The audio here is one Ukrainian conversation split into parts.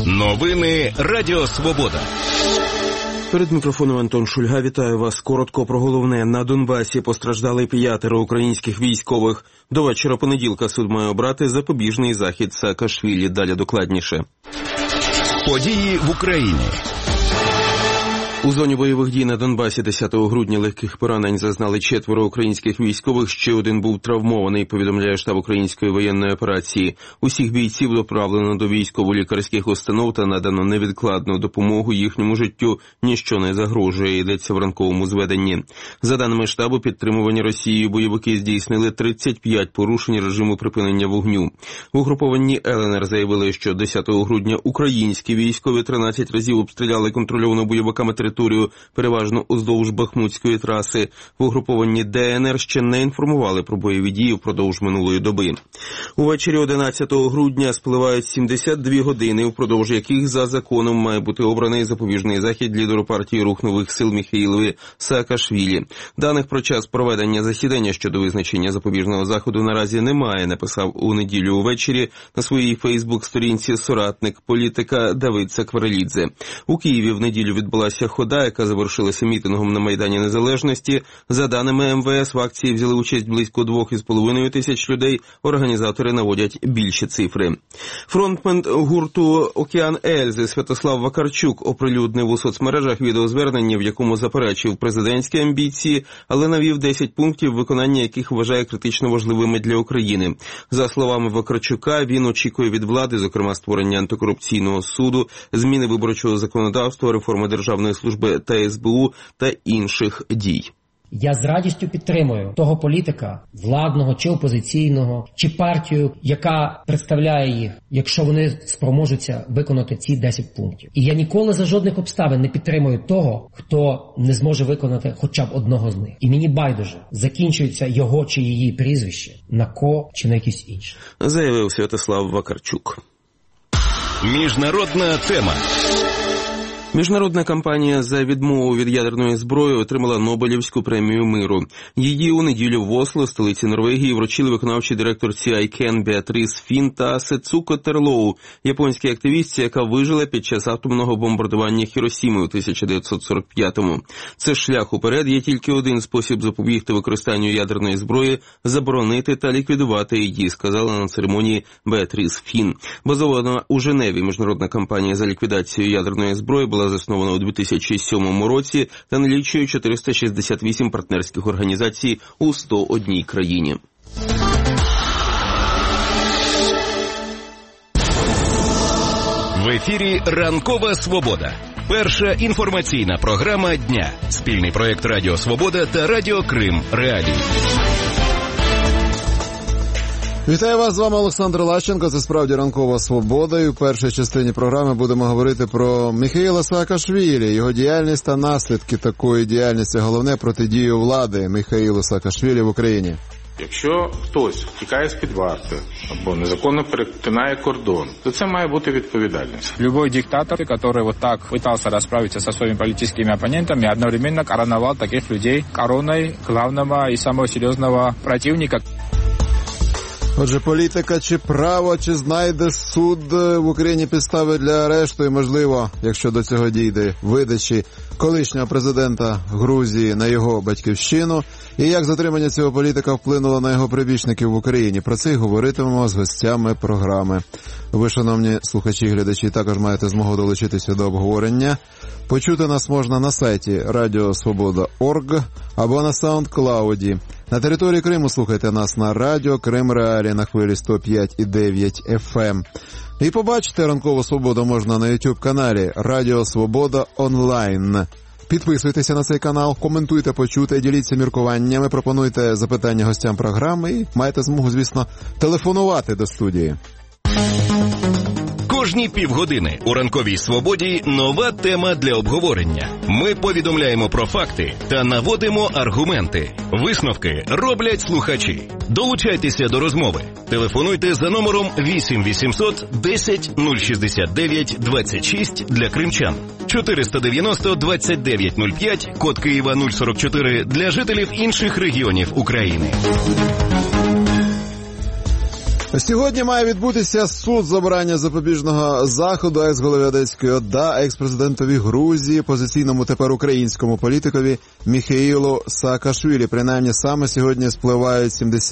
Новини Радіо Свобода. Перед мікрофоном Антон Шульга. Вітаю вас. Коротко про головне. На Донбасі постраждали 5 українських військових. До вечора понеділка суд має обрати запобіжний захід Саакашвілі. Далі докладніше. Події в Україні. У зоні бойових дій на Донбасі 10 грудня легких поранень зазнали 4 українських військових, ще один був травмований, повідомляє штаб української воєнної операції. Усіх бійців доправлено до військово-лікарських установ та надано невідкладну допомогу, їхньому життю ніщо не загрожує, йдеться в ранковому зведенні. За даними штабу, підтримувані Росією бойовики здійснили 35 порушень режиму припинення вогню. В угрупованні ЛНР заявили, що 10 грудня українські військові 13 разів обстріляли контрольовану бойовиками територію, переважно уздовж Бахмутської траси. В угрупованні ДНР ще не інформували про бойові дії впродовж минулої доби. Увечері 11 грудня спливають 72 години, впродовж яких за законом має бути обраний запобіжний захід лідеру партії «Рух нових сил» Міхеїлові Саакашвілі. Даних про час проведення засідання щодо визначення запобіжного заходу наразі немає, написав у неділю увечері на своїй фейсбук-сторінці соратник політика Давид Сакварелідзе. У Києві в неділю відбулася хода, яка завершилася мітингом на Майдані Незалежності. За даними МВС, в акції взяли участь близько 2,5 тисяч людей. Організатори наводять більші цифри. Фронтмен гурту «Океан Ельзи» Святослав Вакарчук оприлюднив у соцмережах відеозвернення, в якому заперечив президентські амбіції, але навів 10 пунктів, виконання яких вважає критично важливими для України. За словами Вакарчука, він очікує від влади, зокрема створення антикорупційного суду, зміни виборчого законодавства, реформи державної служби та СБУ та інших дій. Я з радістю підтримую того політика, владного чи опозиційного, чи партію, яка представляє їх, якщо вони спроможуться виконати ці 10 пунктів. І я ніколи за жодних обставин не підтримую того, хто не зможе виконати хоча б одного з них. І мені байдуже, закінчується його чи її прізвище на ко чи на якісь інші. Заявив Святослав Вакарчук. Міжнародна тема. Міжнародна кампанія за відмову від ядерної зброї отримала Нобелівську премію миру. Її у неділю в Осло, столиці Норвегії, вручили виконавчий директорці ICAN Беатріс Фін та Сецуко Терлоу, японській активістці, яка вижила під час атомного бомбардування Хіросіми у 1945-му. Це шлях уперед, є тільки один спосіб запобігти використанню ядерної зброї – заборонити та ліквідувати її, сказала на церемонії Беатріс Фін. Базована у Женеві міжнародна кампанія за ліквідацію ядерної зброї була заснована у 2007 році та налічує 468 партнерських організацій у 101 країні. В ефірі «Ранкова Свобода». Перша інформаційна програма дня. Спільний проєкт Радіо Свобода та Радіо Крим Реалії. Вітаю вас, з вами Олександр Лащенко, це справді «Ранкова Свобода», і в першій частині програми будемо говорити про Міхеїла Саакашвілі, його діяльність та наслідки такої діяльності, головне протидію влади Міхеїлу Саакашвілі в Україні. Якщо хтось втікає з-під варти або незаконно перетинає кордон, то це має бути відповідальність. Любой диктатор, который вот так пытался расправиться со своими политическими оппонентами, одновременно короновал таких людей короной главного и самого серьезного противника. Отже, політика чи право, чи знайде суд в Україні підстави для арешту і, можливо, якщо до цього дійде, видачі колишнього президента Грузії на його батьківщину, і як затримання цього політика вплинуло на його прибічників в Україні. Про це й говоритимемо з гостями програми. Ви, шановні слухачі і глядачі, також маєте змогу долучитися до обговорення. Почути нас можна на сайті radiosvoboda.org або на SoundCloud. На території Криму слухайте нас на радіо Крим Реалії на хвилі 105,9 FM. І побачити «Ранкову Свободу» можна на YouTube-каналі Радіо Свобода онлайн. Підписуйтеся на цей канал, коментуйте почуте, діліться міркуваннями, пропонуйте запитання гостям програми і маєте змогу, звісно, телефонувати до студії. Кожні півгодини у «Ранковій Свободі» нова тема для обговорення. Ми повідомляємо про факти та наводимо аргументи. Висновки роблять слухачі. Долучайтеся до розмови. Телефонуйте за номером 8 800 10 069 26 для кримчан. 490 29 05, код Києва 044 для жителів інших регіонів України. Сьогодні має відбутися суд з обрання запобіжного заходу екс-голові Одеської ОДА, екс-президентові Грузії, позиційному тепер українському політикові Міхеїлу Саакашвілі. Принаймні саме сьогодні спливають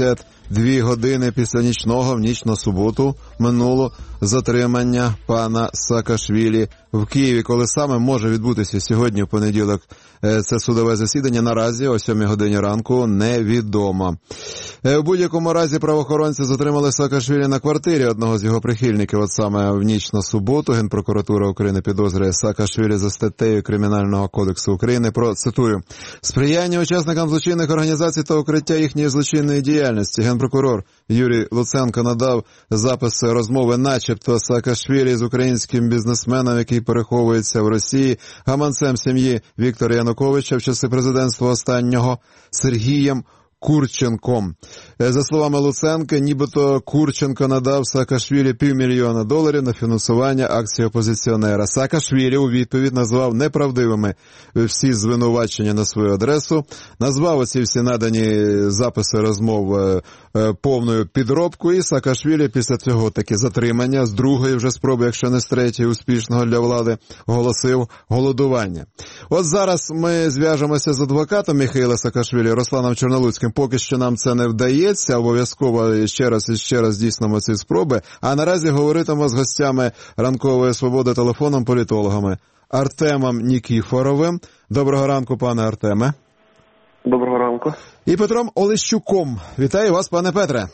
72 години після нічного, в ніч на суботу, минуло затримання пана Саакашвілі в Києві. Коли саме може відбутися сьогодні, в понеділок, це судове засідання, наразі о 7 годині ранку невідомо. В будь-якому разі правоохоронці затримали Саакашвілі на квартирі одного з його прихильників. От саме в ніч на суботу Генпрокуратура України підозрює Саакашвілі за статтею Кримінального кодексу України про, цитую, сприяння учасникам злочинних організацій та укриття їхньої злочинної діяльності. Генпрокурор Юрій Луценко надав записи розмови начебто Саакашвілі з українським бізнесменом, який переховується в Росії, гаманцем сім'ї Віктора Януковича в часи президентства останнього Сергієм Курченком. За словами Луценка, нібито Курченко надав Саакашвілі $500 000 на фінансування акції опозиціонера. Саакашвілі у відповідь назвав неправдивими всі звинувачення на свою адресу, назвав оці всі надані записи розмов повною підробкою, і Саакашвілі після цього таки затримання, з другої вже спроби, якщо не з третьої, успішного для влади, оголосив голодування. От зараз ми зв'яжемося з адвокатом Міхеїла Саакашвілі, Русланом Чорнолуцьким. Поки що нам це не вдається, обов'язково ще раз здійснимо ці спроби. А наразі говоритимо з гостями Ранкової Свободи телефоном, політологами Артемом Нікіфоровим. Доброго ранку, пане Артеме. Доброго ранку. І Петром Олещуком. Вітаю вас, пане Петре.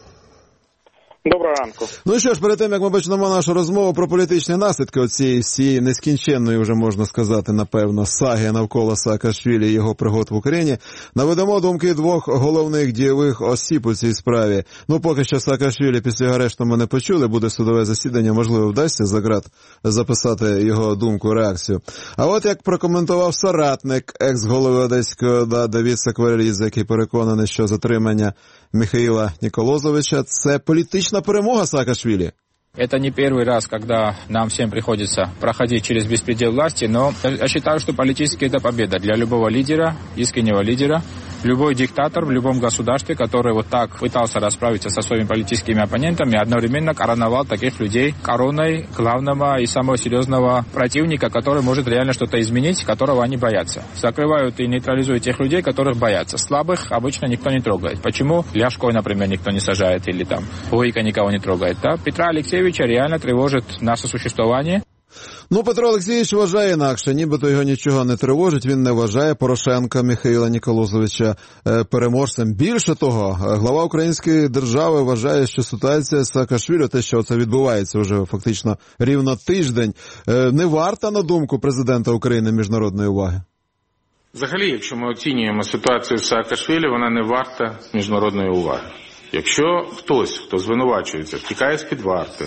Доброго ранку. Ну що ж, перед тим, як ми почнемо нашу розмову про політичні наслідки оцієї всієї нескінченної, вже можна сказати, напевно, саги навколо Саакашвілі і його пригод в Україні, наведемо думки двох головних дієвих осіб у цій справі. Ну, поки що Саакашвілі після його арешту ми не почули, буде судове засідання, можливо, вдасться за ґрат записати його думку, реакцію. А от як прокоментував соратник екс-голови Одеської ОДА Давид Сакварелідзе, який переконаний, що затримання Михаила Николозовича – це політична перемога Саакашвили. Это не первый раз, когда нам всем приходится проходить через беспредел власти, но я считаю, что политически это победа для любого лидера, искреннего лидера. Любой диктатор в любом государстве, который вот так пытался расправиться со своими политическими оппонентами, одновременно короновал таких людей короной главного и самого серьезного противника, который может реально что-то изменить, которого они боятся. Закрывают и нейтрализуют тех людей, которых боятся. Слабых обычно никто не трогает. Почему Ляшко, например, никто не сажает или там Бойко никого не трогает? Да? Петра Алексеевича реально тревожит наше существование. Ну, Петро Олексійович вважає інакше, нібито його нічого не тривожить, він не вважає Порошенка Михаїла Ніколозовича переможцем. Більше того, глава української держави вважає, що ситуація з Саакашвілі, те, що це відбувається вже фактично рівно тиждень, не варта, на думку президента України, міжнародної уваги. Взагалі, якщо ми оцінюємо ситуацію з Саакашвілі, вона не варта міжнародної уваги. Якщо хтось, хто звинувачується, втікає з-під варти,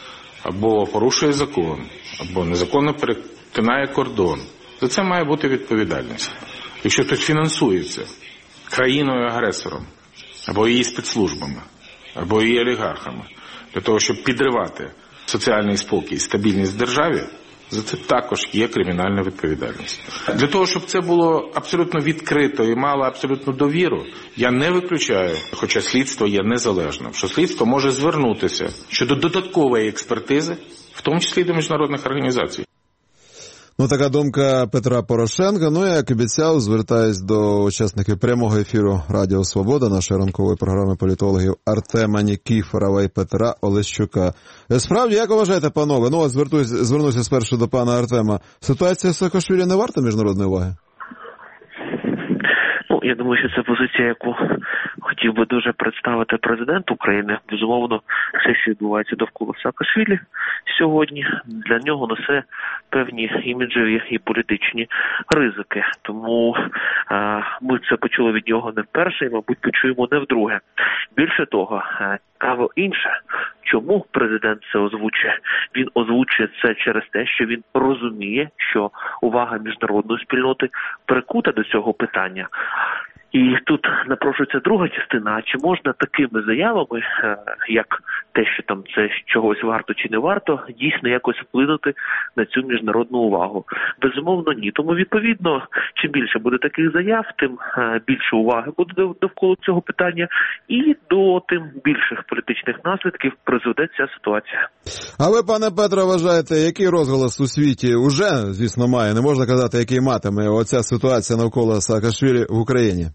або порушує закон, або незаконно перетинає кордон, то це має бути відповідальність. Якщо хтось фінансується країною-агресором, або її спецслужбами, або її олігархами, для того, щоб підривати соціальний спокій і стабільність в державі, за це також є кримінальна відповідальність. Для того, щоб це було абсолютно відкрито і мало абсолютну довіру, я не виключаю, хоча слідство є незалежним, що слідство може звернутися щодо додаткової експертизи, в тому числі і до міжнародних організацій. Ну, така думка Петра Порошенка. Ну, як обіцяв, звертаюсь до учасників прямого ефіру Радіо Свобода, нашої ранкової програми політологів Артема Нікіфорова і Петра Олещука. Справді, як вважаєте, панове? Ну, звернуся спершу до пана Артема. Ситуація з Саакашвілі не варта міжнародної уваги? Ну, я думаю, що це позиція, яку хотів би дуже представити президент України. Безумовно, все, що відбувається довкола Саакашвілі сьогодні, для нього несе певні іміджеві і політичні ризики. Тому ми це почули від нього не вперше і, мабуть, почуємо не вдруге. Більше того, цікаво інше. Чому президент це озвучує? Він озвучує це через те, що він розуміє, що увага міжнародної спільноти прикута до цього питання. І тут напрошується друга частина, а чи можна такими заявами, як те, що там це чогось варто чи не варто, дійсно якось вплинути на цю міжнародну увагу? Безумовно, ні. Тому, відповідно, чим більше буде таких заяв, тим більше уваги буде довкола цього питання, і до тим більших політичних наслідків призведе ця ситуація. А ви, пане Петро, вважаєте, який розголос у світі уже, звісно, має, не можна казати, який матиме оця ситуація навколо Саакашвілі в Україні?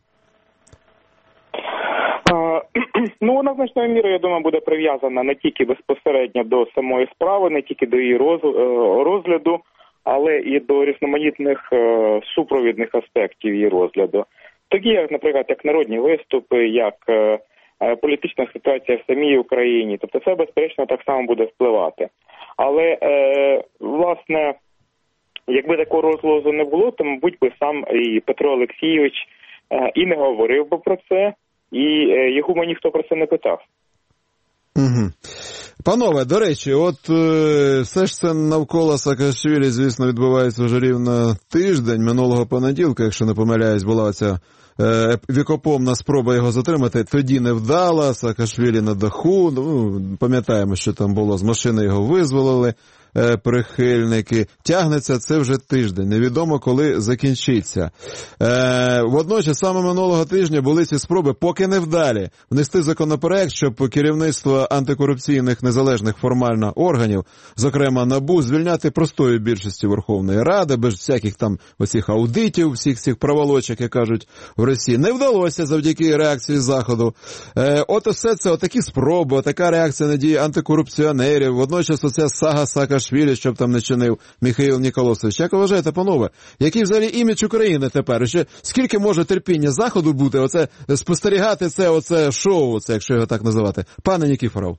Ну, вона значною мірою, я думаю, буде прив'язана не тільки безпосередньо до самої справи, не тільки до її розгляду, але і до різноманітних супровідних аспектів її розгляду. Такі, як, наприклад, як народні виступи, як політична ситуація в самій Україні. Тобто це, безперечно, так само буде впливати. Але, власне, якби такого розголосу не було, то, мабуть, би сам і Петро Олексійович і не говорив би про це, і його би ніхто про це не питав. Угу. Панове, до речі, от все ж це навколо Саакашвілі, звісно, відбувається вже рівно тиждень. Минулого понеділка, якщо не помиляюсь, була ця вікопомна спроба його затримати. Тоді не вдала, Саакашвілі на даху. Ну, пам'ятаємо, що там було, з машини його визволили прихильники. Тягнеться це вже тиждень. Невідомо, коли закінчиться. Водночас, саме минулого тижня були ці спроби, поки не вдалі, внести законопроект, щоб керівництво антикорупційних незалежних формально органів, зокрема НАБУ, звільняти простою більшістю Верховної Ради, без всяких там оцих аудитів, всіх цих проволочок, як кажуть в Росії. Не вдалося завдяки реакції Заходу. От все це, отакі спроби, така реакція на дії антикорупціонерів, водночас оця сага Саакашвілі, щоб там не чинив Михаїл Ніколосович. Як вважаєте, панове, який взагалі імідж України тепер? І ще скільки може терпіння Заходу бути, оце спостерігати оце шоу, це, якщо його так називати? Пане Нікіфоров.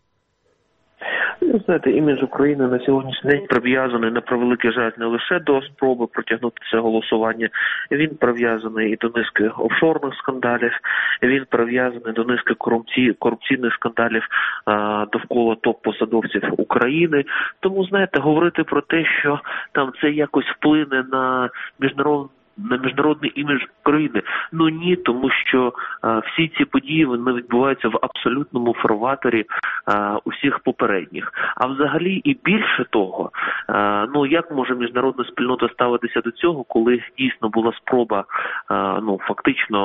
Знаєте, імідж України на сьогоднішній день прив'язаний, на превеликий жаль, не лише до спроби протягнути це голосування. Він прив'язаний і до низки офшорних скандалів, він прив'язаний до низки корупційних скандалів довкола топ-посадовців України. Тому, знаєте, говорити про те, що там це якось вплине на міжнародний імідж країни. Ну ні, тому що всі ці події вони відбуваються в абсолютному фарватері усіх попередніх. А взагалі і більше того, ну як може міжнародна спільнота ставитися до цього, коли дійсно була спроба фактично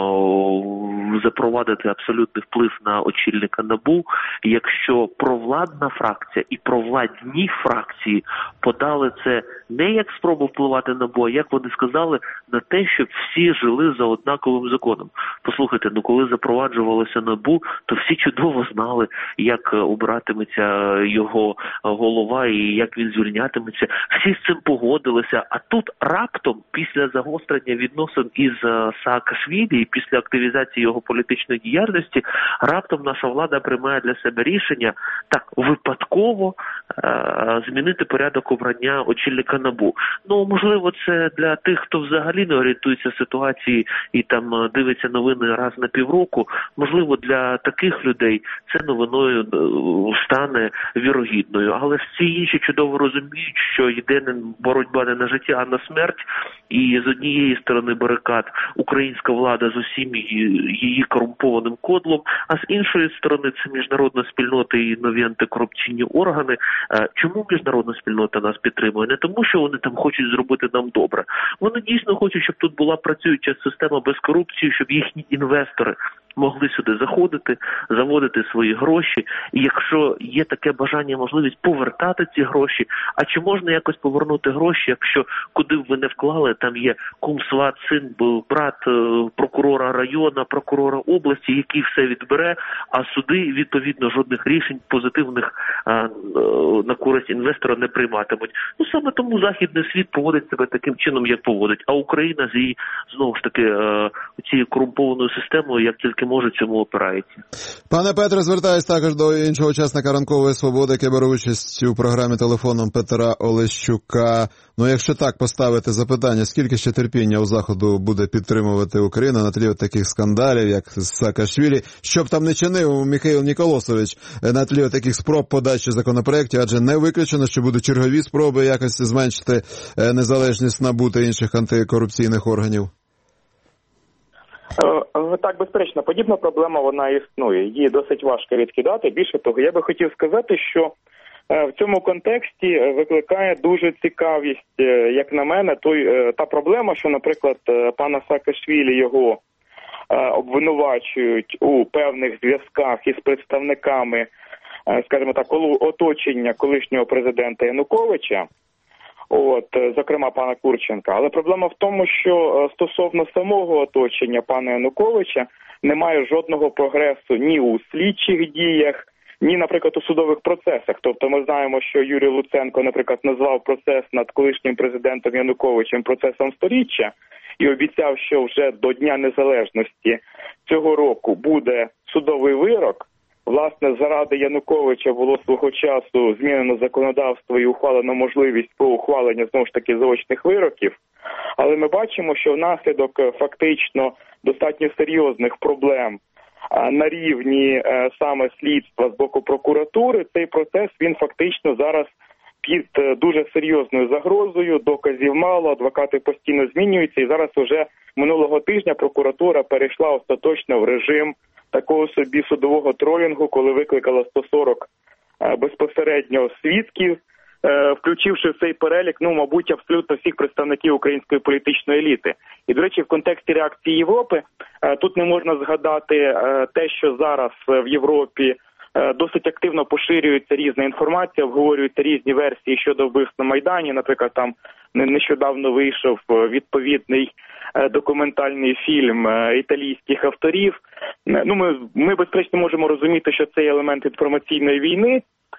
запровадити абсолютний вплив на очільника НАБУ, якщо провладна фракція і провладні фракції подали це не як спробу впливати на НАБУ, а як вони сказали, на те, щоб всі жили за однаковим законом. Послухайте, коли запроваджувалося НАБУ, то всі чудово знали, як обиратиметься його голова і як він звільнятиметься. Всі з цим погодилися. А тут раптом, після загострення відносин із Саакашвілі і після активізації його політичної діяльності, раптом наша влада приймає для себе рішення так випадково змінити порядок обрання очільника НАБУ. Ну, можливо, це для тих, хто взагалі не орієнтується в ситуації і там дивиться новини раз на півроку. Можливо, для таких людей це новиною стане вірогідною. Але всі інші чудово розуміють, що йде боротьба не на життя, а на смерть. І з однієї сторони барикад українська влада з усім її корумпованим кодлом, а з іншої сторони це міжнародна спільнота і нові антикорупційні органи. Чому міжнародна спільнота нас підтримує? Не тому, що вони там хочуть зробити нам добре. Вони дійсно хочуть, щоб тут була працююча система без корупції, щоб їхні інвестори могли сюди заходити, заводити свої гроші. І якщо є таке бажання, можливість повертати ці гроші, а чи можна якось повернути гроші, якщо куди б ви не вклали, там є кум, сват, син, брат прокурора району, прокурора області, який все відбере, а суди, відповідно, жодних рішень позитивних на користь інвестора не прийматимуть. Ну, саме тому Західний світ поводить себе таким чином, як поводить. А Україна з її, знову ж таки, цією корумпованою системою, як тільки може, цьому опирається. Пане Петре, звертаюсь також до іншого учасника «Ранкової свободи», який бере участь у програмі телефоном Петра Олещука. Ну, якщо так поставити запитання, скільки ще терпіння у Заходу буде підтримувати Україну на тлі таких скандалів, як з Саакашвілі, щоб там не чинив Михаїл Ніколосович на тлі таких спроб подачі законопроєктів, адже не виключено, що будуть чергові спроби якось зменшити незалежність НАБУ та інших антикорупційних органів? Так, безперечно, подібна проблема, вона існує. Її досить важко відкидати. Більше того, я би хотів сказати, що в цьому контексті викликає дуже цікавість, як на мене, та проблема, що, наприклад, пана Саакашвілі його обвинувачують у певних зв'язках із представниками, скажімо так, оточення колишнього президента Януковича, зокрема пана Курченка. Але проблема в тому, що стосовно самого оточення пана Януковича немає жодного прогресу ні у слідчих діях, ні, наприклад, у судових процесах. Тобто ми знаємо, що Юрій Луценко, наприклад, назвав процес над колишнім президентом Януковичем процесом сторіччя і обіцяв, що вже до Дня Незалежності цього року буде судовий вирок. Власне, заради Януковича було свого часу змінено законодавство і ухвалено можливість про ухвалення, знову ж таки, заочних вироків. Але ми бачимо, що внаслідок фактично достатньо серйозних проблем на рівні саме слідства з боку прокуратури, цей процес, він фактично зараз під дуже серйозною загрозою, доказів мало, адвокати постійно змінюються, і зараз уже минулого тижня прокуратура перейшла остаточно в режим такого собі судового тролінгу, коли викликала 140 безпосередньо свідків, включивши в цей перелік, мабуть, абсолютно всіх представників української політичної еліти. І, до речі, в контексті реакції Європи тут не можна згадати те, що зараз в Європі досить активно поширюється різна інформація, обговорюються різні версії щодо вбивств на Майдані. Наприклад, там нещодавно вийшов відповідний документальний фільм італійських авторів. Ми безперечно можемо розуміти, що це елемент інформаційної війни,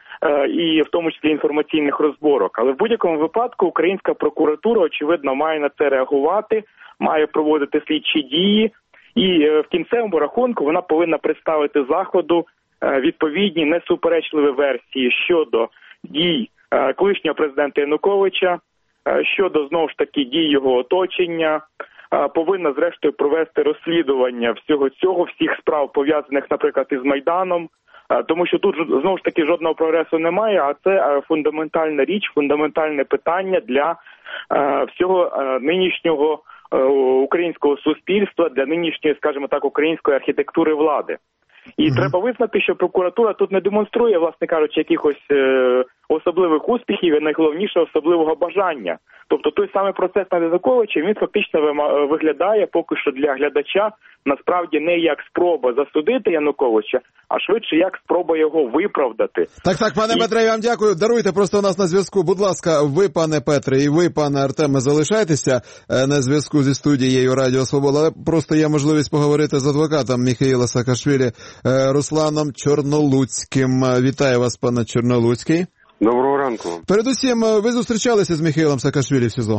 і в тому числі інформаційних розборок. Але в будь-якому випадку українська прокуратура, очевидно, має на це реагувати, має проводити слідчі дії, і в кінцевому рахунку вона повинна представити Заходу відповідні несуперечливі версії щодо дій колишнього президента Януковича, щодо, знову ж таки, дій його оточення, повинна, зрештою, провести розслідування всього цього, всіх справ, пов'язаних, наприклад, із Майданом, тому що тут, знову ж таки, жодного прогресу немає, а це фундаментальна річ, фундаментальне питання для всього нинішнього українського суспільства, для нинішньої, скажімо так, української архітектури влади. І треба визнати, що прокуратура тут не демонструє, власне кажучи, якихось особливих успіхів і, найголовніше, особливого бажання. Тобто той самий процес над Януковичем, він фактично виглядає поки що для глядача насправді не як спроба засудити Януковича, а швидше як спроба його виправдати. Так, пане Петре, я вам дякую. Даруйте, просто у нас на зв'язку. Будь ласка, ви, пане Петре, і ви, пане Артеме, залишайтеся на зв'язку зі студією Радіо Свобода, але просто є можливість поговорити з адвокатом Міхеїла Саакашвілі Русланом Чорнолуцьким. Вітаю вас, пане Чорнолуцький. Доброго ранку. Передусім, ви зустрічалися з Міхеїлом Саакашвілі в СІЗО?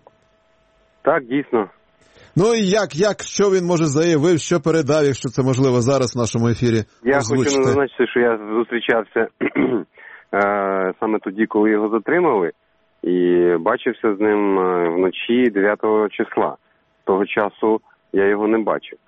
Так, дійсно. Ну і що він, може, заявив, що передав, якщо це можливо зараз в нашому ефірі озвучити? Я хочу зазначити, що я зустрічався саме тоді, коли його затримали, і бачився з ним вночі 9 числа. Того часу я його не бачив.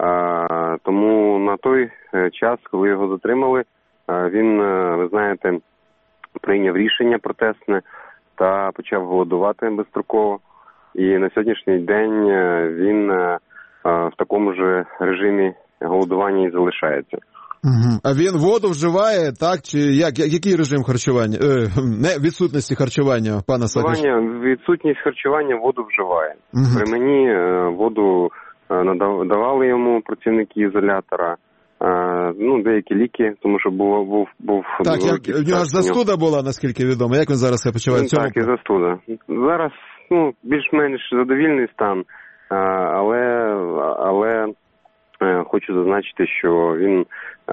Тому на той час, коли його затримали, він, ви знаєте, прийняв рішення протестне та почав голодувати безстроково. І на сьогоднішній день він в такому ж режимі голодування і залишається. Угу. А він воду вживає, так? Чи який режим харчування? Відсутності харчування, пана Саакашвілі? Відсутність харчування, воду вживає. Угу. При мені воду давали йому працівники ізолятора, деякі ліки, тому що був так, в нього ж застуда була, наскільки відомо. Як він зараз себе почуває? Так, і застуда. Зараз більш-менш задовільний стан, але хочу зазначити, що він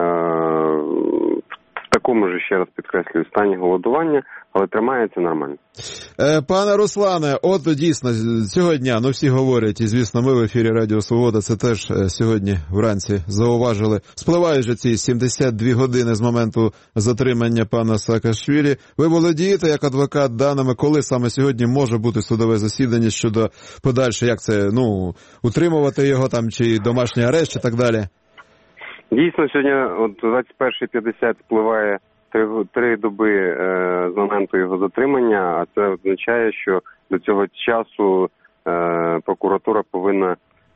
в такому ж, ще раз підкреслюю, стані голодування, але тримається нормально. Пане Руслане, от дійсно, цього дня, всі говорять, і звісно, ми в ефірі Радіо Свобода це теж сьогодні вранці зауважили, спливають же ці 72 години з моменту затримання пана Саакашвілі. Ви володієте, як адвокат, даними, коли саме сьогодні може бути судове засідання щодо подальше, як це, утримувати його там, чи домашній арешт, і так далі? Дійсно, сьогодні от 21:50 спливає 3 доби з моменту його затримання, а це означає, що до цього часу прокуратура повинна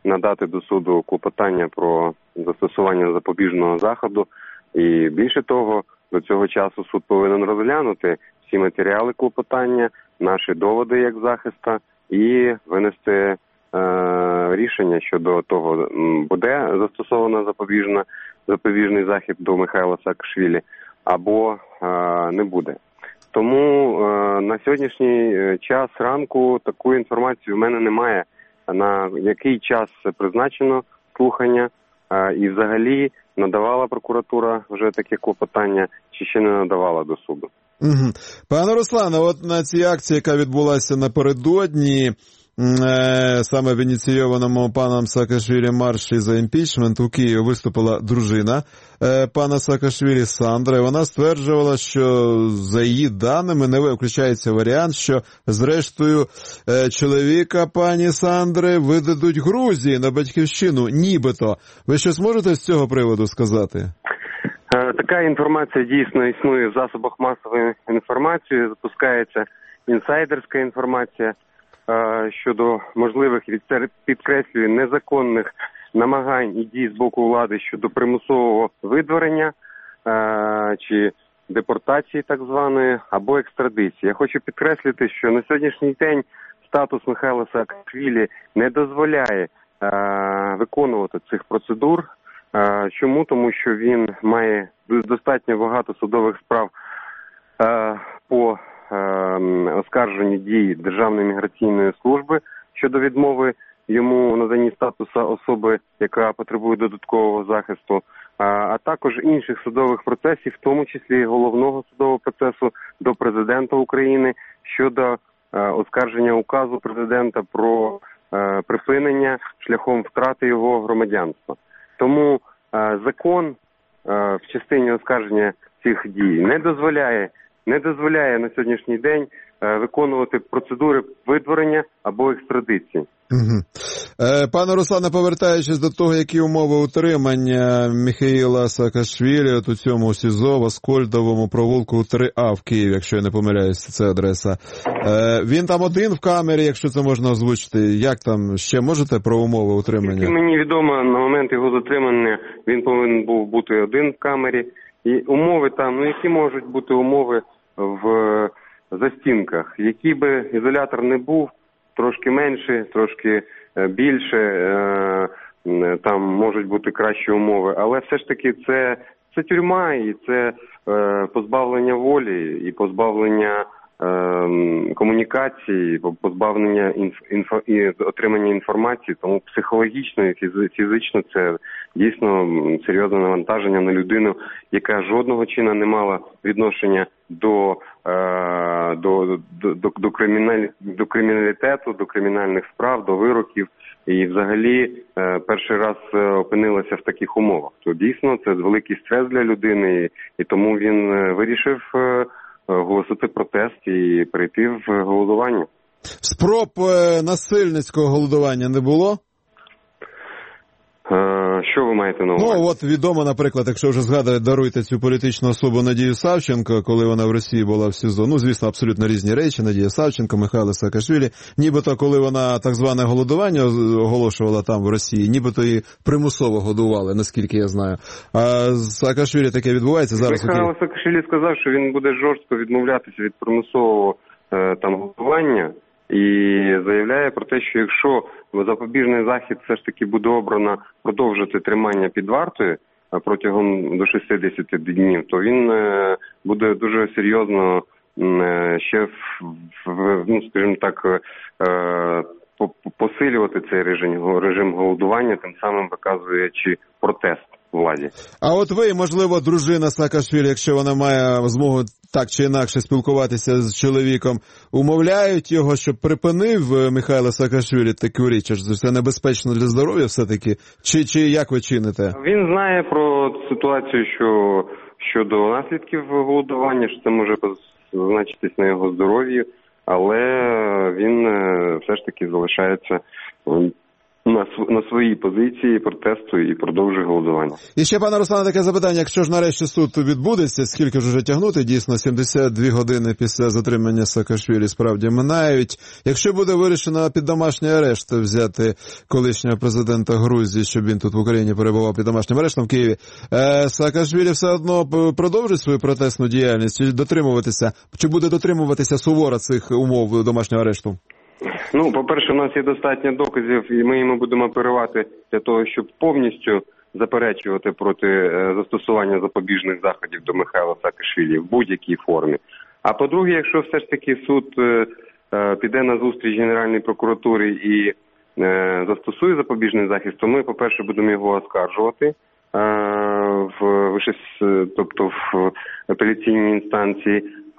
надати до суду клопотання про застосування запобіжного заходу. І більше того, до цього часу суд повинен розглянути всі матеріали клопотання, наші доводи як захиста і винести рішення щодо того, буде застосовано запобіжний захід до Михайла Саакашвілі або не буде. Тому на сьогоднішній час ранку такої інформації в мене немає, на який час призначено слухання і взагалі надавала прокуратура вже таке клопотання чи ще не надавала до суду. Угу. Пане Руслане, от на цій акції, яка відбулася напередодні, саме в ініційованому паном Саакашвілі марші за імпічмент у Києві виступила дружина пана Саакашвілі Сандра. Вона стверджувала, що за її даними не виключається варіант, що зрештою чоловіка пані Сандри видадуть Грузії на батьківщину, нібито. Ви щось можете з цього приводу сказати? Така інформація дійсно існує в засобах масової інформації, запускається інсайдерська інформація щодо можливих, підкреслюю, незаконних намагань і дій з боку влади щодо примусового видворення чи депортації так званої, або екстрадиції. Я хочу підкреслити, що на сьогоднішній день статус Михайла Саакашвілі не дозволяє виконувати цих процедур. Чому? Тому що він має достатньо багато судових справ по оскарженню дій Державної міграційної служби щодо відмови йому у наданні статусу особи, яка потребує додаткового захисту, а також інших судових процесів, в тому числі головного судового процесу до президента України щодо оскарження указу президента про припинення шляхом втрати його громадянства. Тому закон в частині оскарження цих дій не дозволяє на сьогоднішній день виконувати процедури видворення або екстрадиції. Угу. Пане Руслане, повертаючись до того, які умови утримання Михайла Саакашвілі от у цьому СІЗО в Аскольдовому провулку 3А в Києві, якщо я не помиляюся, це адреса. Він там один в камері, якщо це можна озвучити. Як там, ще можете про умови утримання? Тільки мені відомо, на момент його затримання він повинен був бути один в камері. І умови там, які можуть бути умови в застінках, який би ізолятор не був, трошки менше, трошки більше, там можуть бути кращі умови, але все ж таки це тюрма і це позбавлення волі і позбавлення комунікації, позбавлення і отримання інформації, тому психологічно і фізично це дійсно серйозне навантаження на людину, яка жодного чину не мала відношення до криміналітету, до кримінальних справ, до вироків і взагалі перший раз опинилася в таких умовах. То дійсно це великий стрес для людини і тому він вирішив оголосити протест і перейти в голодування. Спроб насильницького голодування не було? Що ви маєте на увазі? Ну, от відомо, наприклад, якщо вже згадують, даруйте цю політичну особу Надію Савченко, коли вона в Росії була в СІЗО. Ну, звісно, абсолютно різні речі. Надія Савченко, Михайло Саакашвілі. Нібито, коли вона так зване голодування оголошувала там в Росії, нібито її примусово годували, наскільки я знаю. А з Саакашвілі таке відбувається зараз? Михайло Саакашвілі сказав, що він буде жорстко відмовлятися від примусового там голодування. І заявляє про те, що якщо запобіжний захід все ж таки буде обрано продовжити тримання під вартою протягом до 60 днів, то він буде дуже серйозно ще, скажімо так, посилювати цей режим голодування, тим самим виказуючи протест владі. А от ви, можливо, дружина Саакашвілі, якщо вона має змогу так чи інакше спілкуватися з чоловіком, умовляють його, щоб припинив Михайло Саакашвілі таку річ? Це небезпечно для здоров'я все-таки? Чи як ви чините? Він знає про ситуацію, що щодо наслідків голодування, що це може позначитись на його здоров'ї, але він все ж таки залишається на своїй позиції протесту і продовжує голодування. І ще, пане Руслане, таке запитання, якщо ж нарешті суд відбудеться, скільки ж уже тягнути, дійсно, 72 години після затримання Саакашвілі справді минають. Якщо буде вирішено під домашній арешт взяти колишнього президента Грузії, щоб він тут в Україні перебував під домашнім арештом в Києві, Саакашвілі все одно продовжить свою протестну діяльність, чи буде дотримуватися суворо цих умов домашнього арешту? Ну, по-перше, у нас є достатньо доказів, і ми йому будемо оперувати для того, щоб повністю заперечувати проти застосування запобіжних заходів до Михайла Саакашвілі в будь-якій формі. А по-друге, якщо все ж таки суд піде на зустріч Генеральній прокуратурі і застосує запобіжний захист, то ми, по-перше, будемо його оскаржувати тобто в апеляційній інстанції.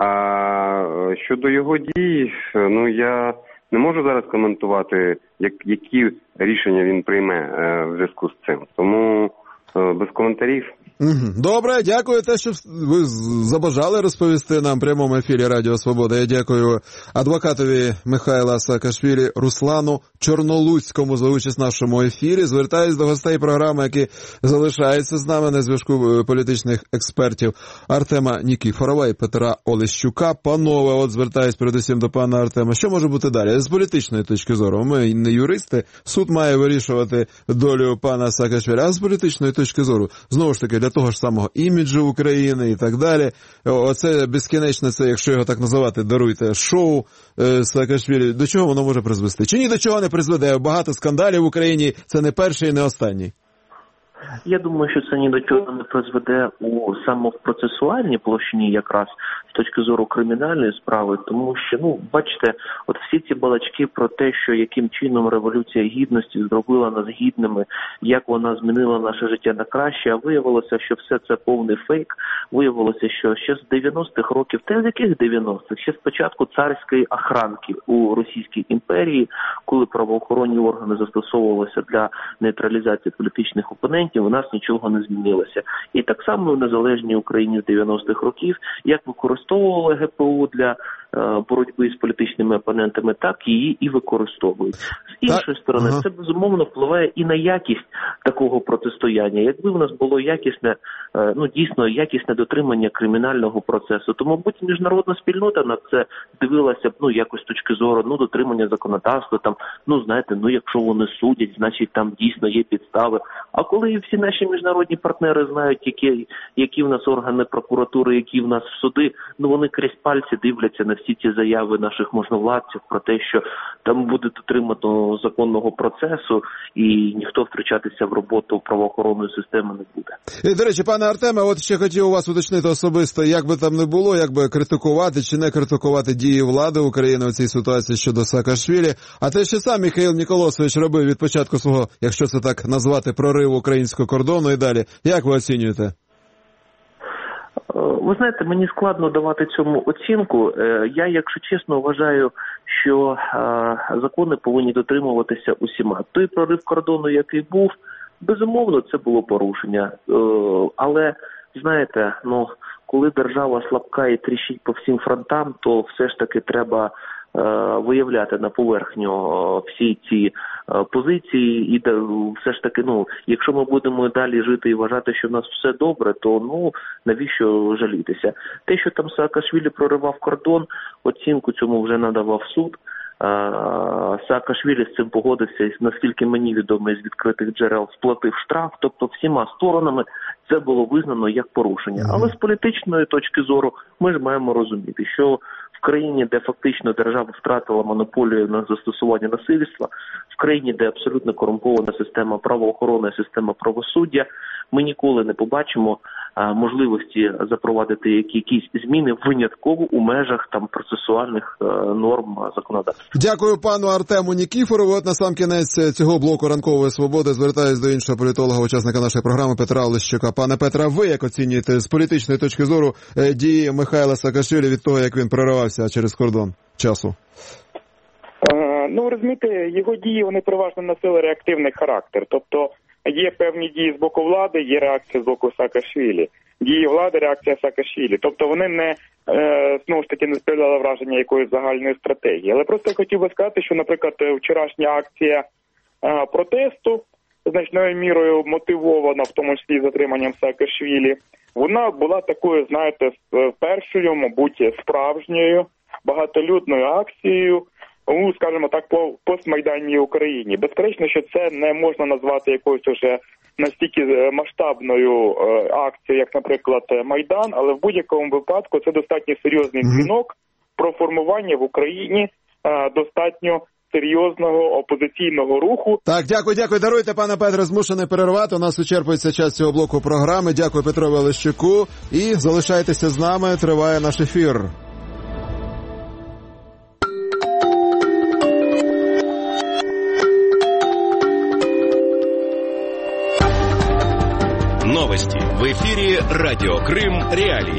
А щодо його дій, ну, я не можу зараз коментувати, які рішення він прийме в зв'язку з цим. Тому без коментарів. Добре, дякую те, що ви забажали розповісти нам в прямому ефірі Радіо Свобода. Я дякую адвокатові Михайла Саакашвілі Руслану Чорнолуцькому за участь в нашому ефірі. Звертаюсь до гостей програми, які залишаються з нами на зв'язку політичних експертів Артема Нікіфорова і Петра Олещука. Панове, от звертаюсь передусім до пана Артема. Що може бути далі? З політичної точки зору. Ми не юристи, суд має вирішувати долю пана Саакашвілі, а з політичної точки зору, знову ж таки, для того ж самого іміджу України і так далі. Оце безкінечне, це, якщо його так називати, даруйте, шоу Саакашвілі. До чого воно може призвести? Чи ні до чого не призведе? Багато скандалів в Україні, це не перший і не останній. Я думаю, що це ні до чого не призведе саме в процесуальній площині якраз з точки зору кримінальної справи, тому що, бачите, от всі ці балачки про те, що яким чином Революція Гідності зробила нас гідними, як вона змінила наше життя на краще, а виявилося, що все це повний фейк, виявилося, що ще з 90-х років, з яких 90-х? Ще з початку царської охранки у Російській імперії, коли правоохоронні органи застосовувалися для нейтралізації політичних опонентів, у нас нічого не змінилося. І так само в незалежній Україні з 90-х років, як використовували ГПУ для боротьби з політичними опонентами, так її і використовують. З іншої сторони, це безумовно впливає і на якість такого протистояння. Якби в нас було якісне, дійсно якісне дотримання кримінального процесу, то, мабуть, міжнародна спільнота на це дивилася б, якось з точки зору, дотримання законодавства, якщо вони судять, значить там дійсно є підстави. А коли всі наші міжнародні партнери знають, які в нас органи прокуратури, які в нас суди, вони крізь пальці дивляться на всі ці заяви наших можновладців про те, що там буде дотримано законного процесу і ніхто втручатися в роботу правоохоронної системи не буде. І, до речі, пане Артеме, от ще хотів у вас уточнити особисто, як би там не було, як би критикувати чи не критикувати дії влади України у цій ситуації щодо Саакашвілі, а те, що сам Михаїл Ніколосович робив від початку свого, якщо це так назвати, прориву українського кордону і далі, як ви оцінюєте? Ви знаєте, мені складно давати цьому оцінку. Я, якщо чесно, вважаю, що закони повинні дотримуватися усіма. Той прорив кордону, який був, безумовно, це було порушення. Але, знаєте, коли держава слабка і тріщить по всім фронтам, то все ж таки треба виявляти на поверхню всі ці позиції і все ж таки, якщо ми будемо далі жити і вважати, що в нас все добре, то навіщо жалітися? Те, що там Саакашвілі проривав кордон, оцінку цьому вже надавав суд. Саакашвілі з цим погодився і, наскільки мені відомо, із відкритих джерел сплатив штраф, тобто всіма сторонами це було визнано як порушення. Але з політичної точки зору ми ж маємо розуміти, що в країні, де фактично держава втратила монополію на застосування насильства, в країні, де абсолютно корумпована система правоохорони, система правосуддя, ми ніколи не побачимо можливості запровадити якісь зміни винятково у межах процесуальних норм законодавства. Дякую пану Артему Нікіфорову. От насамкінець цього блоку ранкової свободи звертаюсь до іншого політолога, учасника нашої програми Петра Олещука. Пане Петра, ви як оцінюєте з політичної точки зору дії Михайла Саакашвілі від того, як він проривався через кордон часу? Розумієте, його дії, вони переважно носили реактивний характер. Тобто є певні дії з боку влади, є реакція з боку Саакашвілі. Дії влади, реакція Саакашвілі. Тобто вони знову ж таки не справляли враження якоїсь загальної стратегії. Але просто я хотів би сказати, що, наприклад, вчорашня акція протесту, значною мірою мотивована, в тому числі затриманням Саакашвілі, вона була такою, знаєте, першою, мабуть, справжньою багатолюдною акцією, скажімо так, по постмайданній Україні. Безперечно, що це не можна назвати якоюсь уже настільки масштабною акцією, як, наприклад, Майдан, але в будь-якому випадку це достатньо серйозний дзвінок про формування в Україні достатньо серйозного опозиційного руху. Так, дякую. Даруйте, пане Петре, змушений перервати. У нас вичерпується час цього блоку програми. Дякую Петрові Олещуку. І залишайтеся з нами, триває наш ефір. Новости в эфире «Радио Крым. Реалии».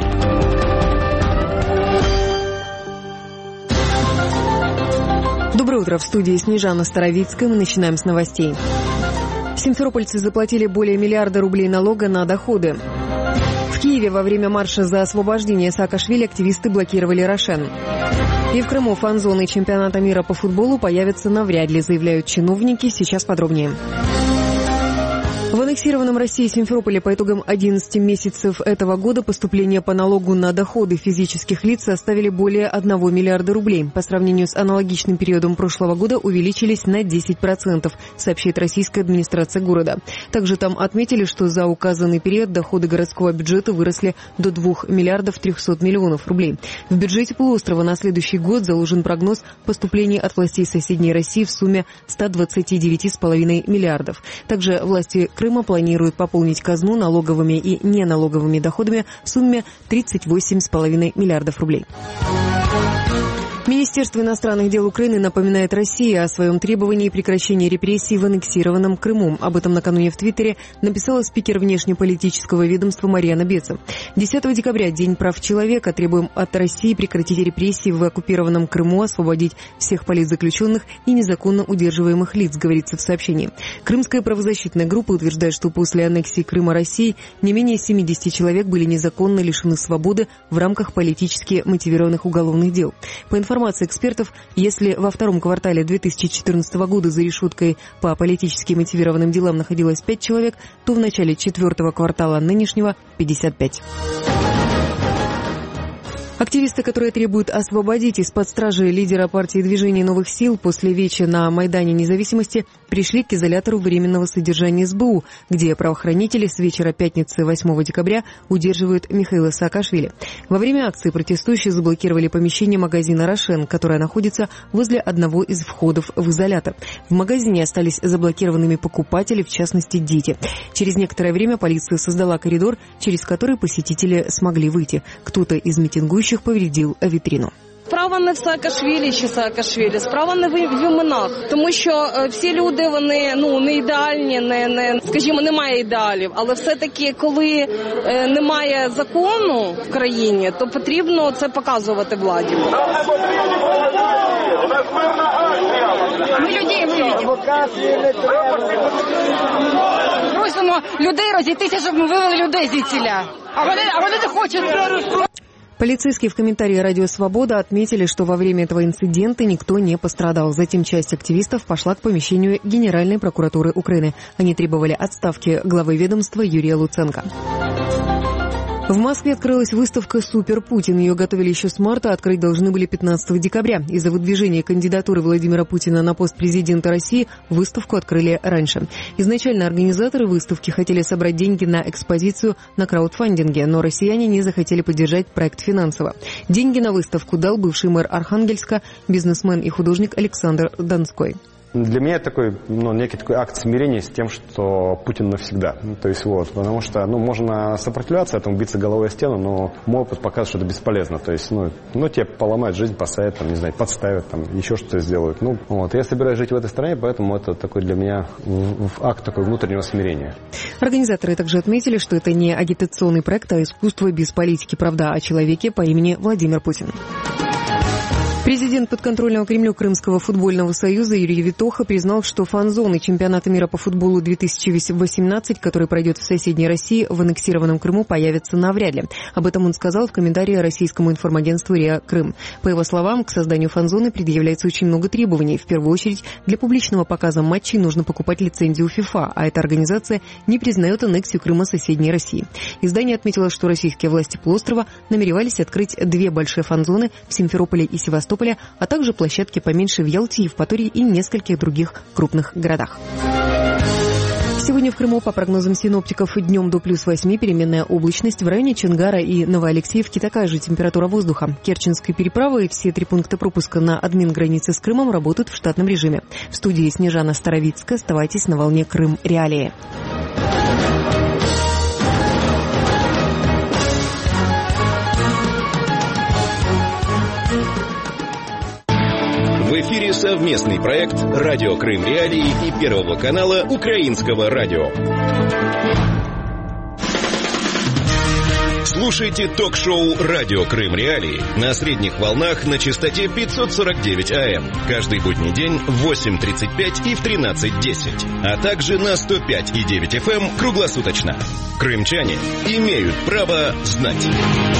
Доброе утро. В студии Снежана Старовицкая. Мы начинаем с новостей. Симферопольцы заплатили более $1 миллиарда рублей налога на доходы. В Киеве во время марша за освобождение Саакашвили активисты блокировали Рошен. И в Крыму фан-зоны чемпионата мира по футболу появятся навряд ли, заявляют чиновники. Сейчас подробнее. В аннексированном Россией Симферополе по итогам 11 месяцев этого года поступления по налогу на доходы физических лиц составили более $1 миллиарда рублей. По сравнению с аналогичным периодом прошлого года увеличились на 10%, сообщает российская администрация города. Также там отметили, что за указанный период доходы городского бюджета выросли до $2 миллиардов 300 миллионов рублей. В бюджете полуострова на следующий год заложен прогноз поступлений от властей соседней России в сумме 129,5 миллиардов. Также власти Крыма планируют пополнить казну налоговыми и неналоговыми доходами в сумме 38,5 миллиардов рублей. Министерство иностранных дел Украины напоминает России о своем требовании прекращения репрессий в аннексированном Крыму. Об этом накануне в Твиттере написала спикер внешнеполитического ведомства Марьяна Беца. 10 декабря, День прав человека, требуем от России прекратить репрессии в оккупированном Крыму, освободить всех политзаключенных и незаконно удерживаемых лиц, говорится в сообщении. Крымская правозащитная группа утверждает, что после аннексии Крыма России не менее 70 человек были незаконно лишены свободы в рамках политически мотивированных уголовных дел. По информации экспертов, если во втором квартале 2014 года за решеткой по политически мотивированным делам находилось 5 человек, то в начале 4-го квартала нынешнего 55. Активисты, которые требуют освободить из-под стражи лидера партии движения новых сил после веча на Майдане Независимости, пришли к изолятору временного содержания СБУ, где правоохранители с вечера пятницы 8 декабря удерживают Михаила Саакашвили. Во время акции протестующие заблокировали помещение магазина «Рошен», которое находится возле одного из входов в изолятор. В магазине остались заблокированными покупатели, в частности дети. Через некоторое время полиция создала коридор, через который посетители смогли выйти. Кто-то из митингующих повредил вітрину. Справа не в Саакашвілі чи Саакашвілі, справа не в іменах, тому що всі люди, вони не ідеальні, скажімо, немає ідеалів, але все-таки, коли немає закону в країні, то потрібно це показувати владі. Ми людей виведемо. Просимо людей розійтися, щоб ми вивели людей звідсіля. А вони не хочуть. Полицейские в комментарии «Радио Свобода» отметили, что во время этого инцидента никто не пострадал. Затем часть активистов пошла к помещению Генеральной прокуратуры Украины. Они требовали отставки главы ведомства Юрия Луценко. В Москве открылась выставка «Супер Путин». Ее готовили еще с марта, открыть должны были 15 декабря. Из-за выдвижения кандидатуры Владимира Путина на пост президента России выставку открыли раньше. Изначально организаторы выставки хотели собрать деньги на экспозицию на краудфандинге, но россияне не захотели поддержать проект финансово. Деньги на выставку дал бывший мэр Архангельска, бизнесмен и художник Александр Донской. Для меня это такой, некий такой акт смирения с тем, что Путин навсегда. То есть потому что, можно сопротивляться этому, биться головой о стену, но мой опыт показывает, что это бесполезно. То есть, тебе поломают жизнь, посадят, подставят, еще что-то сделают. Я собираюсь жить в этой стране, поэтому это такой для меня акт такой внутреннего смирения. Организаторы также отметили, что это не агитационный проект, а искусство без политики, правда, о человеке по имени Владимир Путин. Президент подконтрольного Кремлю Крымского футбольного союза Юрий Витоха признал, что фан-зоны чемпионата мира по футболу 2018, который пройдет в соседней России, в аннексированном Крыму появятся навряд ли. Об этом он сказал в комментарии российскому информагентству РИА Крым. По его словам, к созданию фан-зоны предъявляется очень много требований. В первую очередь, для публичного показа матчей нужно покупать лицензию ФИФА, а эта организация не признает аннексию Крыма соседней России. Издание отметило, что российские власти полуострова намеревались открыть 2 большие фан-зоны в Симферополе и Севастополе, а также площадки поменьше в Ялте, Евпатории и нескольких других крупных городах. Сегодня в Крыму, по прогнозам синоптиков, днем до +8, переменная облачность. В районе Чонгара и Новоалексеевки такая же температура воздуха. Керченской переправы и все 3 пункта пропуска на админ-границе с Крымом работают в штатном режиме. В студии Снежана Старовицкая. Оставайтесь на волне Крым Реалии. В эфире совместный проект «Радио Крым Реалии» и Первого канала Украинского радио. Слушайте ток-шоу «Радио Крым Реалии» на средних волнах на частоте 549 АМ. Каждый будний день в 8:35 и в 13:10. А также на 105,9 FM круглосуточно. Крымчане имеют право знать.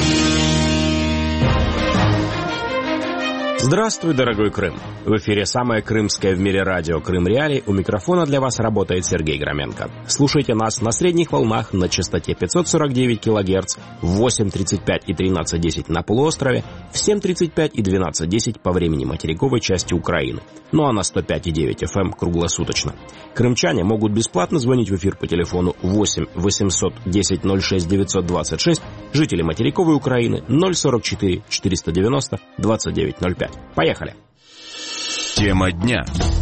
Здравствуй, дорогой Крым! В эфире самое крымское в мире радио «Крым Реалии». У микрофона для вас работает Сергей Громенко. Слушайте нас на средних волнах на частоте 549 кГц в 8:35 и 13:10 на полуострове, в 7:35 и 12:10 по времени материковой части Украины. Ну а на 105,9 FM круглосуточно. Крымчане могут бесплатно звонить в эфир по телефону 8 800 10 06 926, жители материковой Украины 044 490 2905. Поехали! Тема дня.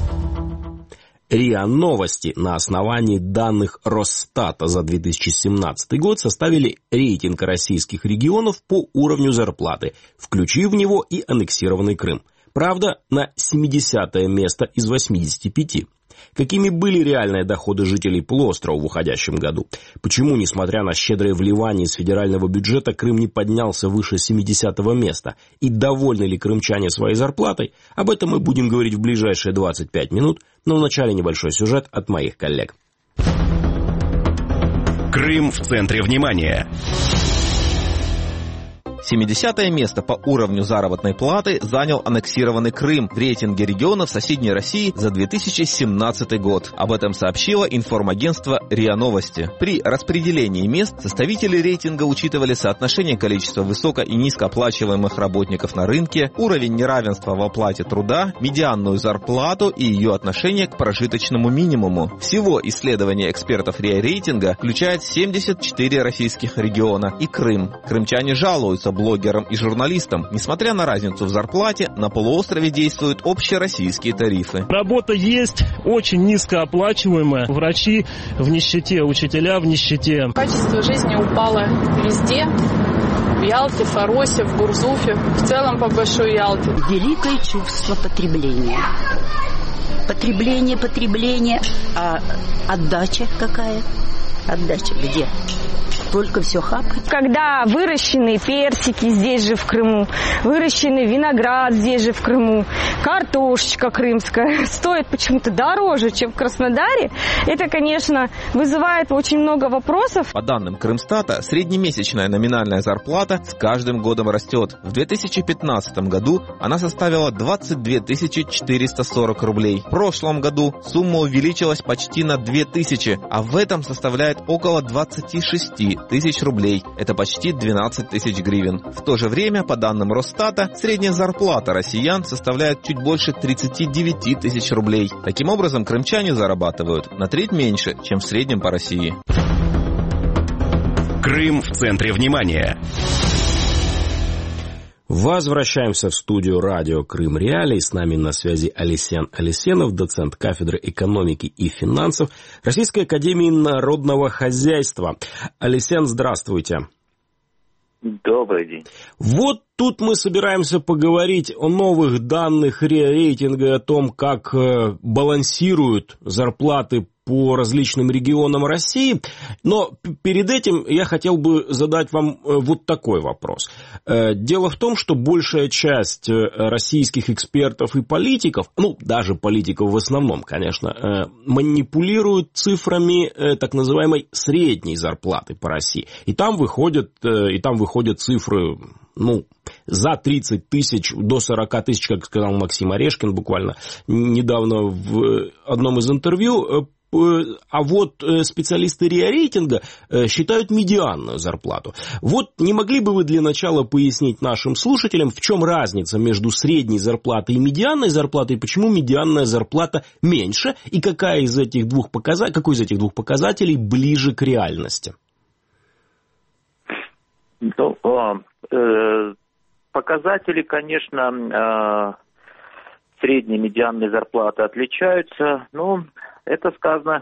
РИА Новости на основании данных Росстата за 2017 год составили рейтинг российских регионов по уровню зарплаты, включив в него и аннексированный Крым. Правда, на 70-е место из 85. Какими были реальные доходы жителей полуострова в уходящем году? Почему, несмотря на щедрые вливания из федерального бюджета, Крым не поднялся выше 70-го места? И довольны ли крымчане своей зарплатой? Об этом мы будем говорить в ближайшие 25 минут, но вначале небольшой сюжет от моих коллег. Крым в центре внимания. 70-е место по уровню заработной платы занял аннексированный Крым в рейтинге регионов соседней России за 2017 год. Об этом сообщило информагентство РИА Новости. При распределении мест составители рейтинга учитывали соотношение количества высоко- и низкооплачиваемых работников на рынке, уровень неравенства в оплате труда, медианную зарплату и ее отношение к прожиточному минимуму. Всего исследование экспертов РИА рейтинга включает 74 российских региона и Крым. Крымчане жалуются блогерам и журналистам. Несмотря на разницу в зарплате, на полуострове действуют общероссийские тарифы. Работа есть, очень низкооплачиваемая. Врачи в нищете, учителя в нищете. Качество жизни упало везде. В Ялте, в Фаросе, в Гурзуфе, в целом по Большой Ялте. Великое чувство потребления. Потребление, а отдача какая? Отдача где? Только все хапать. Когда выращенные персики здесь же в Крыму, выращенный виноград здесь же в Крыму, картошечка крымская стоит почему-то дороже, чем в Краснодаре, это, конечно, вызывает очень много вопросов. По данным Крымстата, среднемесячная номинальная зарплата с каждым годом растет. В 2015 году она составила 22 440 рублей. В прошлом году сумма увеличилась почти на 2000, а в этом составляет около 26 тысяч рублей. Это почти 12 тысяч гривен. В то же время, по данным Росстата, средняя зарплата россиян составляет чуть больше 39 тысяч рублей. Таким образом, крымчане зарабатывают на треть меньше, чем в среднем по России. Крым в центре внимания. Возвращаемся в студию радио «Крым Реалии». С нами на связи Алисен Алисенов, доцент кафедры экономики и финансов Российской академии народного хозяйства. Алисен, здравствуйте. Добрый день. Вот тут мы собираемся поговорить о новых данных рейтинга, о том, как балансируют зарплаты по различным регионам России. Но перед этим я хотел бы задать вам вот такой вопрос. Дело в том, что большая часть российских экспертов и политиков, ну, даже политиков в основном, конечно, манипулируют цифрами так называемой средней зарплаты по России. И там выходят цифры, ну, за 30 тысяч до 40 тысяч, как сказал Максим Орешкин буквально недавно в одном из интервью. А вот специалисты РИА Рейтинга считают медианную зарплату. Вот не могли бы вы для начала пояснить нашим слушателям, в чем разница между средней зарплатой и медианной зарплатой, почему медианная зарплата меньше, и какой из этих двух показателей ближе к реальности? Ну, показатели, конечно, средней медианной зарплаты отличаются, но это связано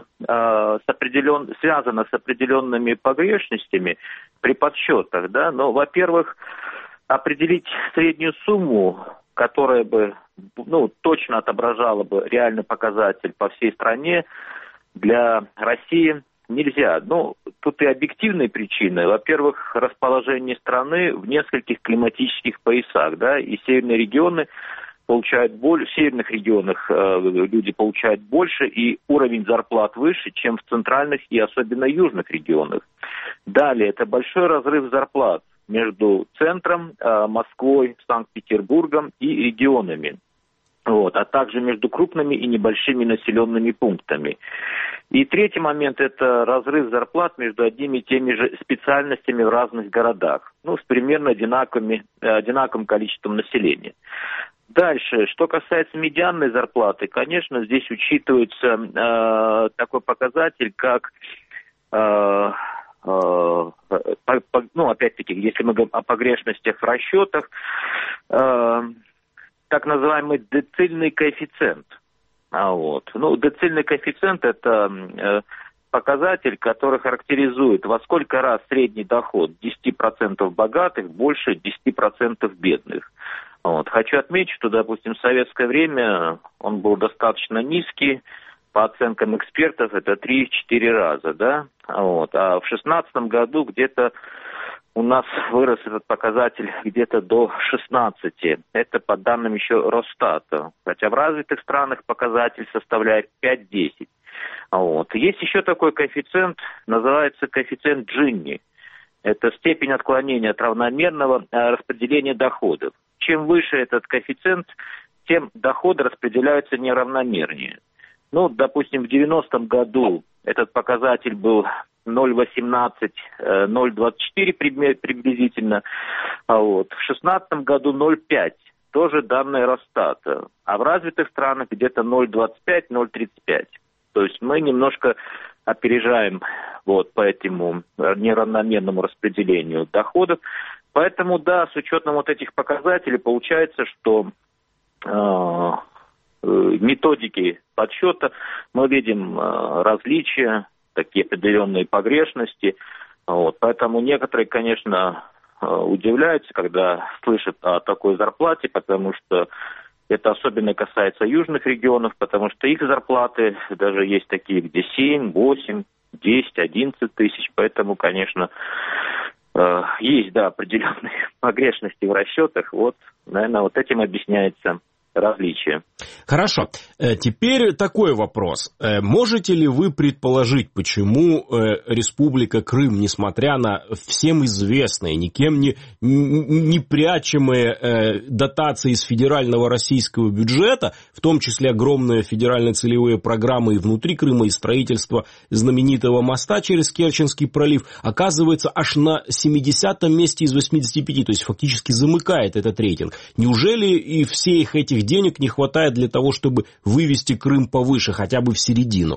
с определенными погрешностями при подсчетах, да. Но, во-первых, определить среднюю сумму, которая бы, ну, точно отображала бы реальный показатель по всей стране, для России нельзя. Ну, тут и объективные причины. Во-первых, расположение страны в нескольких климатических поясах, да, и северные регионы получают больше, в северных регионах люди получают больше, и уровень зарплат выше, чем в центральных и особенно южных регионах. Далее, это большой разрыв зарплат между центром, Москвой, Санкт-Петербургом и регионами. Вот, а также между крупными и небольшими населенными пунктами. И третий момент – это разрыв зарплат между одними и теми же специальностями в разных городах, ну, с примерно одинаковым количеством населения. Дальше, что касается медианной зарплаты, конечно, здесь учитывается такой показатель, как, ну, опять-таки, если мы говорим о погрешностях в расчетах, так называемый децильный коэффициент. Вот. Ну, децильный коэффициент – это показатель, который характеризует, во сколько раз средний доход 10% богатых больше 10% бедных. Вот. Хочу отметить, что, допустим, в советское время он был достаточно низкий, по оценкам экспертов это 3-4 раза, да? Вот. А в 2016 году где-то у нас вырос этот показатель где-то до 16. Это по данным еще Росстата. Хотя в развитых странах показатель составляет 5-10. Вот. Есть еще такой коэффициент, называется коэффициент Джинни. Это степень отклонения от равномерного распределения доходов. Чем выше этот коэффициент, тем доходы распределяются неравномернее. Ну, допустим, в 90-м году этот показатель был 0,18, 0,24 приблизительно, а вот в 2016 году 0,5, тоже данные Росстата, а в развитых странах где-то 0,25, 0,35. То есть мы немножко опережаем вот по этому неравномерному распределению доходов. Поэтому, да, с учетом вот этих показателей получается, что методики подсчета мы видим различия, такие определенные погрешности. Вот. Поэтому некоторые, конечно, удивляются, когда слышат о такой зарплате, потому что это особенно касается южных регионов, потому что их зарплаты даже есть такие, где 7, 8, 10, 11 тысяч. Поэтому, конечно, есть, да, определенные погрешности в расчетах. Вот, наверное, вот этим объясняется различия. Хорошо. Теперь такой вопрос. Можете ли вы предположить, почему Республика Крым, несмотря на всем известные, никем не прячемые дотации из федерального российского бюджета, в том числе огромные федеральные целевые программы и внутри Крыма, и строительство знаменитого моста через Керченский пролив, оказывается аж на 70-м месте из 85, то есть фактически замыкает этот рейтинг? Неужели и всех этих денег не хватает для того, чтобы вывести Крым повыше, хотя бы в середину?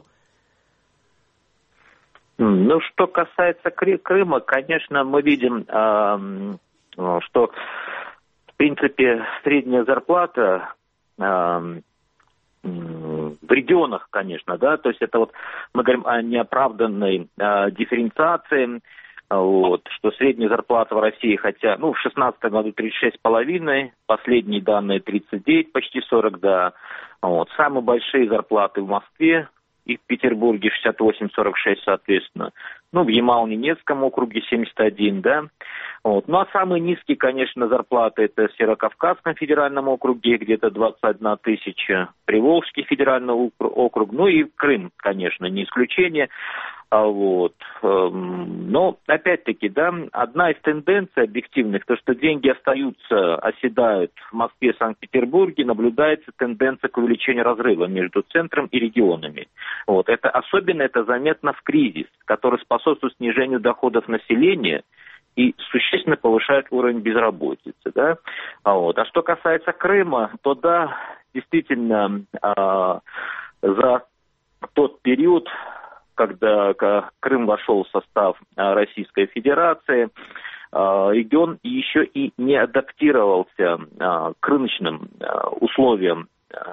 Ну, что касается Крыма, конечно, мы видим, что, в принципе, средняя зарплата в регионах, конечно, да, то есть это вот мы говорим о неоправданной дифференциации, вот, что средняя зарплата в России, хотя, ну, в 2016 году 36,5, последние данные 39, почти 40, да. Вот. Самые большие зарплаты в Москве и в Петербурге 68-46, соответственно. Ну, в Ямало-Ненецком округе 71, да. Вот. Ну, а самые низкие, конечно, зарплаты это в Северокавказском федеральном округе, где-то 21 тысяча, Приволжский федеральный округ, ну и Крым, конечно, не исключение. Вот. Но, опять-таки, да, одна из тенденций объективных, то, что деньги оседают в Москве, Санкт-Петербурге, наблюдается тенденция к увеличению разрыва между центром и регионами. Вот. Особенно это заметно в кризис, который способствует снижению доходов населения и существенно повышает уровень безработицы. Да? Вот. А что касается Крыма, то да, действительно, за тот период, когда Крым вошел в состав Российской Федерации, регион еще и не адаптировался к рыночным условиям,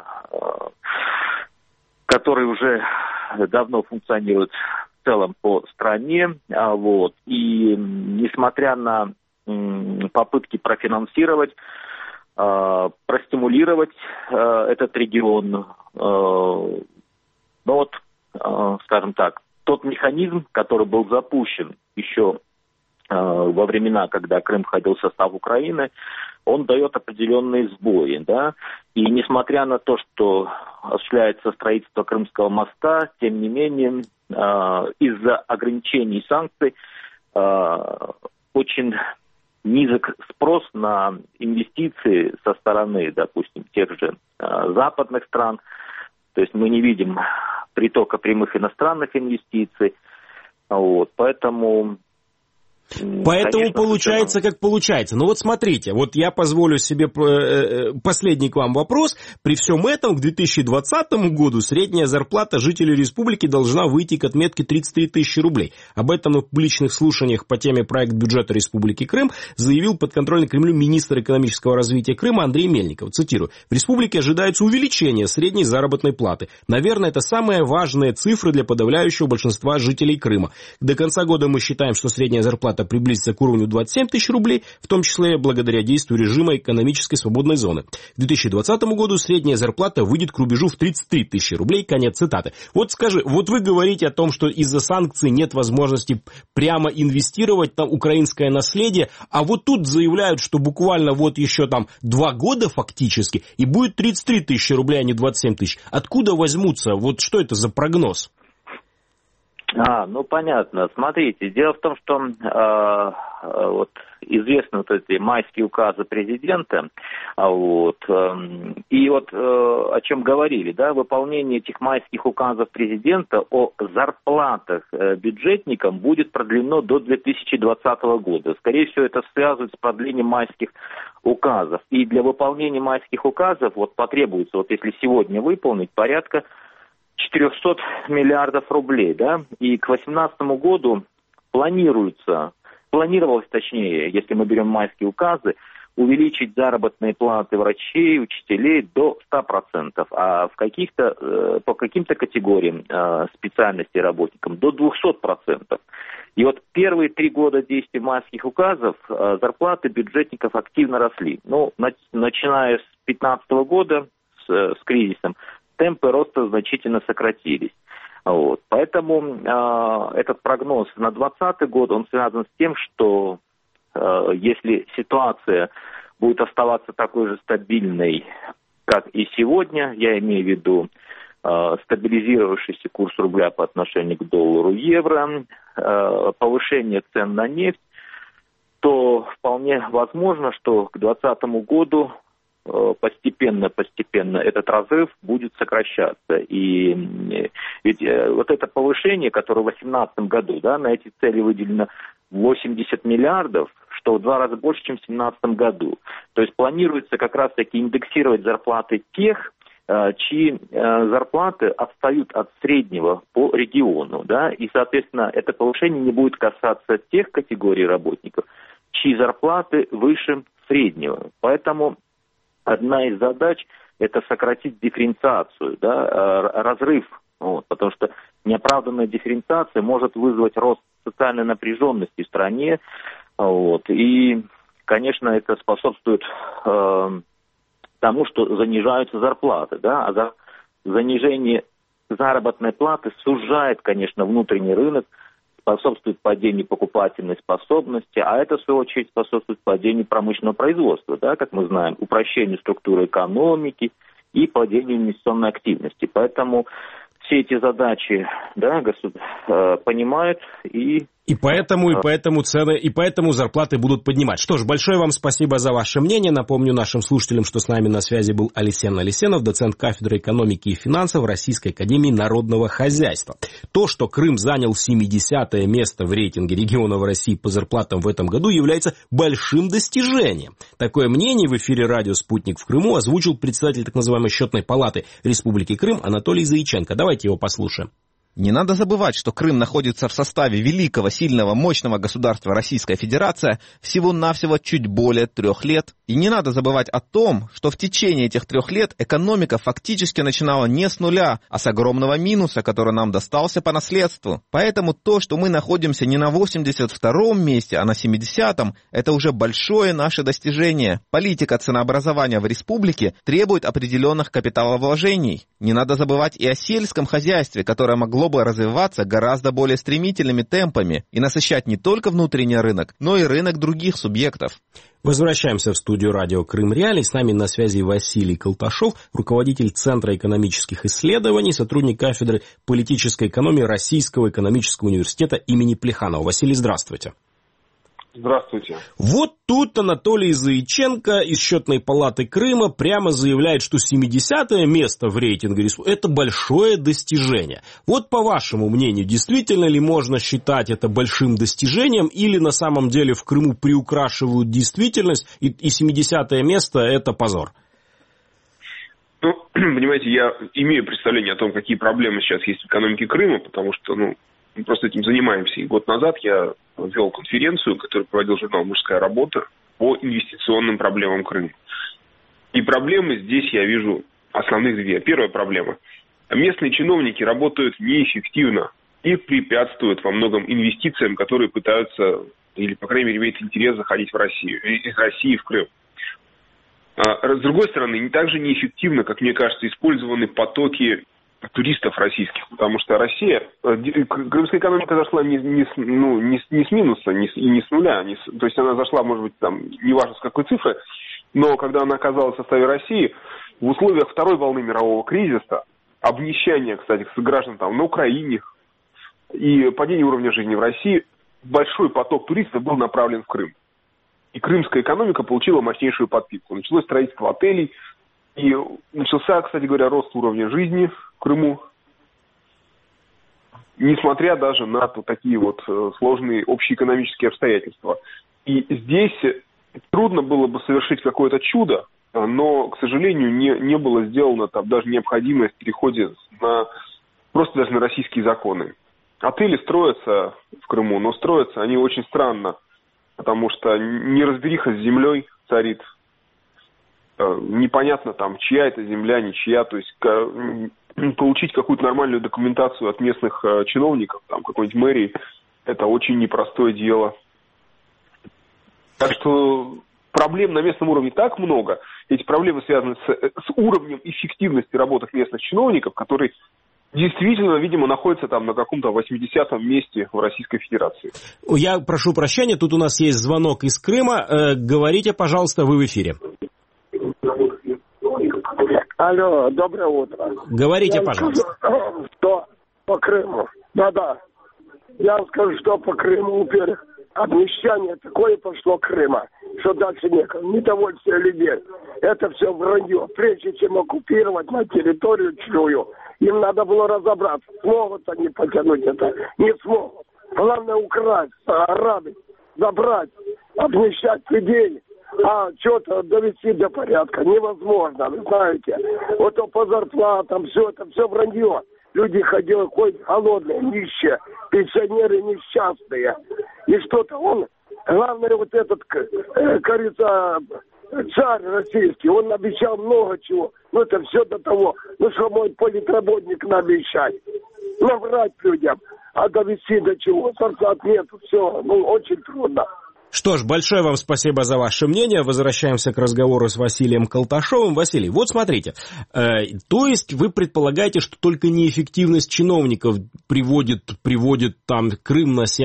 которые уже давно функционируют в целом по стране. Вот. И несмотря на попытки профинансировать, простимулировать этот регион, но вот, скажем так, тот механизм, который был запущен еще во времена, когда Крым входил в состав Украины, он дает определенные сбои, да, и несмотря на то, что осуществляется строительство Крымского моста, тем не менее, из-за ограничений и санкций очень низок спрос на инвестиции со стороны, допустим, тех же западных стран, то есть мы не видим притока прямых иностранных инвестиций, вот, поэтому конечно, получается, как получается. Но вот смотрите, вот я позволю себе последний к вам вопрос. При всем этом к 2020 году средняя зарплата жителей республики должна выйти к отметке 33 тысячи рублей. Об этом в публичных слушаниях по теме проект бюджета Республики Крым заявил подконтрольный Кремлю министр экономического развития Крыма Андрей Мельников. Цитирую. В республике ожидается увеличение средней заработной платы. Наверное, это самые важные цифры для подавляющего большинства жителей Крыма. До конца года мы считаем, что средняя зарплата приблизится к уровню 27 тысяч рублей, в том числе благодаря действию режима экономической свободной зоны. К 2020 году средняя зарплата выйдет к рубежу в 33 тысячи рублей. Конец цитаты. Вот скажи, вот вы говорите о том, что из-за санкций нет возможности прямо инвестировать на украинское наследие, а вот тут заявляют, что буквально вот еще там 2 года фактически, и будет 33 тысячи рублей, а не 27 тысяч. Откуда возьмутся? Вот что это за прогноз? Ну понятно. Смотрите, дело в том, что вот известны вот эти майские указы президента, вот, и вот о чем говорили, да, выполнение этих майских указов президента о зарплатах бюджетникам будет продлено до 2020 года. Скорее всего, это связывает с продлением майских указов. И для выполнения майских указов вот потребуется, вот если сегодня выполнить, порядка 400 миллиардов рублей, да, и к 2018 году планировалось, точнее, если мы берем майские указы, увеличить заработные платы врачей, учителей до 100%, а по каким-то категориям специальностей работникам до 200%. И вот первые 3 года действия майских указов зарплаты бюджетников активно росли. Ну, начиная с 2015 года, с кризисом, темпы роста значительно сократились. Вот. Поэтому этот прогноз на 2020 год, он связан с тем, что если ситуация будет оставаться такой же стабильной, как и сегодня, я имею в виду стабилизировавшийся курс рубля по отношению к доллару, евро, повышение цен на нефть, то вполне возможно, что к 2020 году постепенно этот разрыв будет сокращаться. И ведь вот это повышение, которое в 2018 году, да, на эти цели выделено 80 миллиардов, что в 2 раза больше, чем в 2017 году. То есть планируется как раз-таки индексировать зарплаты тех, чьи зарплаты отстают от среднего по региону, да, и, соответственно, это повышение не будет касаться тех категорий работников, чьи зарплаты выше среднего. Поэтому одна из задач – это сократить дифференциацию, да, разрыв, вот, потому что неоправданная дифференциация может вызвать рост социальной напряженности в стране, вот, и, конечно, это способствует тому, что занижаются зарплаты, да, а занижение заработной платы сужает, конечно, внутренний рынок, способствует падению покупательной способности, а это, в свою очередь, способствует падению промышленного производства, да, как мы знаем, упрощению структуры экономики и падению инвестиционной активности. Поэтому все эти задачи, да, понимают И поэтому цены, и поэтому зарплаты будут поднимать. Что ж, большое вам спасибо за ваше мнение. Напомню нашим слушателям, что с нами на связи был Алисен Алисенов, доцент кафедры экономики и финансов Российской академии народного хозяйства. То, что Крым занял 70-е место в рейтинге регионов России по зарплатам в этом году, является большим достижением. Такое мнение в эфире радио «Спутник» в Крыму озвучил председатель так называемой счетной палаты Республики Крым Анатолий Заиченко. Давайте его послушаем. Не надо забывать, что Крым находится в составе великого, сильного, мощного государства Российская Федерация всего-навсего чуть более 3 лет. И не надо забывать о том, что в течение этих 3 лет экономика фактически начинала не с нуля, а с огромного минуса, который нам достался по наследству. Поэтому то, что мы находимся не на 82-м месте, а на 70-м, это уже большое наше достижение. Политика ценообразования в республике требует определенных капиталовложений. Не надо забывать и о сельском хозяйстве, которое могло бы развиваться гораздо более стремительными темпами и насыщать не только внутренний рынок, но и рынок других субъектов. Возвращаемся в студию радио «Крым Реалии». С нами на связи Василий Колташов, руководитель Центра экономических исследований, сотрудник кафедры политической экономии Российского экономического университета имени Плеханова. Василий, здравствуйте. Здравствуйте. Вот тут Анатолий Заиченко из счетной палаты Крыма прямо заявляет, что 70-е место в рейтинге – это большое достижение. Вот по вашему мнению, действительно ли можно считать это большим достижением, или на самом деле в Крыму приукрашивают действительность, и 70-е место – это позор? Ну, понимаете, я имею представление о том, какие проблемы сейчас есть в экономике Крыма, потому что, мы просто этим занимаемся. И год назад я вел конференцию, которую проводил журнал «Мужская работа» по инвестиционным проблемам Крыма. И проблемы здесь я вижу основных 2. Первая проблема. Местные чиновники работают неэффективно и препятствуют во многом инвестициям, которые пытаются, или, по крайней мере, имеют интерес заходить в Россию, из России в Крым. С другой стороны, также неэффективно, как мне кажется, использованы потоки туристов российских, потому что Россия, крымская экономика зашла не с минуса, не с нуля, то есть она зашла, может быть, там, неважно с какой цифры, но когда она оказалась в составе России, в условиях второй волны мирового кризиса, обнищания, кстати, граждан там на Украине и падения уровня жизни в России, большой поток туристов был направлен в Крым. И крымская экономика получила мощнейшую подпитку. Началось строительство отелей, и начался, кстати говоря, рост уровня жизни в Крыму, несмотря даже на такие вот сложные общеэкономические обстоятельства. И здесь трудно было бы совершить какое-то чудо, но, к сожалению, не было сделано там даже необходимость в переходе просто даже на российские законы. Отели строятся в Крыму, но строятся они очень странно, потому что неразбериха с землей царит. Непонятно там, чья это земля, не чья, то есть получить какую-то нормальную документацию от местных чиновников, там какой-нибудь мэрии, это очень непростое дело. Так что проблем на местном уровне так много, эти проблемы связаны с уровнем эффективности работы местных чиновников, которые действительно, видимо, находятся там на каком-то 80-м месте в Российской Федерации. Я прошу прощения, тут у нас есть звонок из Крыма. Говорите, пожалуйста, вы в эфире. Алло, доброе утро. Говорите, пожалуйста. Скажу, что по Крыму, да-да, я вам скажу, что по Крыму теперь обнищание такое пошло Крыма, что дальше некому, недовольствие людей. Это все вранье. Прежде чем оккупировать на территорию чужую, им надо было разобраться, смогут они потянуть это, не смогут. Главное украсть, ограбить, забрать, обнищать людей. А что-то довести до порядка невозможно, вы знаете. Вот то по зарплатам, все это, все вранье. Люди ходят голодные, нищие, пенсионеры несчастные. И что-то он, главное, вот этот, кажется, царь российский, он обещал много чего. Ну это все до того, ну что мой политработник наобещать. Наврать людям, а довести до чего, зарплат нет, все, ну очень трудно. Что ж, большое вам спасибо за ваше мнение. Возвращаемся к разговору с Василием Колташовым. Василий, вот смотрите, то есть вы предполагаете, что только неэффективность чиновников приводит там Крым на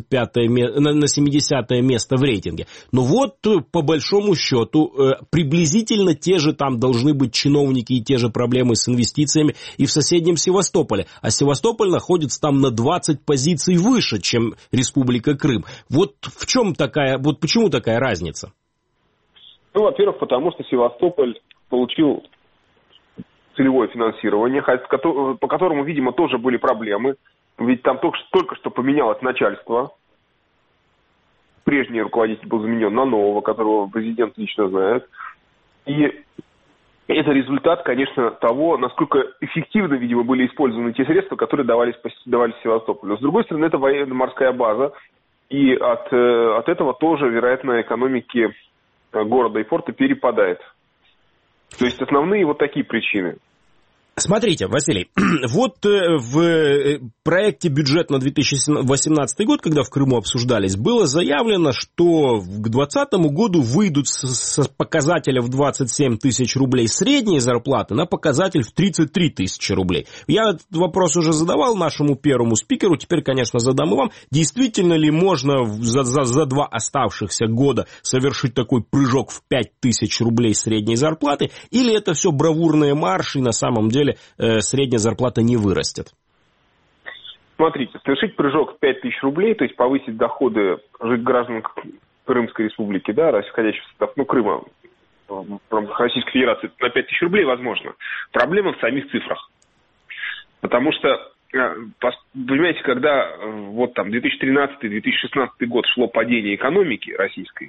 70-е место в рейтинге. Но вот по большому счету приблизительно те же там должны быть чиновники и те же проблемы с инвестициями и в соседнем Севастополе. А Севастополь находится там на 20 позиций выше, чем Республика Крым. Вот в чем вот почему такая разница? Ну, во-первых, потому что Севастополь получил целевое финансирование, по которому, видимо, тоже были проблемы. Ведь там только что поменялось начальство. Прежний руководитель был заменен на нового, которого президент лично знает. И это результат, конечно, того, насколько эффективно, видимо, были использованы те средства, которые давались Севастополю. С другой стороны, это военно-морская база. И от этого тоже, вероятно, экономики города и порта перепадает. То есть основные вот такие причины. Смотрите, Василий, вот в проекте бюджет на 2018 год, когда в Крыму обсуждались, было заявлено, что к 2020 году выйдут с показателя в 27 тысяч рублей средней зарплаты на показатель в 33 тысячи рублей. Я этот вопрос уже задавал нашему первому спикеру, теперь, конечно, задам и вам. Действительно ли можно за 2 оставшихся года совершить такой прыжок в 5 тысяч рублей средней зарплаты, или это все бравурные марши, и на самом деле средняя зарплата не вырастет? Смотрите, совершить прыжок в 5 тысяч рублей, то есть повысить доходы граждан Крымской республики, да, входящих в состав, Крыма, в рамках Российской Федерации, на 5 тысяч рублей возможно. Проблема в самих цифрах. Потому что, понимаете, когда вот там 2013-2016 год шло падение экономики российской,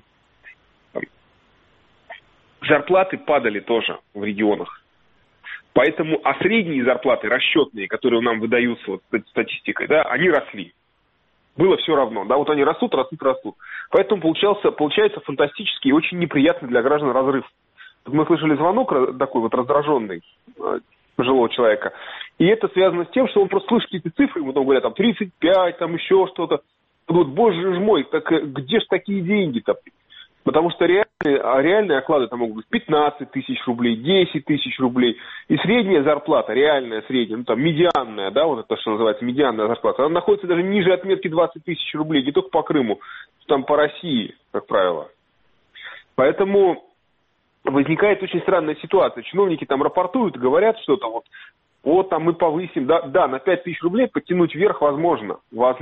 зарплаты падали тоже в регионах. Поэтому, а средние зарплаты, расчетные, которые нам выдаются вот статистикой, да, они росли. Было все равно, да, вот они растут. Поэтому получается фантастический и очень неприятный для граждан разрыв. Мы слышали звонок такой вот раздраженный пожилого человека, и это связано с тем, что он просто слышит эти цифры, ему там говорят, там 35, там еще что-то. Вот, боже ж мой, так где ж такие деньги-то? Потому что реальные оклады там могут быть 15 тысяч рублей, 10 тысяч рублей. И средняя зарплата, реальная средняя, там медианная, да, вот это что называется медианная зарплата, она находится даже ниже отметки 20 тысяч рублей, не только по Крыму, там по России, как правило. Поэтому возникает очень странная ситуация. Чиновники там рапортуют, говорят что-то, вот там мы повысим, да, на 5 тысяч рублей подтянуть вверх возможно.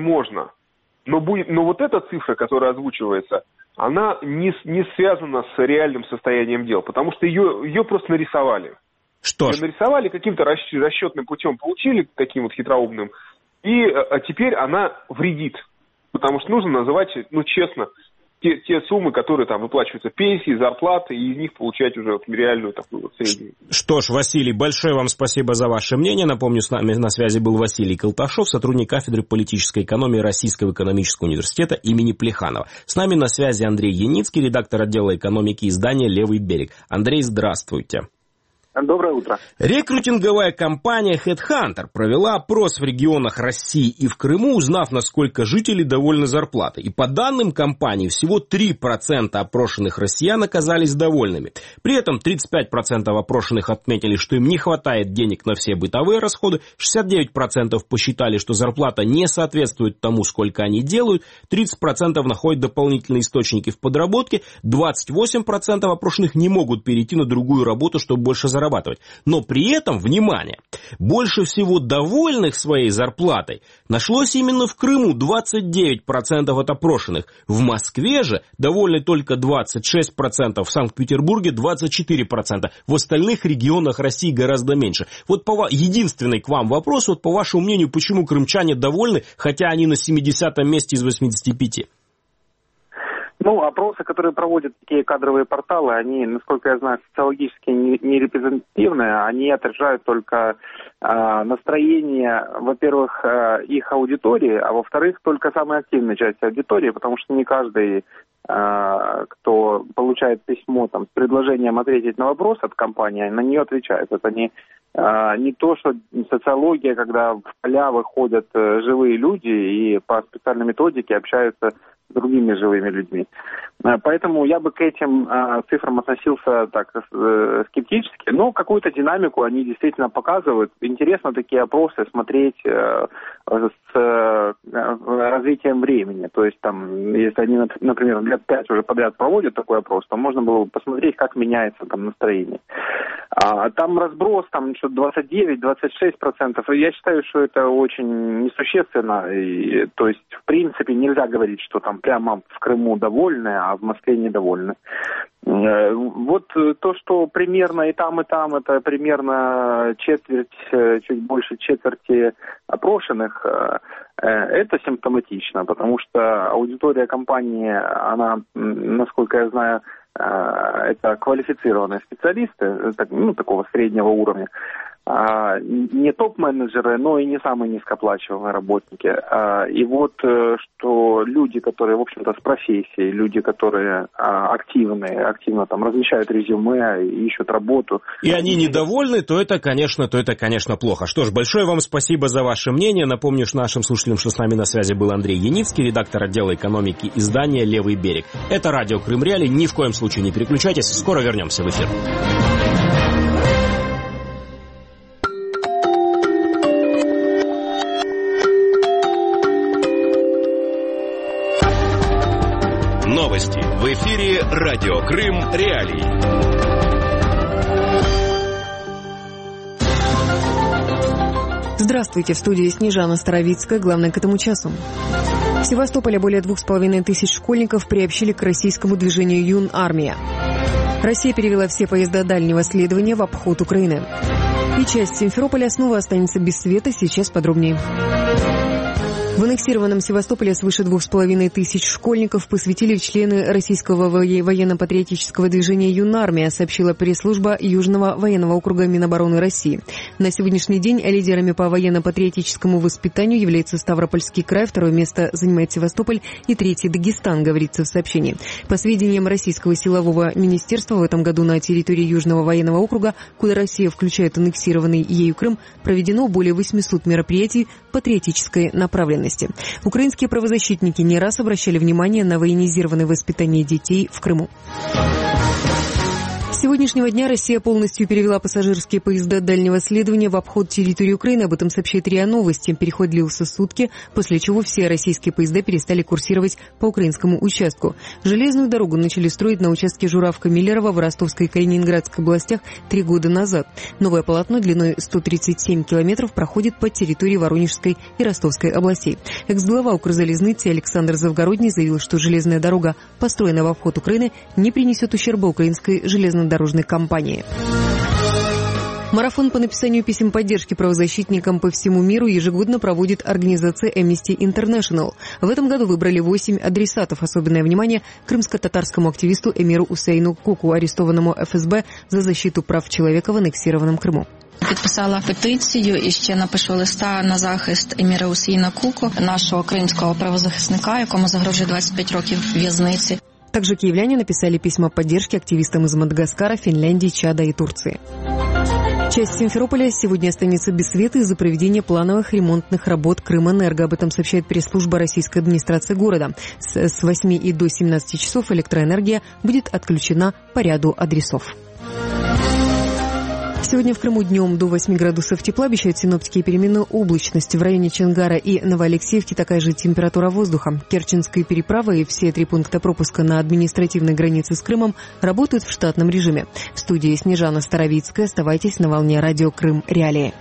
Но вот эта цифра, которая озвучивается, она не связана с реальным состоянием дел, потому что ее просто нарисовали. Ее нарисовали каким-то расчетным путем, получили таким вот хитроумным, и теперь она вредит. Потому что нужно называть, честно, те суммы, которые там выплачиваются, пенсии, зарплаты, и из них получать уже реальную такую вот среднюю. Что ж, Василий, большое вам спасибо за ваше мнение. Напомню, с нами на связи был Василий Колташов, сотрудник кафедры политической экономии Российского экономического университета имени Плеханова. С нами на связи Андрей Яницкий, редактор отдела экономики издания «Левый берег». Андрей, здравствуйте. Доброе утро. Рекрутинговая компания HeadHunter провела опрос в регионах России и в Крыму, узнав, насколько жители довольны зарплатой. И по данным компании, всего 3% опрошенных россиян оказались довольными. При этом 35% опрошенных отметили, что им не хватает денег на все бытовые расходы, 69% посчитали, что зарплата не соответствует тому, сколько они делают, 30% находят дополнительные источники в подработке, 28% опрошенных не могут перейти на другую работу, чтобы больше зарабатывать. Но при этом, внимание, больше всего довольных своей зарплатой нашлось именно в Крыму 29% от опрошенных. В Москве же довольны только 26%, в Санкт-Петербурге 24%. В остальных регионах России гораздо меньше. Вот единственный к вам вопрос, вот по вашему мнению, почему крымчане довольны, хотя они на 70-м месте из 85? Опросы, которые проводят такие кадровые порталы, они, насколько я знаю, социологически не репрезентативные, они отражают только настроение, во-первых, их аудитории, а во-вторых, только самой активной части аудитории, потому что не каждый, кто получает письмо с предложением ответить на вопрос от компании, на нее отвечает. Это не то, что социология, когда в поля выходят живые люди и по специальной методике общаются другими живыми людьми. Поэтому я бы к этим цифрам относился так скептически, но какую-то динамику они действительно показывают. Интересно такие опросы смотреть с развитием времени. То есть там, если они, например, лет 5 уже подряд проводят такой опрос, то можно было бы посмотреть, как меняется там настроение. Там разброс, там что-то 29-26%. Я считаю, что это очень несущественно. И, то есть, в принципе, нельзя говорить, что там прямо в Крыму довольны, а в Москве недовольны. Вот то, что примерно и там, это примерно чуть больше четверти опрошенных, это симптоматично, потому что аудитория компании, она, насколько я знаю, это квалифицированные специалисты, такого среднего уровня. Не топ-менеджеры, но и не самые низкооплачиваемые работники. И вот что люди, которые, в общем-то, с профессией, люди, которые активно там размещают резюме, ищут работу. И они недовольны, то это, конечно, плохо. Что ж, большое вам спасибо за ваше мнение. Напомню нашим слушателям, что с нами на связи был Андрей Яницкий, редактор отдела экономики издания «Левый берег». Это радио Крым Реалии. Ни в коем случае не переключайтесь. Скоро вернемся в эфир. Новости в эфире радио Крым Реалии. Здравствуйте, в студии Снежана Старовицкая. Главное к этому часу. В Севастополе более 2500 школьников приобщили к российскому движению «Юнармия». Россия перевела все поезда дальнего следования в обход Украины. И часть Симферополя снова останется без света. Сейчас подробнее. В аннексированном Севастополе свыше 2500 школьников посвятили в члены российского военно-патриотического движения «Юнармия», сообщила пресс-служба Южного военного округа Минобороны России. На сегодняшний день лидерами по военно-патриотическому воспитанию являются Ставропольский край, второе место занимает Севастополь и третий Дагестан, говорится в сообщении. По сведениям российского силового министерства, в этом году на территории Южного военного округа, куда Россия включает аннексированный ею Крым, проведено более 800 мероприятий патриотической направленности. Украинские правозащитники не раз обращали внимание на военизированное воспитание детей в Крыму. С сегодняшнего дня Россия полностью перевела пассажирские поезда дальнего следования в обход территории Украины. Об этом сообщает РИА Новости. Переход длился сутки, после чего все российские поезда перестали курсировать по украинскому участку. Железную дорогу начали строить на участке Журавка-Миллерово в Ростовской и Калининградской областях 3 года назад. Новое полотно длиной 137 километров проходит по территории Воронежской и Ростовской областей. Экс-глава Укрзалезницы Александр Завгородний заявил, что железная дорога, построенная в обход Украины, не принесет ущерба украинской железнодорожной компании. Марафон по написанию писем поддержки правозащитникам по всему миру ежегодно проводит организация Amnesty International. В этом году выбрали 8 адресатов. Особенное внимание крымско-татарскому активисту Эмиру Усейну Куку, арестованному ФСБ за защиту прав человека в аннексированном Криму. Підписала петицію і ще напишу листа на захист Еміра Усейна Куку, нашого кримського правозахисника, якому загрожує 25 років в'язниці. Также киевляне написали письма поддержки активистам из Мадагаскара, Финляндии, Чада и Турции. Часть Симферополя сегодня останется без света из-за проведения плановых ремонтных работ Крымэнерго. Об этом сообщает пресс-служба российской администрации города. С 8 и до 17 часов электроэнергия будет отключена по ряду адресов. Сегодня в Крыму днем до 8 градусов тепла, обещают синоптики, переменную облачность. В районе Чонгара и Новоалексеевки такая же температура воздуха. Керченская переправа и все 3 пункта пропуска на административной границе с Крымом работают в штатном режиме. В студии Снежана Старовицкая. Оставайтесь на волне радио Крым Реалии.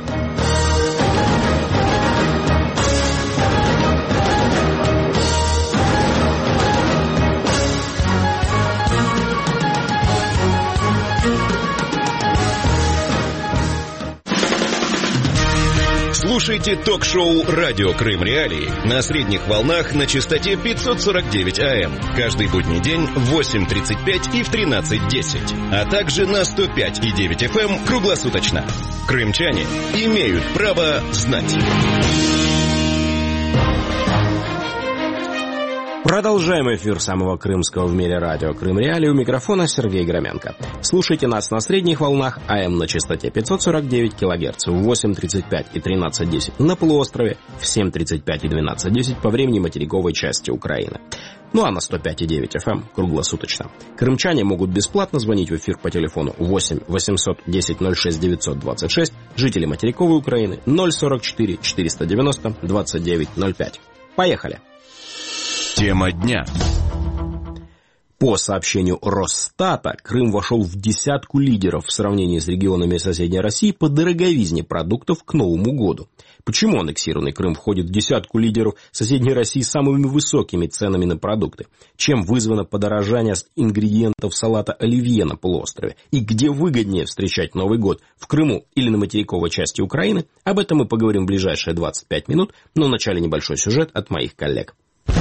Слушайте ток-шоу «Радио Крым Реалии» на средних волнах на частоте 549 АМ. Каждый будний день в 8:35 и в 13:10. А также на 105,9 FM круглосуточно. Крымчане имеют право знать. Продолжаем эфир самого крымского в мире радио «Крым Реалии». У микрофона Сергей Громенко. Слушайте нас на средних волнах АМ на частоте 549 кГц в 8:35 и 13:10 на полуострове, в 7:35 и 12:10 по времени материковой части Украины. Ну а на 105,9 FM круглосуточно. Крымчане могут бесплатно звонить в эфир по телефону 8 800 10 06 926, жители материковой Украины 044 490 29 05. Поехали! Тема дня. По сообщению Росстата, Крым вошел в десятку лидеров в сравнении с регионами соседней России по дороговизне продуктов к Новому году. Почему аннексированный Крым входит в десятку лидеров соседней России с самыми высокими ценами на продукты? Чем вызвано подорожание ингредиентов салата оливье на полуострове? И где выгоднее встречать Новый год, в Крыму или на материковой части Украины? Об этом мы поговорим в ближайшие 25 минут, но вначале небольшой сюжет от моих коллег.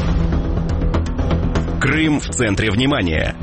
Крым в центре внимания.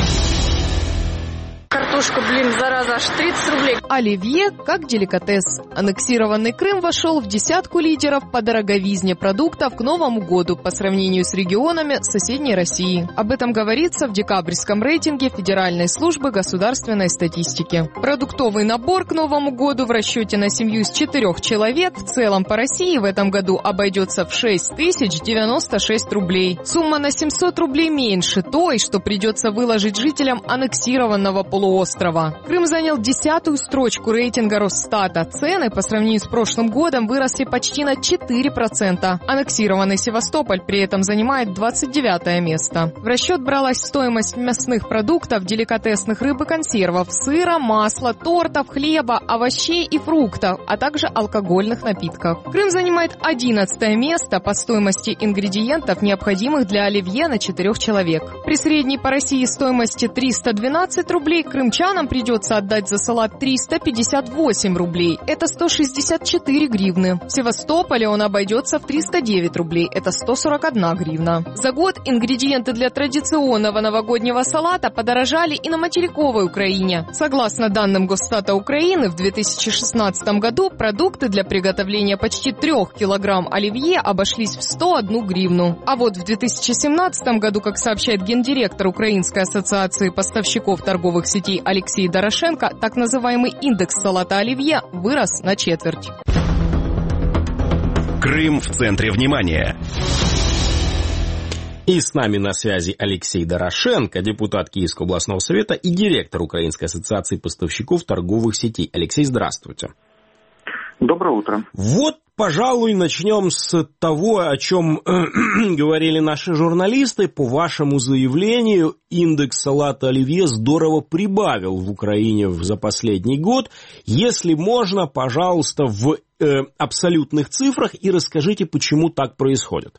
Картошка, зараза, аж 30 рублей. Оливье как деликатес. Аннексированный Крым вошел в десятку лидеров по дороговизне продуктов к Новому году по сравнению с регионами соседней России. Об этом говорится в декабрьском рейтинге Федеральной службы государственной статистики. Продуктовый набор к Новому году в расчете на семью из 4 человек в целом по России в этом году обойдется в 6096 рублей. Сумма на 700 рублей меньше той, что придется выложить жителям аннексированного полуострова. Крым занял 10-ю строчку рейтинга Росстата. Цены по сравнению с прошлым годом выросли почти на 4%. Аннексированный Севастополь при этом занимает 29-е место. В расчет бралась стоимость мясных продуктов, деликатесных рыб и консервов, сыра, масла, тортов, хлеба, овощей и фруктов, а также алкогольных напитков. Крым занимает 11-е место по стоимости ингредиентов, необходимых для оливье на 4 человек. При средней по России стоимости 312 рублей крымчанам придется отдать за салат 358 рублей. Это 164 гривны. В Севастополе он обойдется в 309 рублей. Это 141 гривна. За год ингредиенты для традиционного новогоднего салата подорожали и на материковой Украине. Согласно данным Госстата Украины, в 2016 году продукты для приготовления почти 3 килограмм оливье обошлись в 101 гривну. А вот в 2017 году, как сообщает гендиректор Украинской ассоциации поставщиков торговых сетей Алексей Дорошенко, так называемый индекс салата оливье вырос на 1/4. Крым в центре внимания. И с нами на связи Алексей Дорошенко, депутат Киевского областного совета и директор Украинской ассоциации поставщиков торговых сетей. Алексей, здравствуйте. Доброе утро. Вот, пожалуй, начнем с того, о чем говорили наши журналисты. По вашему заявлению, индекс салата оливье здорово прибавил в Украине за последний год. Если можно, пожалуйста, в абсолютных цифрах и расскажите, почему так происходит.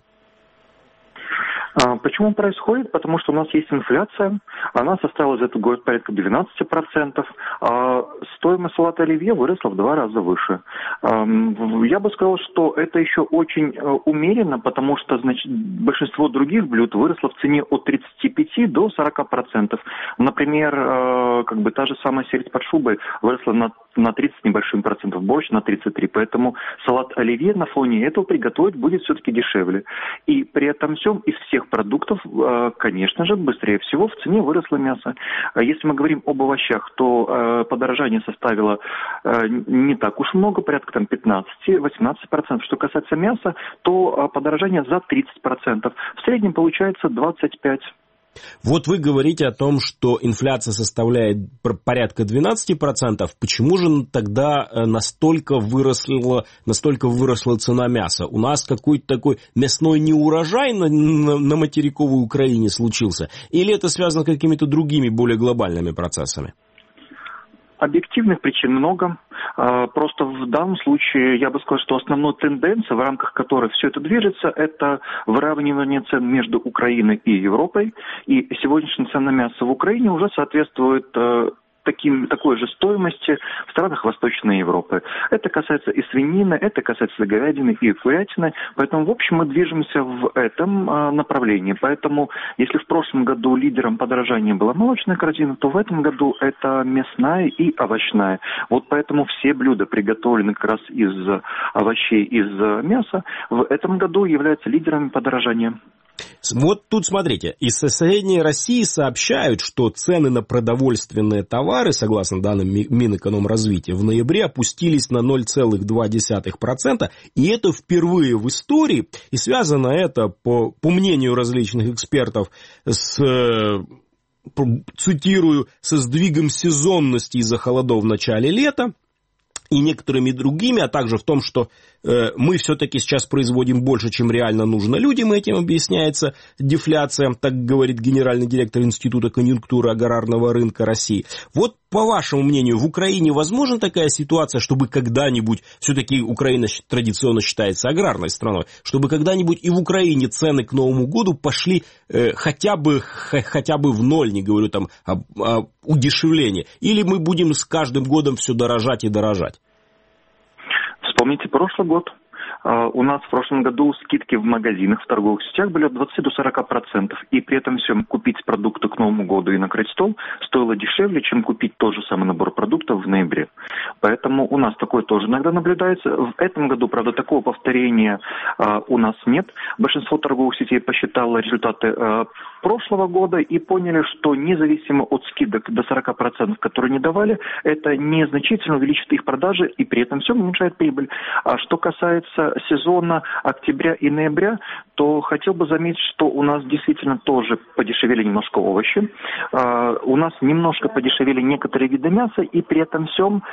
Почему происходит? Потому что у нас есть инфляция, она составила за этот год порядка 12%, а стоимость салата оливье выросла в 2 раза выше. Я бы сказал, что это еще очень умеренно, потому что большинство других блюд выросло в цене от 35 до 40%. Например, та же самая сельдь под шубой выросла на 30 с небольшим процентов, борщ на 33%. Поэтому салат оливье на фоне этого приготовить будет все-таки дешевле. И при этом всем из всех продуктов, конечно же, быстрее всего в цене выросло мясо. Если мы говорим об овощах, то подорожание составило не так уж много, порядка 15-18%. Что касается мяса, то подорожание за 30%. В среднем получается 25%. Вот вы говорите о том, что инфляция составляет порядка 12%. Почему же тогда настолько выросла цена мяса? У нас какой-то такой мясной неурожай на материковой Украине случился? Или это связано с какими-то другими, более глобальными процессами? Объективных причин много. Просто в данном случае я бы сказал, что основной тенденция, в рамках которой все это движется, это выравнивание цен между Украиной и Европой. И сегодняшняя цена мяса в Украине уже соответствует такой же стоимости в странах Восточной Европы. Это касается и свинины, это касается и говядины, и курятины. Поэтому, в общем, мы движемся в этом направлении. Поэтому, если в прошлом году лидером подорожания была молочная корзина, то в этом году это мясная и овощная. Вот поэтому все блюда, приготовленные как раз из овощей, из мяса, в этом году являются лидерами подорожания. Вот тут смотрите, из соседней России сообщают, что цены на продовольственные товары, согласно данным Минэкономразвития, в ноябре опустились на 0,2%, и это впервые в истории, и связано это, по мнению различных экспертов, цитирую, со сдвигом сезонности из-за холодов в начале лета, и некоторыми другими, а также в том, что мы все-таки сейчас производим больше, чем реально нужно людям, и этим объясняется дефляция, так говорит генеральный директор Института конъюнктуры аграрного рынка России. Вот, по вашему мнению, в Украине возможна такая ситуация, чтобы когда-нибудь, все-таки Украина традиционно считается аграрной страной, чтобы когда-нибудь и в Украине цены к Новому году пошли хотя бы в ноль, не говорю там о удешевлении, или мы будем с каждым годом все дорожать и дорожать? Вспомните прошлый год. У нас в прошлом году скидки в магазинах, в торговых сетях были от 20 до 40%. И при этом всем купить продукты к Новому году и накрыть стол стоило дешевле, чем купить тот же самый набор продуктов в ноябре. Поэтому у нас такое тоже иногда наблюдается. В этом году, правда, такого повторения у нас нет. Большинство торговых сетей посчитало результаты прошлого года и поняли, что независимо от скидок до 40%, которые они давали, это незначительно увеличит их продажи и при этом всем уменьшает прибыль. А что касается сезона октября и ноября, то хотел бы заметить, что у нас действительно тоже подешевели немножко овощи. У нас немножко подешевели некоторые виды мяса, и при этом всем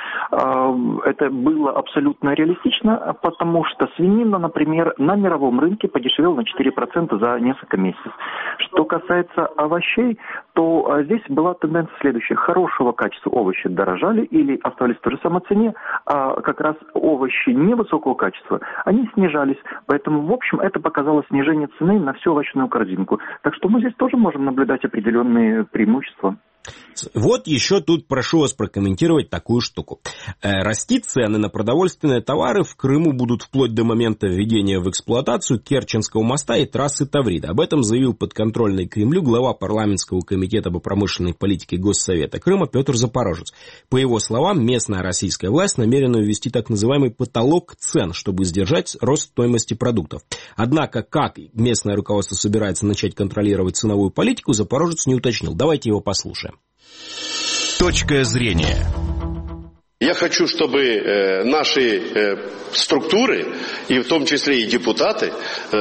это было абсолютно реалистично, потому что свинина, например, на мировом рынке подешевела на 4% за несколько месяцев. Что касается овощей, то здесь была тенденция следующая. Хорошего качества овощи дорожали или оставались в той же самой цене, а как раз овощи невысокого качества, они снижались. Поэтому, в общем, это показало снижение цены на всю овощную корзинку. Так что мы здесь тоже можем наблюдать определенные преимущества. Вот еще тут прошу вас прокомментировать такую штуку. Расти цены на продовольственные товары в Крыму будут вплоть до момента введения в эксплуатацию Керченского моста и трассы Таврида. Об этом заявил подконтрольный Кремлю глава парламентского комитета по промышленной политике Госсовета Крыма Петр Запорожец. По его словам, местная российская власть намерена ввести так называемый потолок цен, чтобы сдержать рост стоимости продуктов. Однако, как местное руководство собирается начать контролировать ценовую политику, Запорожец не уточнил. Давайте его послушаем. Точка зрения. Я хочу, чтобы наши структуры, и в том числе и депутаты,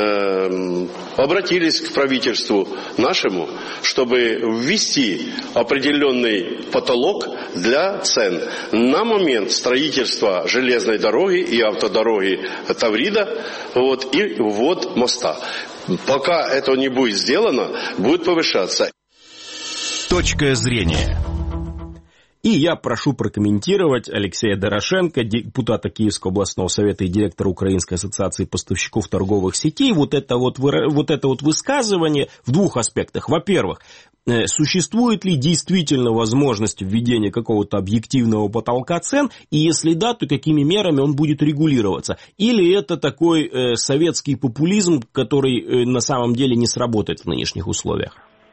обратились к правительству нашему, чтобы ввести определенный потолок для цен на момент строительства железной дороги и автодороги Таврида, и ввод моста. Пока это не будет сделано, будет повышаться. Точка зрения. И я прошу прокомментировать Алексея Дорошенко, депутата Киевского областного совета и директора Украинской ассоциации поставщиков торговых сетей, вот это высказывание в двух аспектах. Во-первых, существует ли действительно возможность введения какого-то объективного потолка цен, и если да, то какими мерами он будет регулироваться? Или это такой советский популизм, который на самом деле не сработает в нынешних условиях?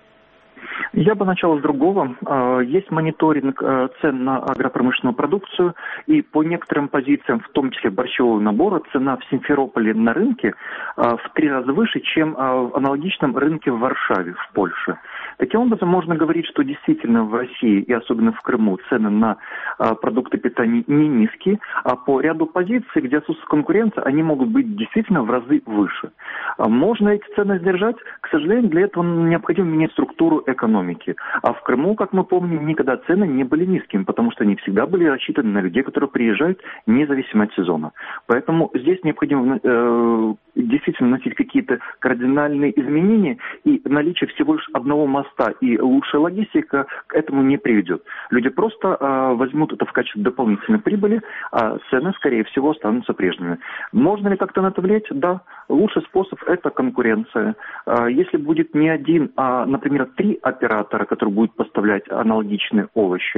Я бы начал с другого. Есть мониторинг цен на агропромышленную продукцию, и по некоторым позициям, в том числе борщевого набора, цена в Симферополе на рынке в 3 раза выше, чем в аналогичном рынке в Варшаве, в Польше. Таким образом, можно говорить, что действительно в России, и особенно в Крыму, цены на продукты питания не низкие, а по ряду позиций, где отсутствует конкуренция, они могут быть действительно в разы выше. Можно эти цены сдержать? К сожалению, для этого необходимо менять структуру экономики. А в Крыму, как мы помним, никогда цены не были низкими, потому что они всегда были рассчитаны на людей, которые приезжают независимо от сезона. Поэтому здесь необходимо действительно вносить какие-то кардинальные изменения, и наличие всего лишь одного моста и лучшая логистика к этому не приведет. Люди просто возьмут это в качестве дополнительной прибыли, а цены, скорее всего, останутся прежними. Можно ли как-то на это влиять? Да. Лучший способ – это конкуренция. Если будет не один, а, например, 3 оператора, которые будут поставлять аналогичные овощи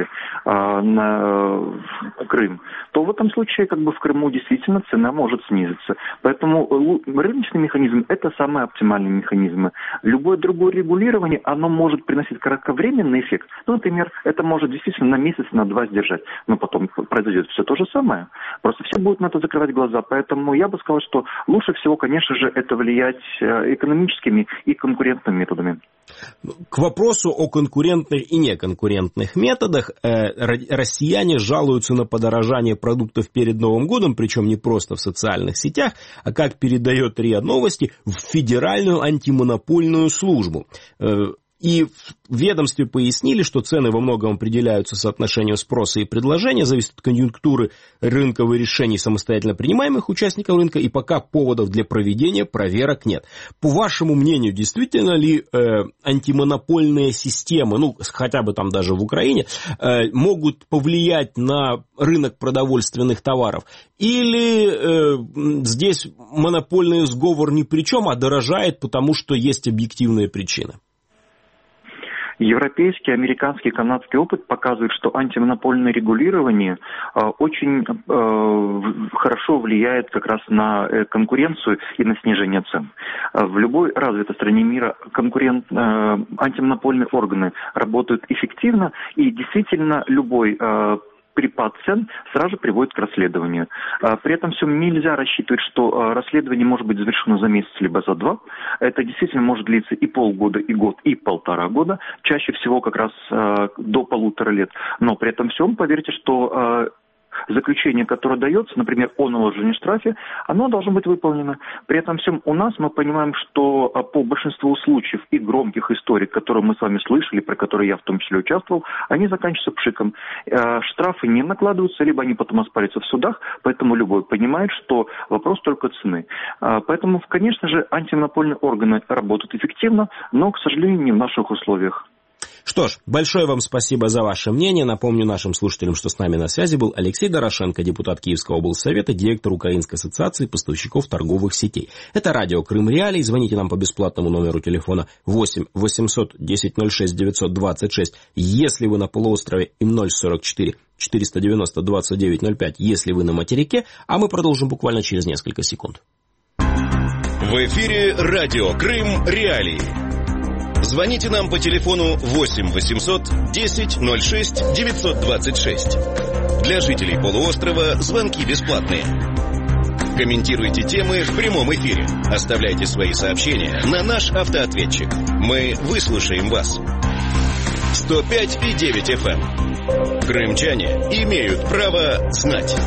на Крым, то в этом случае в Крыму действительно цена может снизиться. Поэтому рыночный механизм – это самый оптимальный механизм. Любое другое регулирование, оно может приносить кратковременный эффект. Ну, например, это может действительно на месяц, на 2 сдержать. Но потом произойдет все то же самое. Просто все будут на это закрывать глаза. Поэтому я бы сказал, что лучше всего, конечно же, это влиять экономическими и конкурентными методами. К вопросу о конкурентных и неконкурентных методах, россияне жалуются на подорожание продуктов перед Новым годом, причем не просто в социальных сетях, а, как передает РИА Новости, в Федеральную антимонопольную службу. И в ведомстве пояснили, что цены во многом определяются соотношением спроса и предложения, зависят от конъюнктуры рынковых решений самостоятельно принимаемых участников рынка, и пока поводов для проведения проверок нет. По вашему мнению, действительно ли антимонопольные системы, ну, хотя бы там даже в Украине, могут повлиять на рынок продовольственных товаров? Или здесь монопольный сговор ни при чем, а дорожает, потому что есть объективные причины? Европейский, американский, канадский опыт показывает, что антимонопольное регулирование очень хорошо влияет как раз на конкуренцию и на снижение цен. В любой развитой стране мира антимонопольные органы работают эффективно, и действительно любой перепад цен сразу же приводит к расследованию. При этом всем нельзя рассчитывать, что расследование может быть завершено за месяц либо за 2. Это действительно может длиться и полгода, и год, и 1,5 года. Чаще всего как раз до 1,5 лет. Но при этом всем поверьте, что заключение, которое дается, например, о наложении штрафа, оно должно быть выполнено. При этом всем у нас мы понимаем, что по большинству случаев и громких историй, которые мы с вами слышали, про которые я в том числе участвовал, они заканчиваются пшиком. Штрафы не накладываются, либо они потом оспариваются в судах, поэтому любой понимает, что вопрос только цены. Поэтому, конечно же, антимонопольные органы работают эффективно, но, к сожалению, не в наших условиях. Что ж, большое вам спасибо за ваше мнение. Напомню нашим слушателям, что с нами на связи был Алексей Дорошенко, депутат Киевского облсовета, директор Украинской ассоциации поставщиков торговых сетей. Это радио Крым Реалии. Звоните нам по бесплатному номеру телефона 8 800 10 06 926, если вы на полуострове, и 044 490 29 05, если вы на материке. А мы продолжим буквально через несколько секунд. В эфире радио Крым Реалии. Звоните нам по телефону 8 800 10 06 926. Для жителей полуострова звонки бесплатные. Комментируйте темы в прямом эфире. Оставляйте свои сообщения на наш автоответчик. Мы выслушаем вас. 105,9 FM. Крымчане имеют право знать.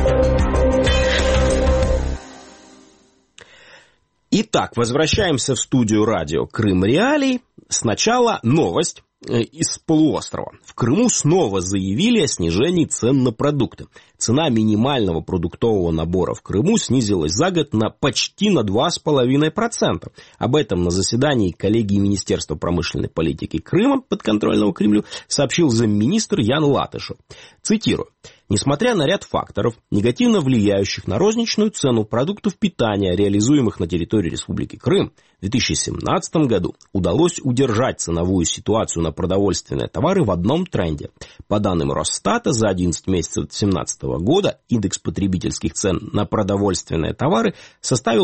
Итак, возвращаемся в студию радио Крым Реалий. Сначала новость из полуострова. В Крыму снова заявили о снижении цен на продукты. Цена минимального продуктового набора в Крыму снизилась за год почти на 2,5%. Об этом на заседании коллегии Министерства промышленной политики Крыма, подконтрольного Кремлю, сообщил замминистр Ян Латышев. Цитирую. Несмотря на ряд факторов, негативно влияющих на розничную цену продуктов питания, реализуемых на территории Республики Крым, в 2017 году удалось удержать ценовую ситуацию на продовольственные товары в одном тренде. По данным Росстата, за 11 месяцев 2017 года индекс потребительских цен на продовольственные товары составил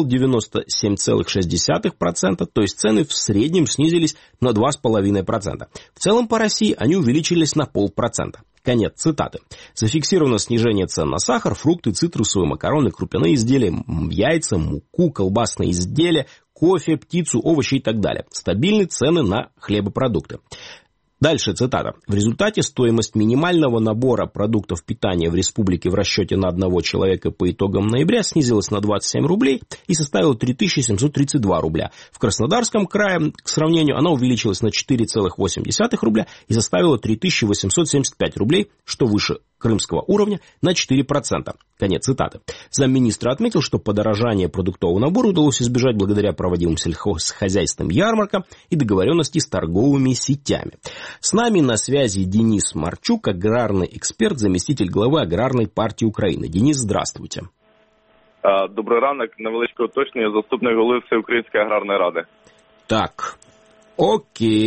97,6%, то есть цены в среднем снизились на 2,5%. В целом по России они увеличились на 0,5%. Конец цитаты. Зафиксировано снижение цен на сахар, фрукты, цитрусовые, макароны, крупяные изделия, яйца, муку, колбасные изделия, кофе, птицу, овощи и так далее. Стабильны цены на хлебопродукты. Дальше цитата. В результате стоимость минимального набора продуктов питания в республике в расчете на одного человека по итогам ноября снизилась на 27 рублей и составила 3732 рубля. В Краснодарском крае, к сравнению, она увеличилась на 4,8 рубля и составила 3875 рублей, что выше крымского уровня на 4%. Конец цитаты. Замминистра отметил, что подорожание продуктового набора удалось избежать благодаря проводимым сельхозхозяйственным ярмаркам и договоренности с торговыми сетями. С нами на связи Денис Марчук, аграрный эксперт, заместитель главы Аграрной партии України. Денис, здравствуйте. Добрий ранок. Невеличке уточнення. Заступник голови Всеукраїнської аграрної ради. Так, окей.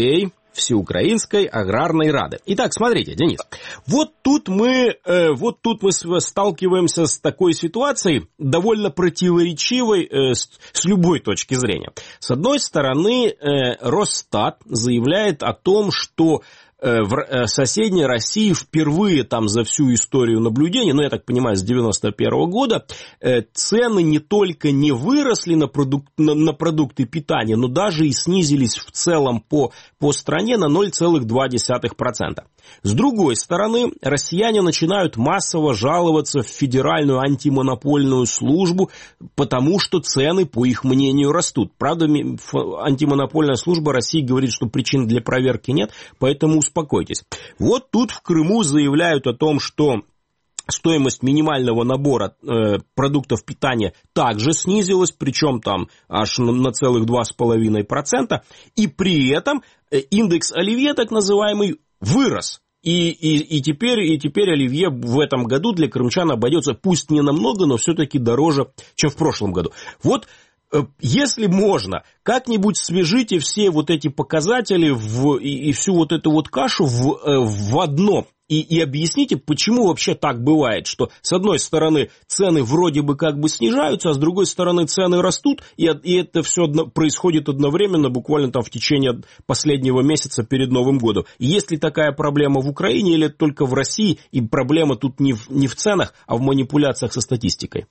Всеукраинской аграрной рады. Итак, смотрите, Денис, вот тут мы сталкиваемся с такой ситуацией, довольно противоречивой с любой точки зрения. С одной стороны, Росстат заявляет о том, что в соседней России впервые там за всю историю наблюдений, я так понимаю, с 91 года, цены не только не выросли на продукты питания, но даже и снизились в целом по стране на 0,2%. С другой стороны, россияне начинают массово жаловаться в Федеральную антимонопольную службу, потому что цены, по их мнению, растут. Правда, антимонопольная служба России говорит, что причин для проверки нет, поэтому успокойтесь. Вот тут в Крыму заявляют о том, что стоимость минимального набора продуктов питания также снизилась, причем там аж на целых 2,5%, и при этом индекс оливье, так называемый, вырос. И теперь оливье в этом году для крымчан обойдется, пусть не намного, но все-таки дороже, чем в прошлом году. Вот, если можно, как-нибудь свяжите все вот эти показатели и всю вот эту вот кашу в одно. И объясните, почему вообще так бывает, что с одной стороны цены вроде бы как бы снижаются, а с другой стороны цены растут, и это все происходит одновременно, буквально там в течение последнего месяца перед Новым годом. Есть ли такая проблема в Украине или только в России, и проблема тут не в ценах, а в маніпуляціях со статистикою?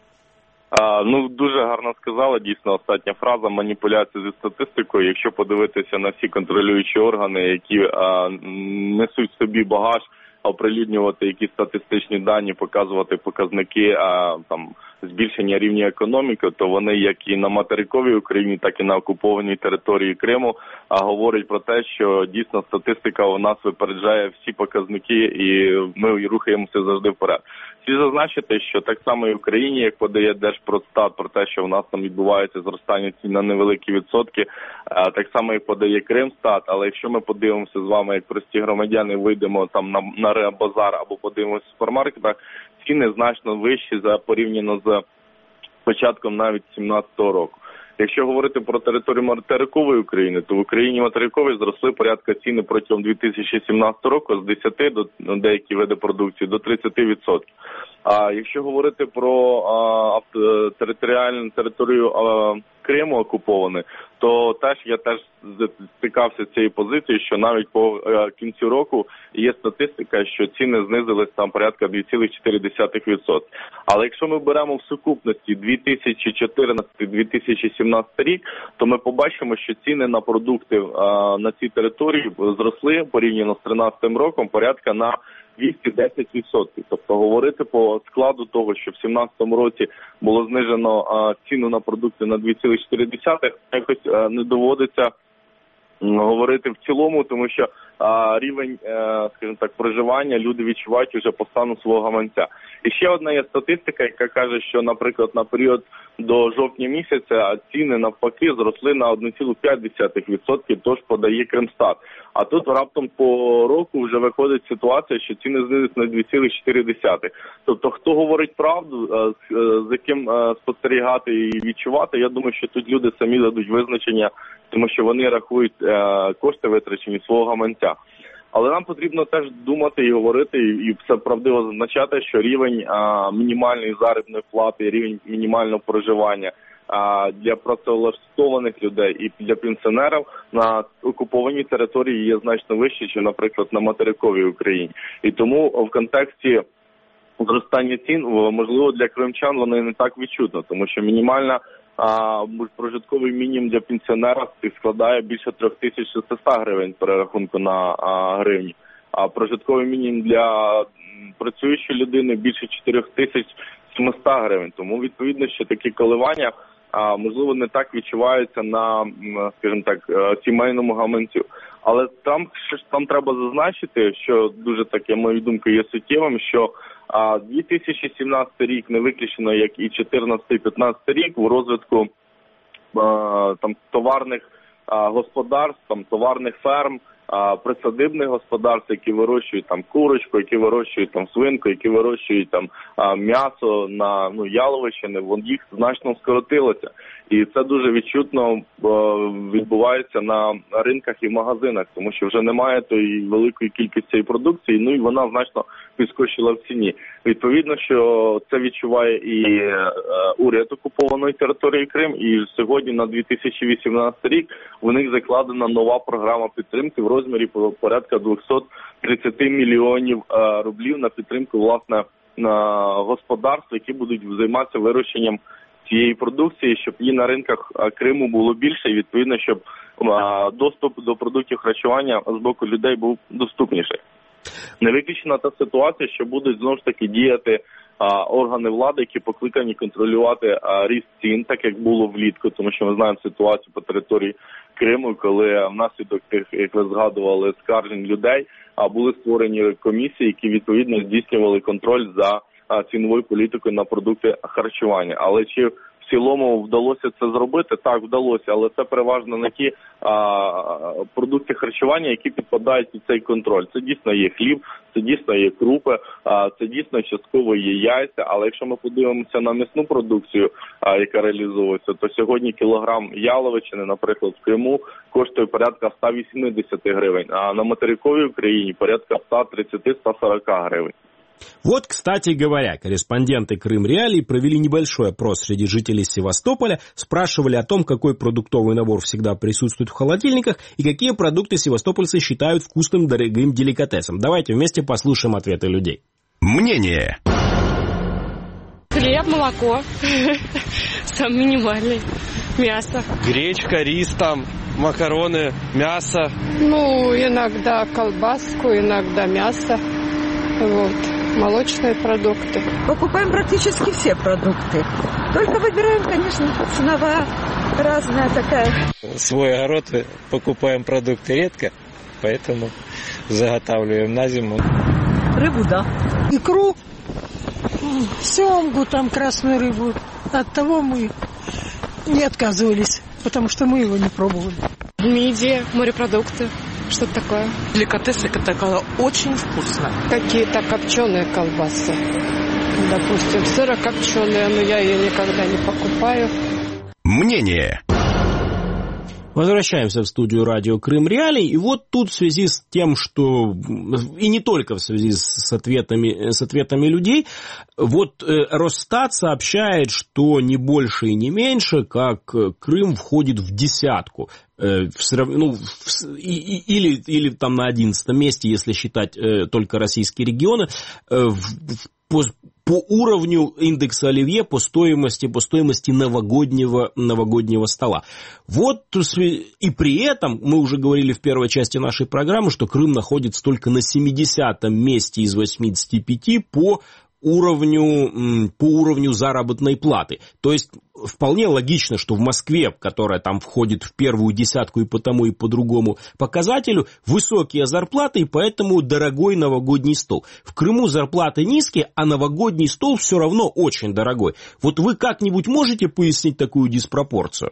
Дуже гарно сказала, дійсно, остання фраза, маніпуляція зі статистикою. Якщо подивитися на всі контролюючі органи, які несуть собі багаж, оприлюднювати якісь статистичні дані, показувати показники там збільшення рівня економіки, то вони як і на материковій Україні, так і на окупованій території Криму говорять про те, що дійсно статистика у нас випереджає всі показники і ми рухаємося завжди вперед. Слід зазначити, що так само і в Україні, як подає Держпродстат про те, що в нас там відбувається зростання цін на невеликі відсотки, так само і подає Кримстат, але якщо ми подивимося з вами, як прості громадяни, вийдемо там на базар або подивимося в супермаркетах, ціни значно вищі порівняно з початком навіть 2017 року. Якщо говорити про територію материкової України, то в Україні материковій зросли порядка ціни протягом 2017 року з 10 до деякі види продукції до 30%. А якщо говорити про територію Криму окупований, то я теж стикався з цією позицією, що навіть по кінцю року є статистика, що ціни знизились там порядка 2,4%. Але якщо ми беремо в сукупності 2014-2017 рік, то ми побачимо, що ціни на продукти на цій території зросли порівняно з 2013 роком порядка на 210%. Тобто говорити по складу того, що в 2017 році було знижено ціну на продукти на 2,4, якось не доводиться говорити в цілому, тому що рівень, скажімо так, проживання люди відчувають вже по стану свого гаманця. І ще одна є статистика, яка каже, що, наприклад, на період до жовтня місяця ціни навпаки зросли на 1,5%, тож подає Кримстат. А тут раптом по року вже виходить ситуація, що ціни знизились на 2,4. Тобто, хто говорить правду, з яким спостерігати і відчувати, я думаю, що тут люди самі дадуть визначення, тому що вони рахують кошти витрачені свого гаманця. Але нам потрібно теж думати і говорити, і все правдиво зазначати, що рівень мінімальної заробітної плати, рівень мінімального проживання для працевлаштованих людей і для пенсіонерів на окупованій території є значно вищий, ніж, наприклад, на материковій Україні. І тому в контексті зростання цін, можливо, для кримчан воно не так відчутно, тому що мінімальна прожитковий мінімум для пенсіонера складає більше 3600 гривень перерахунку на гривні, а прожитковий мінімум для працюючої людини більше 4700 гривень. Тому, відповідно, що такі коливання, можливо, не так відчуваються на, скажімо так, сімейному гаманцю. Але там треба зазначити, що дуже таке, мою думку, є суттєвим, що 2017 рік не виключено, як і 2014-2015 рік в розвитку там товарних господарств, там товарних ферм присадибних господарств, які вирощують там курочку, які вирощують там свинку, які вирощують там м'ясо на яловичини, їх значно скоротилося. І це дуже відчутно відбувається на ринках і в магазинах, тому що вже немає тої великої кількості цієї продукції, і вона значно підскочила в ціні. Відповідно, що це відчуває і уряд окупованої території Крим, і сьогодні на 2018 рік у них закладена нова програма підтримки в розмірі порядка 230 мільйонів рублів на підтримку, власне, на господарств, які будуть займатися вирощенням цієї продукції, щоб її на ринках Криму було більше, і відповідно, щоб доступ до продуктів харчування з боку людей був доступніший. Не виключена та ситуація, що будуть знову ж таки діяти органи влади, які покликані контролювати ріст цін, так як було влітку, тому що ми знаємо ситуацію по території Криму, коли внаслідок тих, як ви згадували, скаржень людей, були створені комісії, які відповідно здійснювали контроль за ціновою політикою на продукти харчування. Але чи в цілому вдалося це зробити? Так, вдалося, але це переважно не ті продукти харчування, які підпадають під цей контроль. Це дійсно є хліб, це дійсно є крупи, це дійсно частково є яйця, але якщо ми подивимося на м'ясну продукцію, яка реалізовується, то сьогодні кілограм яловичини, наприклад, в Криму коштує порядка 180 гривень, а на материковій Україні порядка 130-140 гривень. Вот, кстати говоря, корреспонденты Крым Реалий провели небольшой опрос среди жителей Севастополя, спрашивали о том, какой продуктовый набор всегда присутствует в холодильниках и какие продукты севастопольцы считают вкусным, дорогим деликатесом. Давайте вместе послушаем ответы людей. Мнение. Хлеб, молоко, сам минимальный, мясо. Гречка, рис там, макароны, мясо. Иногда колбаску, иногда мясо. Молочные продукты. Покупаем практически все продукты. Только выбираем, конечно, ценовая разная такая. Свой огород покупаем продукты редко, поэтому заготавливаем на зиму. Рыбу, да. Икру, семгу, там красную рыбу. От того мы не отказывались, потому что мы его не пробовали. Мидии, морепродукты. Что-то такое. Деликатесы, это очень вкусно. Какие-то копченые колбасы. Допустим, сырокопченые, но я ее никогда не покупаю. Мнение. Возвращаемся в студию радио Крым Реалий. И вот тут в связи с тем, что... И не только в связи с ответами людей, вот Росстат сообщает, что не больше и не меньше, как Крым входит в десятку. Или там на 11 месте, если считать только российские регионы, по уровню индекса Оливье, по стоимости новогоднего стола. Вот, и при этом, мы уже говорили в первой части нашей программы, что Крым находится только на 70-м месте из 85 по уровню заработной платы. То есть вполне логично, что в Москве, которая там входит в первую десятку и по тому, и по другому показателю, высокие зарплаты, и поэтому дорогой новогодний стол. В Крыму зарплаты низкие, а новогодний стол все равно очень дорогой. Вот вы как-нибудь можете пояснить такую диспропорцію?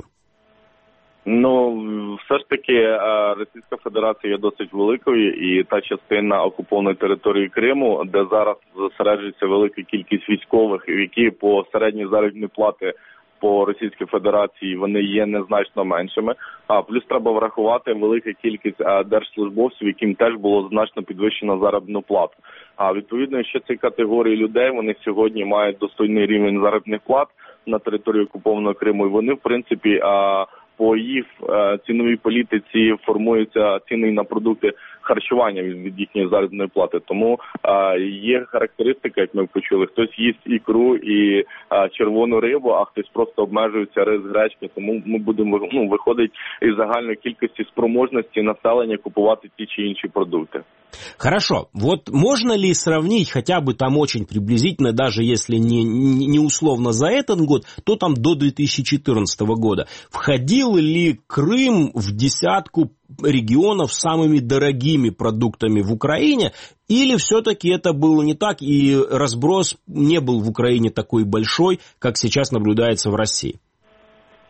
Все ж таки Російська Федерація є досить великою, і та частина окупованої території Криму, де зараз зосереджується велика кількість військових, які по середній заробітній платі по Російській Федерації вони є незначно меншими. Плюс треба врахувати велика кількість держслужбовців, яким теж було значно підвищено заробітну плату. Відповідно, що ці категорії людей, вони сьогодні мають достойний рівень заробітних плат на території окупованого Криму, і вони, в принципі, по їх ціновій політиці формуються ціни на продукти харчування від їхньої заробітної плати. Тому є характеристика, як ми почули, хтось їсть ікру і червону рибу, а хтось просто обмежується рис, гречки. Тому ми будемо виходить із загальної кількості спроможності населення купувати ті чи інші продукти. Хорошо. Вот можно ли сравнить хотя бы там очень приблизительно, даже если не условно за этот год, то там до 2014 года, входил ли Крым в десятку регионов с самыми дорогими продуктами в Украине, или все-таки это было не так, и разброс не был в Украине такой большой, как сейчас наблюдается в России?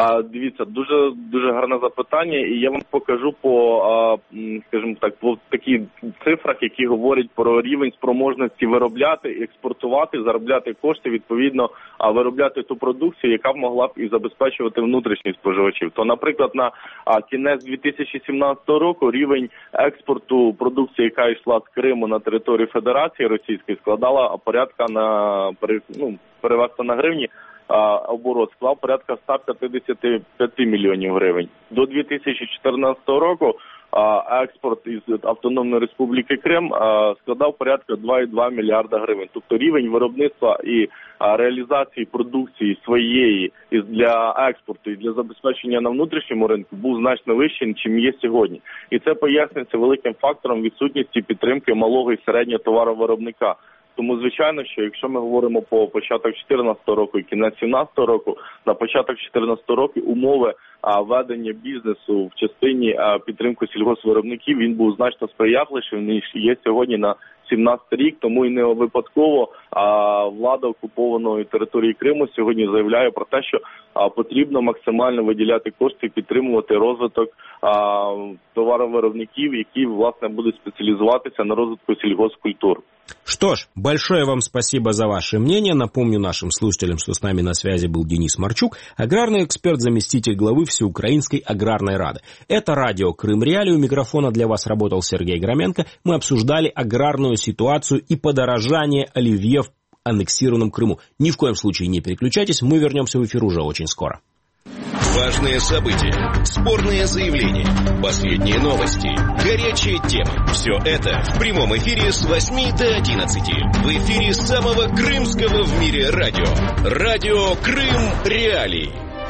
Дивіться, дуже гарне запитання, і я вам покажу скажімо так, по таких цифрах, які говорять про рівень спроможності виробляти, експортувати, заробляти кошти, відповідно, виробляти ту продукцію, яка б могла б і забезпечувати внутрішніх споживачів. То, наприклад, на кінець 2017 року рівень експорту продукції, яка йшла з Криму на територію Федерації Російської, складала порядка перевести на гривні, оборот склав порядка 155 мільйонів гривень. До 2014 року експорт із Автономної Республіки Крим складав порядка 2,2 мільярда гривень. Тобто рівень виробництва і реалізації продукції своєї для експорту і для забезпечення на внутрішньому ринку був значно вищий, ніж є сьогодні. І це пояснюється великим фактором відсутності підтримки малого і середнього товаровиробника. Тому, звичайно, що якщо ми говоримо по початок 2014 року і кінець 2017 року, на початок 2014 року умови ведення бізнесу в частині підтримки сільгоспвиробників, він був значно сприятливішим, ніж є сьогодні на 2017 рік, тому і не випадково влада окупованої території Криму сьогодні заявляє про те, що потрібно максимально виділяти кошти і підтримувати розвиток товаровиробників, які, власне, будуть специализироваться на розвитку сельхозкультур. Что ж, большое вам спасибо за ваше мнение. Напомню нашим слушателям, что с нами на связи был Денис Марчук, аграрный эксперт, заместитель главы Всеукраинской аграрной рады. Это радио «Крым Реалии». У микрофона для вас работал Сергей Громенко. Мы обсуждали аграрную ситуацию и подорожание оливье в аннексированном Крыму. Ни в коем случае не переключайтесь, мы вернемся в эфир уже очень скоро. Важные события, спорные заявления, последние новости, горячие темы. Все это в прямом эфире с 8 до 11. В эфире самого крымского в мире радио. Радио «Крым Реалии».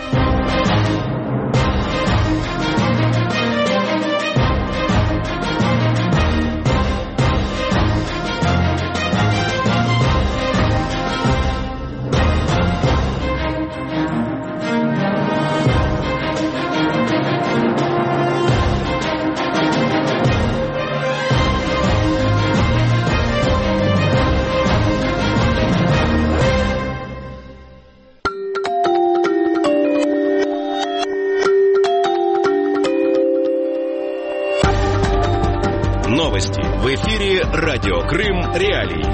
Новости в эфире радио «Крым Реалии».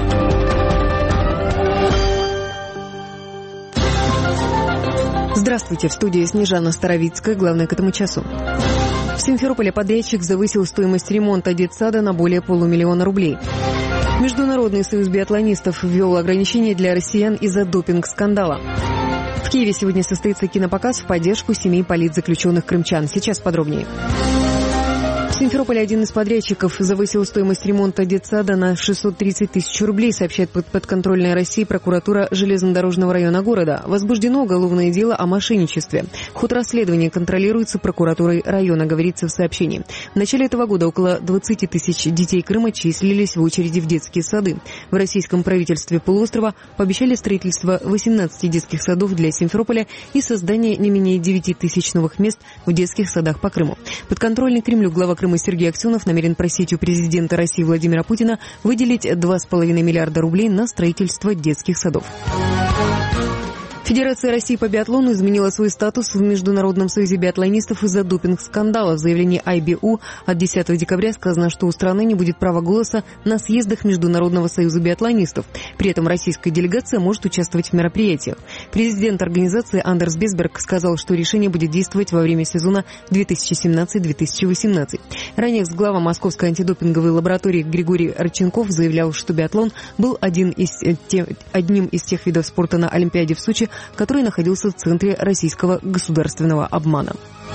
Здравствуйте, в студии Снежана Старовицкая, главное к этому часу. В Симферополе подрядчик завысил стоимость ремонта детсада на более 500 000 рублей. Международный союз биатлонистов ввел ограничения для россиян из-за допинг-скандала. В Киеве сегодня состоится кинопоказ в поддержку семей политзаключенных крымчан. Сейчас подробнее. В Симферополе один из подрядчиков завысил стоимость ремонта детсада на 630 000 рублей, сообщает подконтрольная России прокуратура железнодорожного района города. Возбуждено уголовное дело о мошенничестве. Ход расследования контролируется прокуратурой района, говорится в сообщении. В начале этого года около 20 000 детей Крыма числились в очереди в детские сады. В российском правительстве полуострова пообещали строительство 18 детских садов для Симферополя и создание не менее 9 000 новых мест в детских садах по Крыму. Подконтрольный Кремлю глава Крыма Сергей Аксенов намерен просить у президента России Владимира Путина выделить 2,5 миллиарда рублей на строительство детских садов. Федерация России по биатлону изменила свой статус в Международном союзе биатлонистов из-за допинг-скандала. В заявлении IBU от 10 декабря сказано, что у страны не будет права голоса на съездах Международного союза биатлонистов. При этом российская делегация может участвовать в мероприятиях. Президент организации Андерс Безберг сказал, что решение будет действовать во время сезона 2017-2018. Ранее глава Московской антидопинговой лаборатории Григорий Родченков заявлял, что биатлон был одним из тех видов спорта на Олимпиаде в Сочи, который находился в центре российского государственного обмана.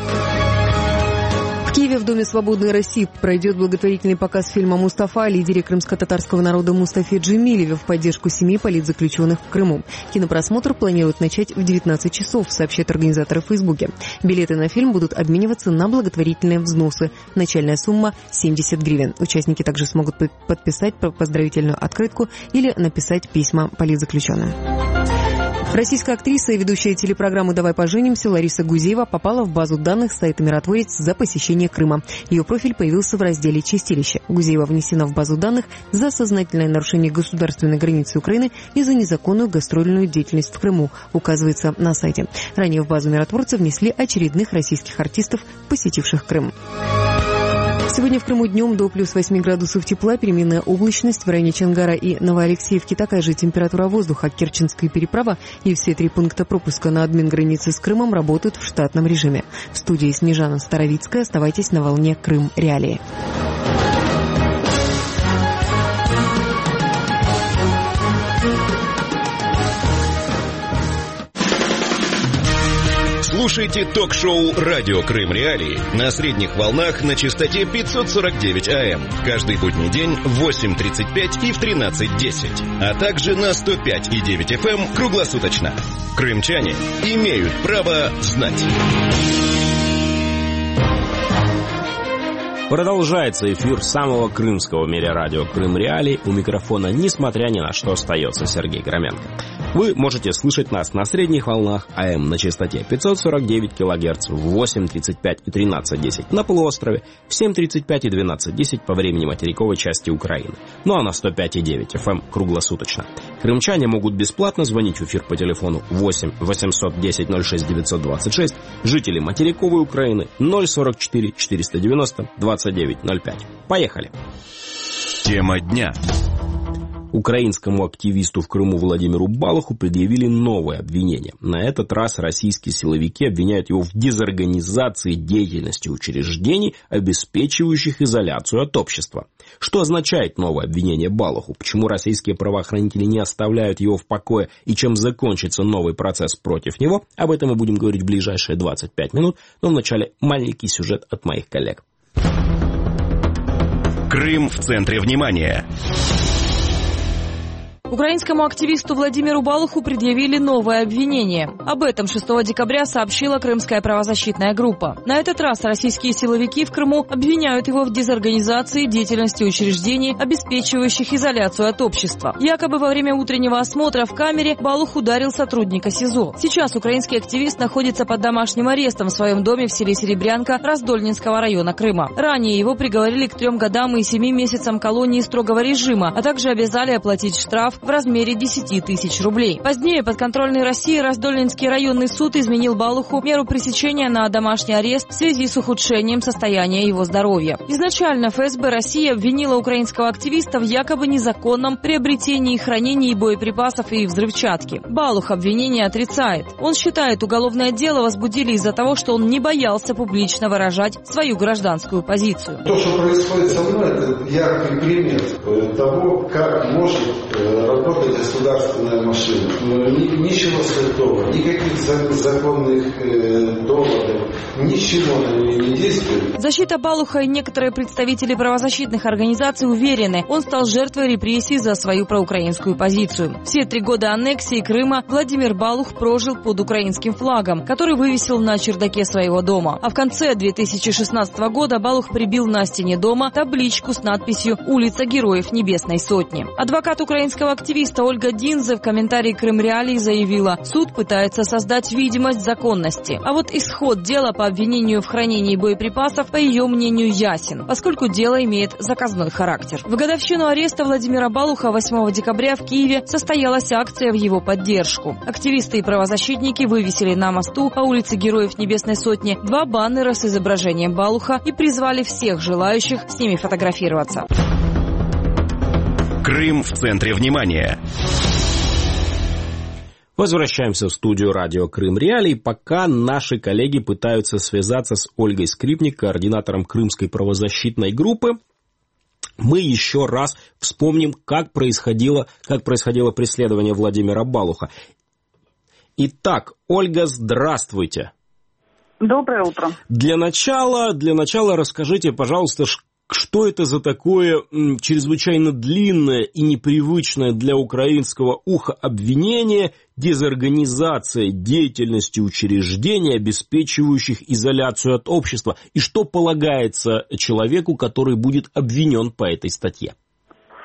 В Киеве в Доме свободной России пройдет благотворительный показ фильма «Мустафа» о лидере крымско-татарского народа Мустафе Джемилеве в поддержку семьи политзаключенных в Крыму. Кинопросмотр планируют начать в 19 часов, сообщают организаторы в Фейсбуке. Билеты на фильм будут обмениваться на благотворительные взносы. Начальная сумма – 70 гривен. Участники также смогут подписать поздравительную открытку или написать письма политзаключенным. Российская актриса и ведущая телепрограммы «Давай поженимся» Лариса Гузеева попала в базу данных сайта «Миротворец» за посещение Крыма. Ее профиль появился в разделе «Чистилище». Гузеева внесена в базу данных за сознательное нарушение государственной границы Украины и за незаконную гастрольную деятельность в Крыму, указывается на сайте. Ранее в базу «Миротворца» внесли очередных российских артистов, посетивших Крым. Сегодня в Крыму днем до плюс 8 градусов тепла, переменная облачность в районе Чонгара и Новоалексеевки, такая же температура воздуха. Керченская переправа и все 3 пункта пропуска на админ границы с Крымом работают в штатном режиме. В студии Снежана Старовицкая. Оставайтесь на волне Крым Реалии. Слушайте ток-шоу «Радио Крым Реалии» на средних волнах на частоте 549 АМ. Каждый будний день в 8:35 и в 13:10. А также на 105,9 FM круглосуточно. Крымчане имеют право знать. Продолжается эфир самого крымского в мире радио «Крым Реалии». У микрофона, несмотря ни на что, остается Сергей Громенко. Вы можете слышать нас на средних волнах АМ на частоте 549 кГц в 8:35 и 13:10 на полуострове, в 7:35 и 12:10 по времени материковой части Украины. Ну а на 105,9 FM круглосуточно. Крымчане могут бесплатно звонить в эфир по телефону 8 810 06 926, жители материковой Украины 044 490 2905. Поехали! Тема дня. Украинскому активисту в Крыму Владимиру Балуху предъявили новое обвинение. На этот раз российские силовики обвиняют его в дезорганизации деятельности учреждений, обеспечивающих изоляцию от общества. Что означает новое обвинение Балуху? Почему российские правоохранители не оставляют его в покое и чем закончится новый процесс против него? Об этом мы будем говорить в ближайшие 25 минут, но вначале маленький сюжет от моих коллег. Крым в центре внимания. Украинскому активисту Владимиру Балуху предъявили новое обвинение. Об этом 6 декабря сообщила крымская правозащитная группа. На этот раз российские силовики в Крыму обвиняют его в дезорганизации деятельности учреждений, обеспечивающих изоляцию от общества. Якобы во время утреннего осмотра в камере Балух ударил сотрудника СИЗО. Сейчас украинский активист находится под домашним арестом в своем доме в селе Серебрянка Раздольнинского района Крыма. Ранее его приговорили к 3 годам и 7 месяцам колонии строгого режима, а также обязали оплатить штраф в размере 10 тысяч рублей. Позднее подконтрольный России Раздольнинский районный суд изменил Балуху меру пресечения на домашний арест в связи с ухудшением состояния его здоровья. Изначально ФСБ России обвинила украинского активиста в якобы незаконном приобретении и хранении боеприпасов и взрывчатки. Балух обвинение отрицает. Он считает, уголовное дело возбудили из-за того, что он не боялся публично выражать свою гражданскую позицию. То, что происходит со мной, это яркий пример того, как может работать государственная машина. Ничего святого, никаких законных доводов, ничего на нее не действует. Защита Балуха и некоторые представители правозащитных организаций уверены, он стал жертвой репрессий за свою проукраинскую позицию. Все 3 года аннексии Крыма Владимир Балух прожил под украинским флагом, который вывесил на чердаке своего дома. А в конце 2016 года Балух прибил на стене дома табличку с надписью «Улица Героев Небесной Сотни». Адвокат украинского активиста Ольга Динзе в комментарии Крым Реалии заявила, суд пытается создать видимость законности. А вот исход дела по обвинению в хранении боеприпасов, по ее мнению, ясен, поскольку дело имеет заказной характер. В годовщину ареста Владимира Балуха 8 декабря в Киеве состоялась акция в его поддержку. Активисты и правозащитники вывесили на мосту по улице Героев Небесной Сотни 2 баннера с изображением Балуха и призвали всех желающих с ними фотографироваться. Крым в центре внимания. Возвращаемся в студию радио Крым Реалии, пока наши коллеги пытаются связаться с Ольгой Скрипник, координатором крымской правозащитной группы. Мы еще раз вспомним, как происходило преследование Владимира Балуха. Итак, Ольга, здравствуйте. Доброе утро. Для начала расскажите, пожалуйста, что это за такое чрезвычайно длинное и непривычное для украинского уха обвинение дезорганизация деятельности учреждений, обеспечивающих изоляцию от общества, и что полагается человеку, который будет обвинен по этой статье?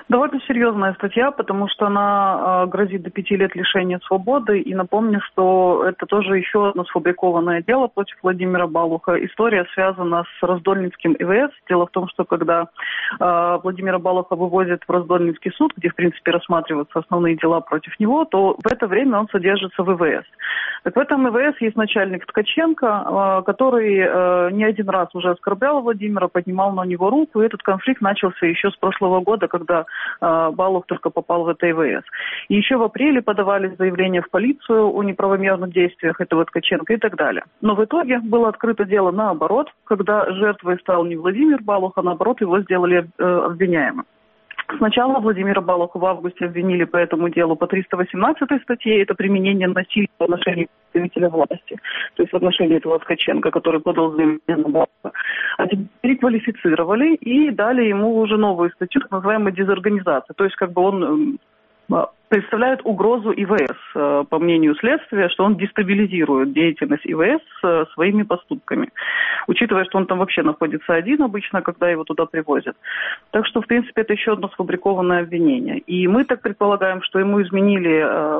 Довольно серьезная статья, потому что она грозит до 5 лет лишения свободы. И напомню, что это тоже еще одно сфабрикованное дело против Владимира Балуха. История связана с Раздольнинским ИВС. Дело в том, что когда Владимира Балуха вывозят в Раздольнинский суд, где, в принципе, рассматриваются основные дела против него, то в это время он содержится в ИВС. Так в этом ИВС есть начальник Ткаченко, который не один раз уже оскорблял Владимира, поднимал на него руку. И этот конфликт начался еще с прошлого года, когда Балух только попал в это ИВС. И еще в апреле подавались заявления в полицию о неправомерных действиях этого Ткаченко и так далее. Но в итоге было открыто дело наоборот, когда жертвой стал не Владимир Балух, а наоборот его сделали обвиняемым. Сначала Владимира Балуха в августе обвинили по этому делу по 318 статье, это применение насилия в отношении представителя власти, то есть в отношении этого Ткаченко, который подал заявление на Балуха. А теперь переквалифицировали и дали ему уже новую статью, так называемая дезорганизация, то есть как бы он представляет угрозу ИВС, по мнению следствия, что он дестабилизирует деятельность ИВС своими поступками, учитывая, что он там вообще находится один обычно, когда его туда привозят. Так что, в принципе, это еще одно сфабрикованное обвинение. И мы так предполагаем, что ему изменили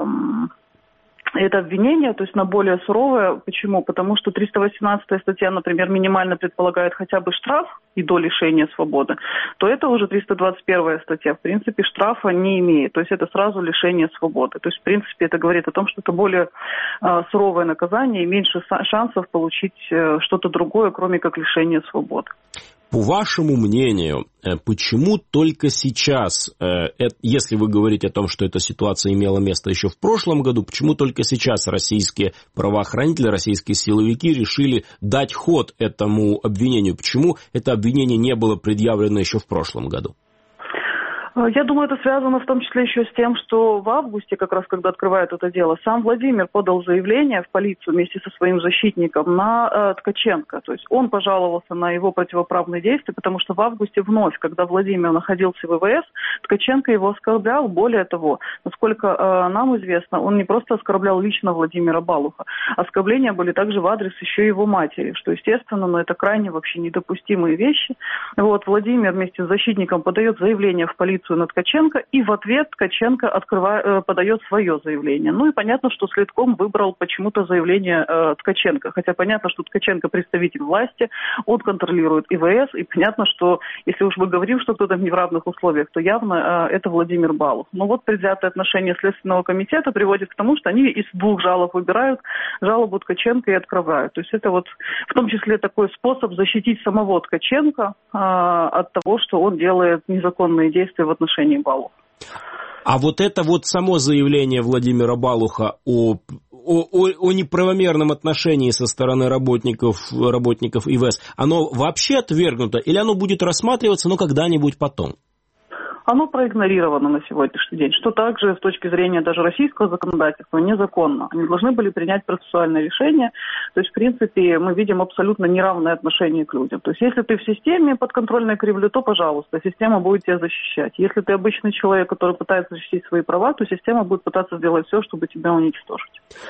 это обвинение, то есть на более суровое. Почему? Потому что 318 статья, например, минимально предполагает хотя бы штраф и до лишения свободы, то это уже 321 статья, в принципе, штрафа не имеет. То есть это сразу лишение свободы. То есть, в принципе, это говорит о том, что это более суровое наказание и меньше шансов получить что-то другое, кроме как лишение свободы. По вашему мнению, почему только сейчас, если вы говорите о том, что эта ситуация имела место еще в прошлом году, почему только сейчас российские правоохранители, российские силовики решили дать ход этому обвинению? Почему это обвинение не было предъявлено еще в прошлом году? Я думаю, это связано в том числе еще с тем, что в августе, как раз когда открывают это дело, сам Владимир подал заявление в полицию вместе со своим защитником на Ткаченко. То есть он пожаловался на его противоправные действия, потому что в августе вновь, когда Владимир находился в ИВС, Ткаченко его оскорблял. Более того, насколько нам известно, он не просто оскорблял лично Владимира Балуха. Оскорбления были также в адрес еще его матери, что, естественно, но это крайне вообще недопустимые вещи. Вот, Владимир вместе с защитником подает заявление в полицию на Ткаченко, и в ответ Ткаченко подает свое заявление. Ну и понятно, что следком выбрал почему-то заявление Ткаченко. Хотя понятно, что Ткаченко представитель власти, он контролирует ИВС, и понятно, что если уж мы говорим, что кто-то в неравных условиях, то явно это Владимир Балух. Но вот предвзятое отношение Следственного комитета приводит к тому, что они из двух жалоб выбирают жалобу Ткаченко и открывают. То есть это вот в том числе такой способ защитить самого Ткаченко от того, что он делает незаконные действия в отношении Балуха. А вот это вот само заявление Владимира Балуха о неправомерном отношении со стороны работников ИВС, оно вообще отвергнуто или оно будет рассматриваться, но когда-нибудь потом? Оно проигнорировано на сегодняшний день, что также с точки зрения даже российского законодательства незаконно. Они должны были принять процессуальное решение. То есть, в принципе, мы видим абсолютно неравное отношение к людям. То есть, если ты в системе подконтрольной Кремлю, то, пожалуйста, система будет тебя защищать. Если ты обычный человек, который пытается защитить свои права, то система будет пытаться сделать все, чтобы тебя уничтожить.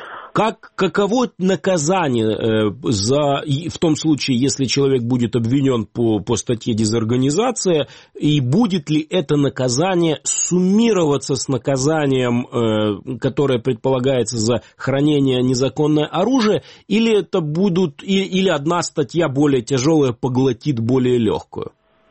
Каково наказание в том случае, если человек будет обвинен по статье дезорганизация, и будет ли это наказание суммироваться с наказанием, которое предполагается за хранение незаконного оружия, или это или одна статья более тяжелая поглотит более легкую?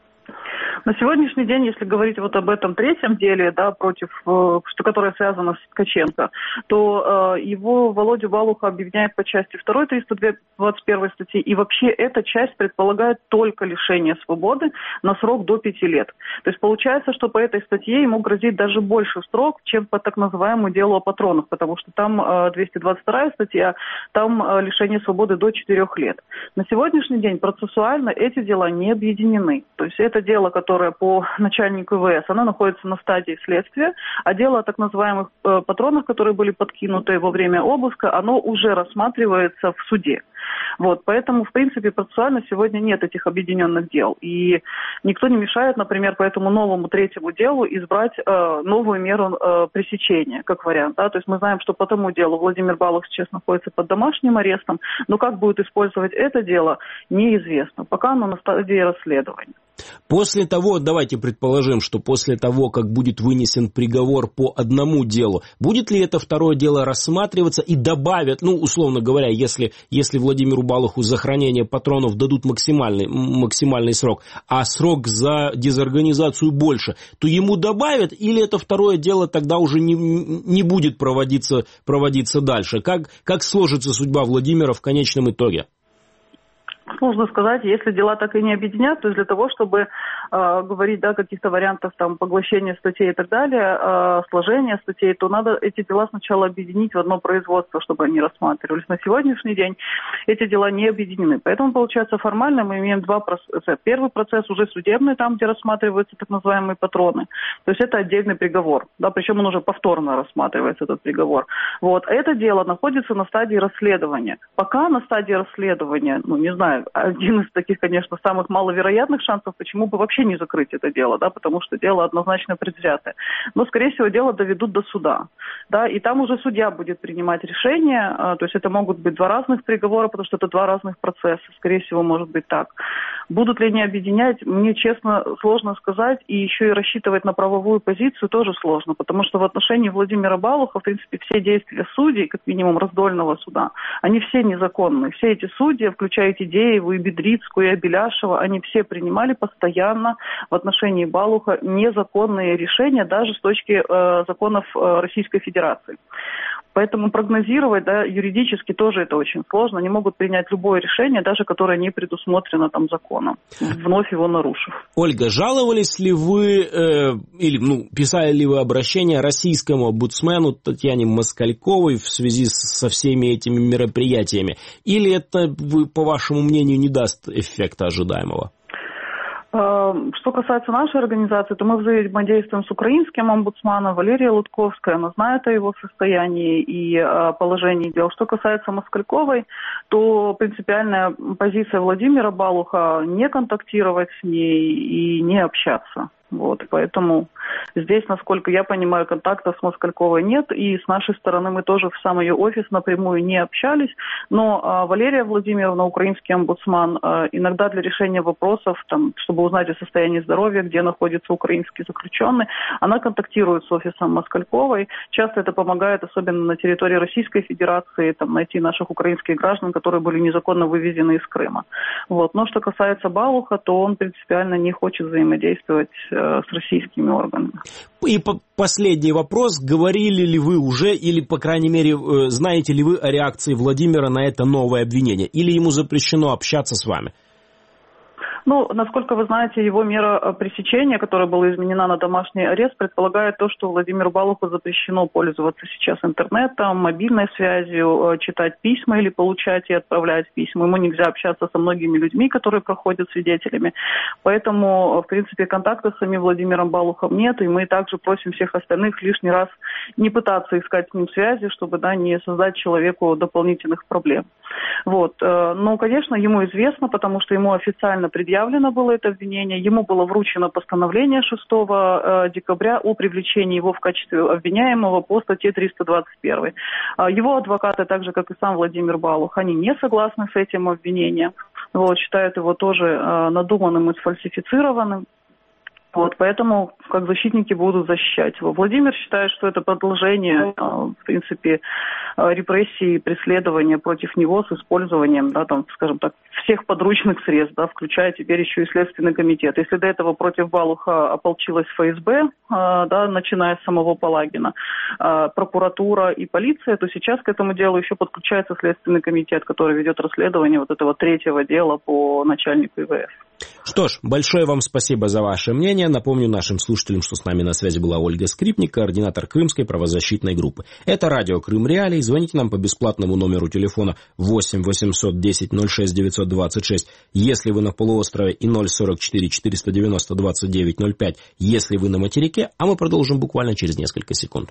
На сегодняшний день, если говорить вот об этом третьем деле, да, которое связано с Ткаченко, то его Володю Балуха обвиняют по части 2 321 статьи, и вообще эта часть предполагает только лишение свободы на срок до 5 лет. То есть получается, что по этой статье ему грозит даже больше срок, чем по так называемому делу о патронах, потому что там 222 статья, там лишение свободы до 4 лет. На сегодняшний день процессуально эти дела не объединены. То есть это дело, которое по начальнику ИВС, она находится на стадии следствия, а дело о так называемых патронах, которые были подкинуты во время обыска, оно уже рассматривается в суде. Вот, поэтому, в принципе, процессуально сегодня нет этих объединенных дел. И никто не мешает, например, по этому новому третьему делу избрать новую меру пресечения, как вариант. Да? То есть мы знаем, что по тому делу Владимир Балух сейчас находится под домашним арестом, но как будет использовать это дело, неизвестно. Пока оно на стадии расследования. После того, того, давайте предположим, что после того, как будет вынесен приговор по одному делу, будет ли это второе дело рассматриваться и добавят, ну, условно говоря, если Владимиру Балуху за хранение патронов дадут максимальный срок, а срок за дезорганизацию больше, то ему добавят, или это второе дело тогда уже не будет проводиться дальше? Как сложится судьба Владимира в конечном итоге? Сложно сказать, если дела так и не объединят, то есть для того, чтобы говорить, да, о каких-то вариантах там поглощения статей и так далее, сложения статей, то надо эти дела сначала объединить в одно производство, чтобы они рассматривались. На сегодняшний день эти дела не объединены. Поэтому, получается, формально мы имеем два процесса. Первый процесс уже судебный, там, где рассматриваются так называемые патроны. То есть это отдельный приговор, да, причем он уже повторно рассматривается, этот приговор. Вот. Это дело находится на стадии расследования. Пока на стадии расследования, ну, не знаю, один из таких, конечно, самых маловероятных шансов, почему бы вообще не закрыть это дело, да, потому что дело однозначно предвзятое. Но, скорее всего, дело доведут до суда, да, и там уже судья будет принимать решение, то есть это могут быть два разных приговора, потому что это два разных процесса, скорее всего, может быть так. Будут ли они объединять, мне, честно, сложно сказать, и еще и рассчитывать на правовую позицию тоже сложно, потому что в отношении Владимира Балуха, в принципе, все действия судей, как минимум раздольного суда, они все незаконные. Все эти судьи, включая Тидееву, и Бедрицкую, и Абеляшева, они все принимали постоянно в отношении Балуха незаконные решения, даже с точки законов Российской Федерации. Поэтому прогнозировать, да, юридически тоже это очень сложно. Они могут принять любое решение, даже которое не предусмотрено там законом, вновь его нарушив. Ольга, жаловались ли вы, писали ли вы обращение российскому омбудсмену Татьяне Москальковой в связи со всеми этими мероприятиями? Или это, по вашему мнению, не даст эффекта ожидаемого? Что касается нашей организации, то мы взаимодействуем с украинским омбудсманом. Валерия Лутковская, она знает о его состоянии и положении дел. Что касается Москальковой, то принципиальная позиция Владимира Балуха не контактировать с ней и не общаться. Вот, поэтому здесь, насколько я понимаю, контактов с Москальковой нет, и с нашей стороны мы тоже в сам ее офис напрямую не общались, но Валерия Владимировна, украинский омбудсман, иногда для решения вопросов, там, чтобы узнать о состоянии здоровья, где находится украинский заключенный, она контактирует с офисом Москальковой. Часто это помогает, особенно на территории Российской Федерации, там, найти наших украинских граждан, которые были незаконно вывезены из Крыма. Вот. Но что касается Балуха, то он принципиально не хочет взаимодействовать с российскими органами. И последний вопрос. Говорили ли вы уже, или, по крайней мере, знаете ли вы о реакции Владимира на это новое обвинение? Или ему запрещено общаться с вами? Ну, насколько вы знаете, его мера пресечения, которая была изменена на домашний арест, предполагает то, что Владимиру Балуху запрещено пользоваться сейчас интернетом, мобильной связью, читать письма или получать и отправлять письма. Ему нельзя общаться со многими людьми, которые проходят свидетелями. Поэтому, в принципе, контакта с самим Владимиром Балухом нет, и мы также просим всех остальных лишний раз не пытаться искать с ним связи, чтобы, да, не создать человеку дополнительных проблем. Вот. Но, конечно, ему известно, потому что ему официально предъявлено было это обвинение. Ему было вручено постановление 6 декабря о привлечении его в качестве обвиняемого по статье 321. Его адвокаты, так же, как и сам Владимир Балух, они не согласны с этим обвинением. Вот, считают его тоже надуманным и сфальсифицированным. Вот, поэтому как защитники будут защищать его. Владимир считает, что это продолжение, в принципе, репрессий и преследования против него с использованием, да, там, скажем так, всех подручных средств, да, включая теперь еще и Следственный комитет. Если до этого против Балуха ополчилась ФСБ, да, начиная с самого Палагина, прокуратура и полиция, то сейчас к этому делу еще подключается Следственный комитет, который ведет расследование вот этого третьего дела по начальнику ИВС. Что ж, большое вам спасибо за ваше мнение. Напомню нашим слушателям, что с нами на связи была Ольга Скрипник, координатор Крымской правозащитной группы. Это радио Крым Реалии. Звоните нам по бесплатному номеру телефона 8 800 10 06 926, если вы на полуострове, и 044 490 29 05, если вы на материке, а мы продолжим буквально через несколько секунд.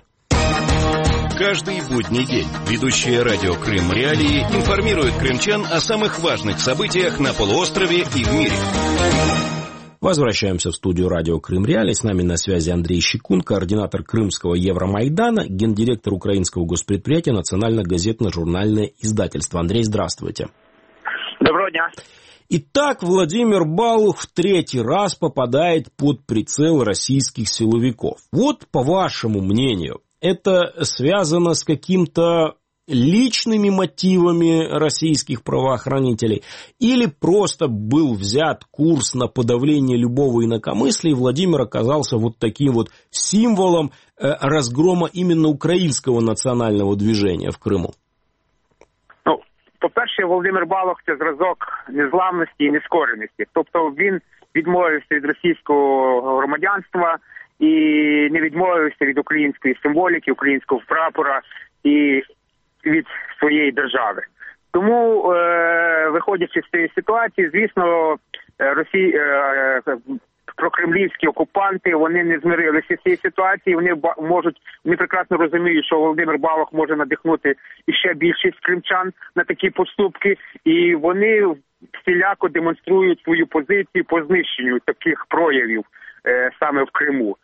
Каждый будний день ведущая радио Крым Реалии информирует крымчан о самых важных событиях на полуострове и в мире. Возвращаемся в студию радио Крым Реалии. С нами на связи Андрей Щекун, координатор Крымского Евромайдана, гендиректор украинского госпредприятия «Национально-газетно-журнальное издательство». Андрей, здравствуйте. Доброго дня. Итак, Владимир Балух в третий раз попадает под прицел российских силовиков. Вот, по вашему мнению, это связано с каким-то личными мотивами российских правоохранителей или просто был взят курс на подавление любого инакомыслия, и Владимир оказался вот таким вот символом разгрома именно украинского национального движения в Криму? Ну, по-перше, Володимир Балух – це зразок незламності і нескореності. Тобто він відмовився від російського громадянства і не відмовився від української символіки, українського прапора і від своєї держави. Тому, виходячи з цієї ситуації, звісно, прокремлівські окупанти, вони не змирилися з цієї ситуації, вони прекрасно розуміють, що Володимир Балух може надихнути іще більшість кримчан на такі поступки, і вони всіляко демонструють свою позицію по знищенню таких проявів саме в Криму.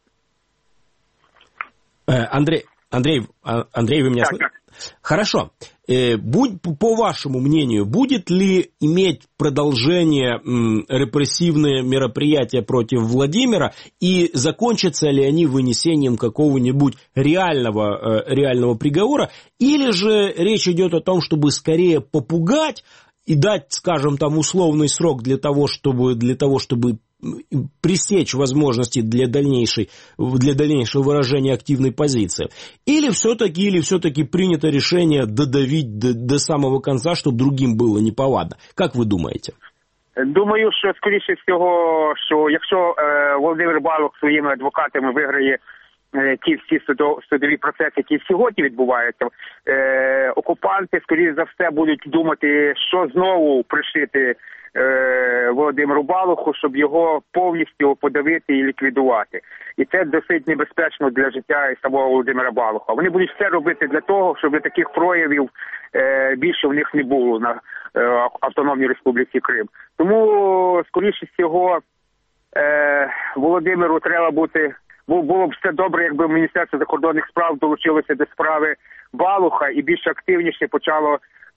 Андрей, вы меня слышите? Хорошо. По вашему мнению, будет ли иметь продолжение репрессивные мероприятия против Владимира и закончатся ли они вынесением какого-нибудь реального приговора, или же речь идет о том, чтобы скорее попугать и дать, скажем, там условный срок для того, чтобы пресечь возможности для дальнейшего выражения активной позиции? Или все-таки принято решение додавить до самого конца, чтобы другим было неповадно? Как вы думаете? Думаю, що скоріше всього, що якщо Володимир Балух своїми адвокатами виграє ті всі судові процеси, які сьогодні відбуваються, окупанти, скоріше за все, будуть думати, що знову пришити Володимиру Балуху, щоб його повністю подавити і ліквідувати. І це досить небезпечно для життя і самого Володимира Балуха. Вони будуть все робити для того, щоб таких проявів більше в них не було на Автономній Республіці Крим. Тому, скоріше всього, Володимиру треба було б все добре, якби Міністерство закордонних справ долучилося до справи Балуха і більш активніше почало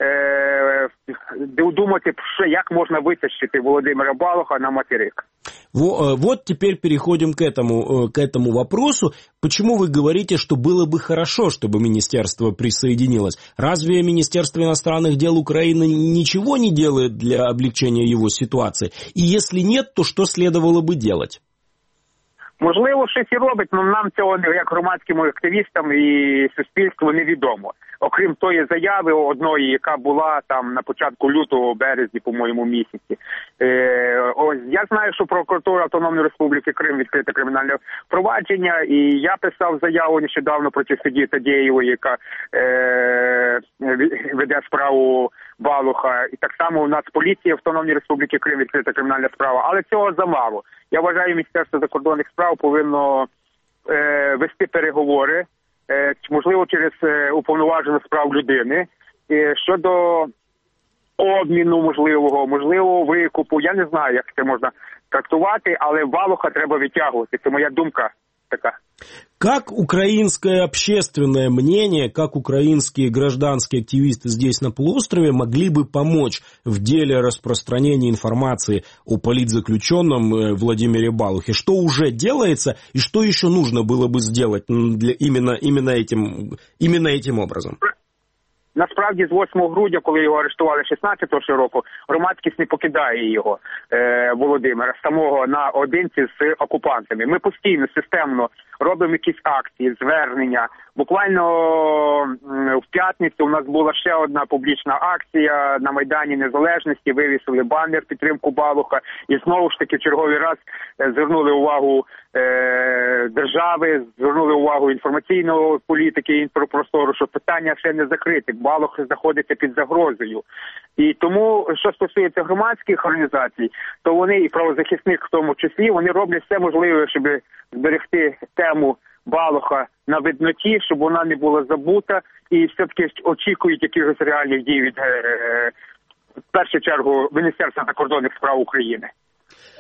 думати, як можно вытащить Володимира Балуха на материк. Вот теперь переходим к этому вопросу. Почему вы говорите, что было бы хорошо, чтобы министерство присоединилось? Разве Министерство иностранных дел Украины ничего не делает для облегчения его ситуации? И если нет, то что следовало бы делать? Можливо, щось і робить, але нам цього, як громадським активістам і суспільству, невідомо. Окрім тої заяви одної, яка була там на початку лютого, березні, по-моєму, місяці. Я знаю, що прокуратура Автономної Республіки Крим відкрита кримінальне провадження, і я писав заяву нещодавно проти судді Тадєєвої, яка веде справу Балуха. І так само у нас поліція Автономної Республіки Крим відкрита кримінальна справа. Але цього замало. Я вважаю, Міністерство закордонних справ повинно вести переговори, можливо, через уповноважену справ людини, щодо обміну можливо, викупу. Я не знаю, як це можна трактувати, але Балуха треба витягувати. Це моя думка така. Как украинское общественное мнение, как украинские гражданские активисты здесь на полуострове могли бы помочь в деле распространения информации о политзаключенном Владимире Балухе? Что уже делается и что еще нужно было бы сделать именно этим образом? Насправді, з 8 грудня, коли його арештували 16-го року, громадськість не покидає його, Володимира, самого наодинці з окупантами. Ми постійно, системно робимо якісь акції, звернення. Буквально в п'ятницю у нас була ще одна публічна акція на Майдані Незалежності, вивісили банер підтримку Балуха і знову ж таки в черговий раз звернули увагу держави, звернули увагу інформаційної політики, інфопростору, що питання ще не закрите. Балух знаходиться під загрозою. І тому, що стосується громадських організацій, то вони, і правозахисних в тому числі, вони роблять все можливе, щоб зберегти тему Балуха на видноті, щоб вона не була забута, і все-таки очікують якихось реальних дій від, в першу чергу, Міністерства закордонних справ України.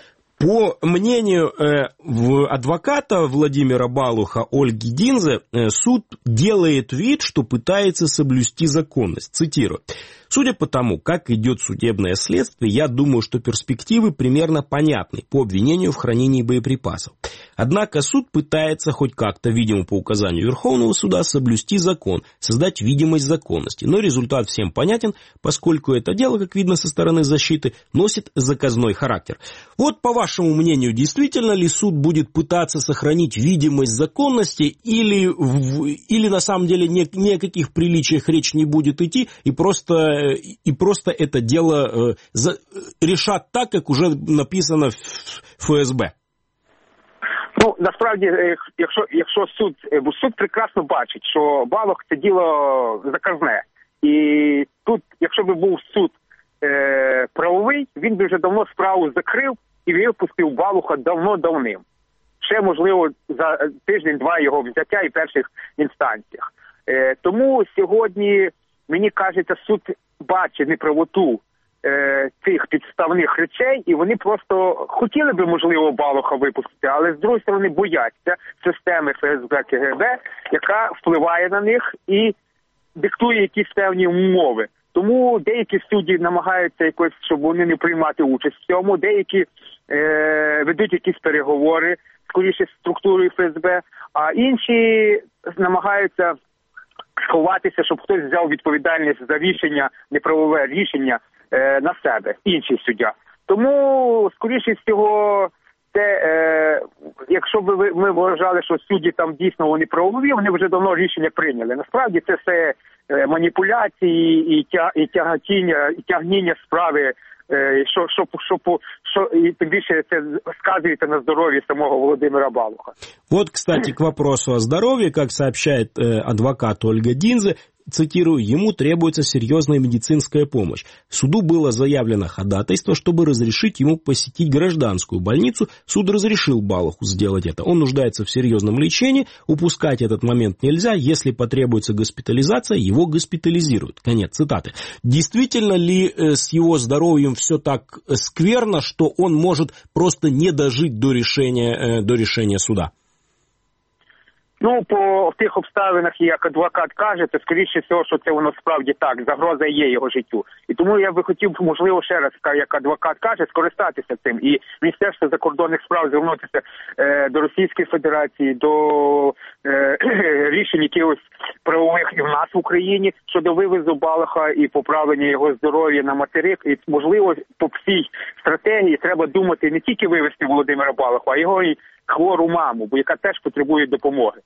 По мнению адвоката Владимира Балуха Ольги Динзе, суд делает вид, что пытается соблюсти законность. Цитирую. Судя по тому, как идет судебное следствие, я думаю, что перспективы примерно понятны по обвинению в хранении боеприпасов. Однако суд пытается хоть как-то, видимо, по указанию Верховного суда, соблюсти закон, создать видимость законности. Но результат всем понятен, поскольку это дело, как видно со стороны защиты, носит заказной характер. Вот, по вашему мнению, действительно ли суд будет пытаться сохранить видимость законности или на самом деле ни о каких приличиях речь не будет идти, и просто это дело решат так, как уже написано в ФСБ? Ну, насправді, якщо суд прекрасно бачить, що Балух це діло заказне. І тут, якщо б був суд правовий, він би вже давно справу закрив і випустив Балуха давно-давним. Ще, можливо, за тиждень-два його взяття і перших інстанціях. Тому сьогодні, мені кажеться, суд бачить неправоту цих підставних речей, і вони просто хотіли би, можливо, Балуха випустити, але з другої сторони бояться системи ФСБ, КГБ, яка впливає на них і диктує якісь певні умови. Тому деякі судді намагаються якось, щоб вони не приймати участь в цьому, деякі ведуть якісь переговори, скоріше, з структурою ФСБ, а інші намагаються сховатися, щоб хтось взяв відповідальність за рішення, неправове рішення на себе, інший суддя. Тому, скоріше всього, якщо б ми вважали, що судді там дійсно вони правові, вони вже давно рішення прийняли. Насправді це все маніпуляції і тягніння справи, і тим більше це сказується на здоровье самого Владимира Балуха. Вот, кстати, к вопросу о здоровье, как сообщает адвокат Ольга Динзе, цитирую, ему требуется серьезная медицинская помощь. Суду было заявлено ходатайство, чтобы разрешить ему посетить гражданскую больницу. Суд разрешил Балуху сделать это. Он нуждается в серьезном лечении, упускать этот момент нельзя. Если потребуется госпитализация, его госпитализируют. Конец цитаты. Действительно ли с его здоровьем все так скверно, что он может просто не дожить до решения суда? Ну, по тих обставинах, як адвокат каже, то скоріше всього, що це воно справді так, загроза є його життю. І тому я би хотів, можливо, ще раз, як адвокат каже, скористатися цим. І Міністерство закордонних справ звернутися до Російської Федерації, до рішень якихось правових і в нас в Україні щодо вивезу Балуха і поправлення його здоров'я на материк. І, можливо, по всій стратегії треба думати не тільки вивезти Володимира Балуха, а його і хвору маму, бо яка теж потребує допомоги.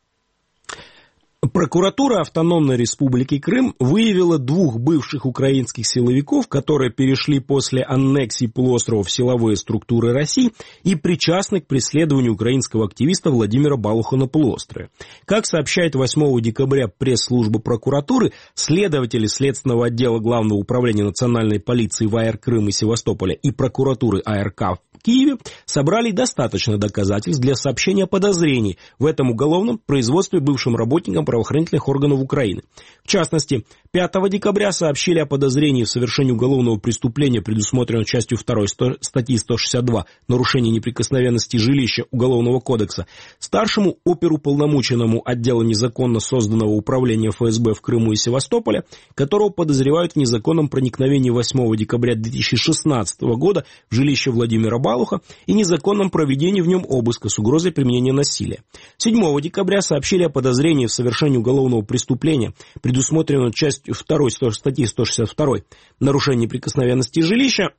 Прокуратура Автономной Республики Крым выявила 2 бывших украинских силовиков, которые перешли после аннексии полуострова в силовые структуры России и причастны к преследованию украинского активиста Владимира Балуха на полуострове. Как сообщает 8 декабря пресс-служба прокуратуры, следователи Следственного отдела Главного управления национальной полиции в АР Крым и Севастополя и прокуратуры АРК в Киеве собрали достаточно доказательств для сообщения подозрений в этом уголовном производстве бывшим работникам правоохранительных органов Украины. В частности, 5 декабря сообщили о подозрении в совершении уголовного преступления, предусмотренного частью 2 статьи 162 «Нарушение неприкосновенности жилища» Уголовного кодекса, старшему оперуполномоченному отдела незаконно созданного управления ФСБ в Крыму и Севастополе, которого подозревают в незаконном проникновении 8 декабря 2016 года в жилище Владимира Балуха и незаконном проведении в нем обыска с угрозой применения насилия. 7 декабря сообщили о подозрении в совершении уголовного преступления, предусмотренного частью 2 статьи 162 «Нарушение неприкосновенности жилища»,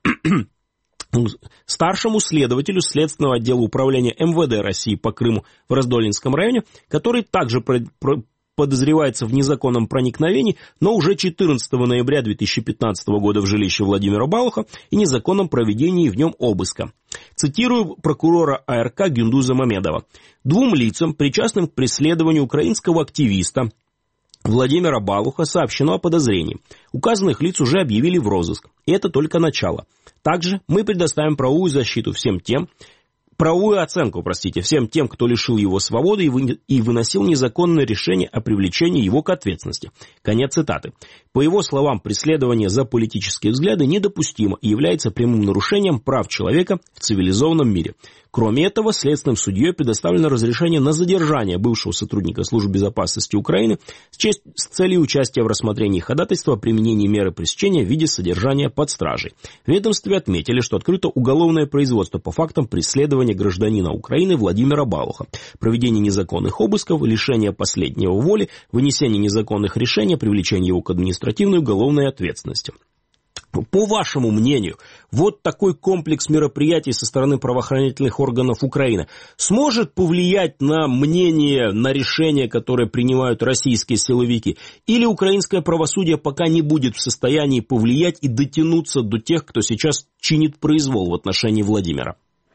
старшему следователю Следственного отдела управления МВД России по Крыму в Раздольнинском районе, который также подозревается в незаконном проникновении, но уже 14 ноября 2015 года в жилище Владимира Балуха и незаконном проведении в нем обыска. Цитирую прокурора АРК Гюндуза Мамедова. 2 лицам, причастным к преследованию украинского активиста Владимира Балуха, сообщено о подозрении. Указанных лиц уже объявили в розыск. И это только начало. Также мы предоставим правовую защиту всем тем, правовую оценку, всем тем, кто лишил его свободы и выносил незаконное решение о привлечении его к ответственности. Конец цитаты. По его словам, преследование за политические взгляды недопустимо и является прямым нарушением прав человека в цивилизованном мире. Кроме этого, следственным судьей предоставлено разрешение на задержание бывшего сотрудника Службы безопасности Украины с целью участия в рассмотрении ходатайства о применении меры пресечения в виде содержания под стражей. В ведомстве отметили, что открыто уголовное производство по фактам преследования гражданина Украины Владимира Балуха, проведения незаконных обысков, лишения последнего воли, вынесения незаконных решений, привлечения его к административной и уголовной ответственности. По вашему мнению, вот такой комплекс мероприятий со стороны правоохранительных органов Украины сможет повлиять на мнение, на решения, которые принимают российские силовики? Или украинское правосудие пока не будет в состоянии повлиять и дотянуться до тех, кто сейчас чинит произвол в отношении Владимира?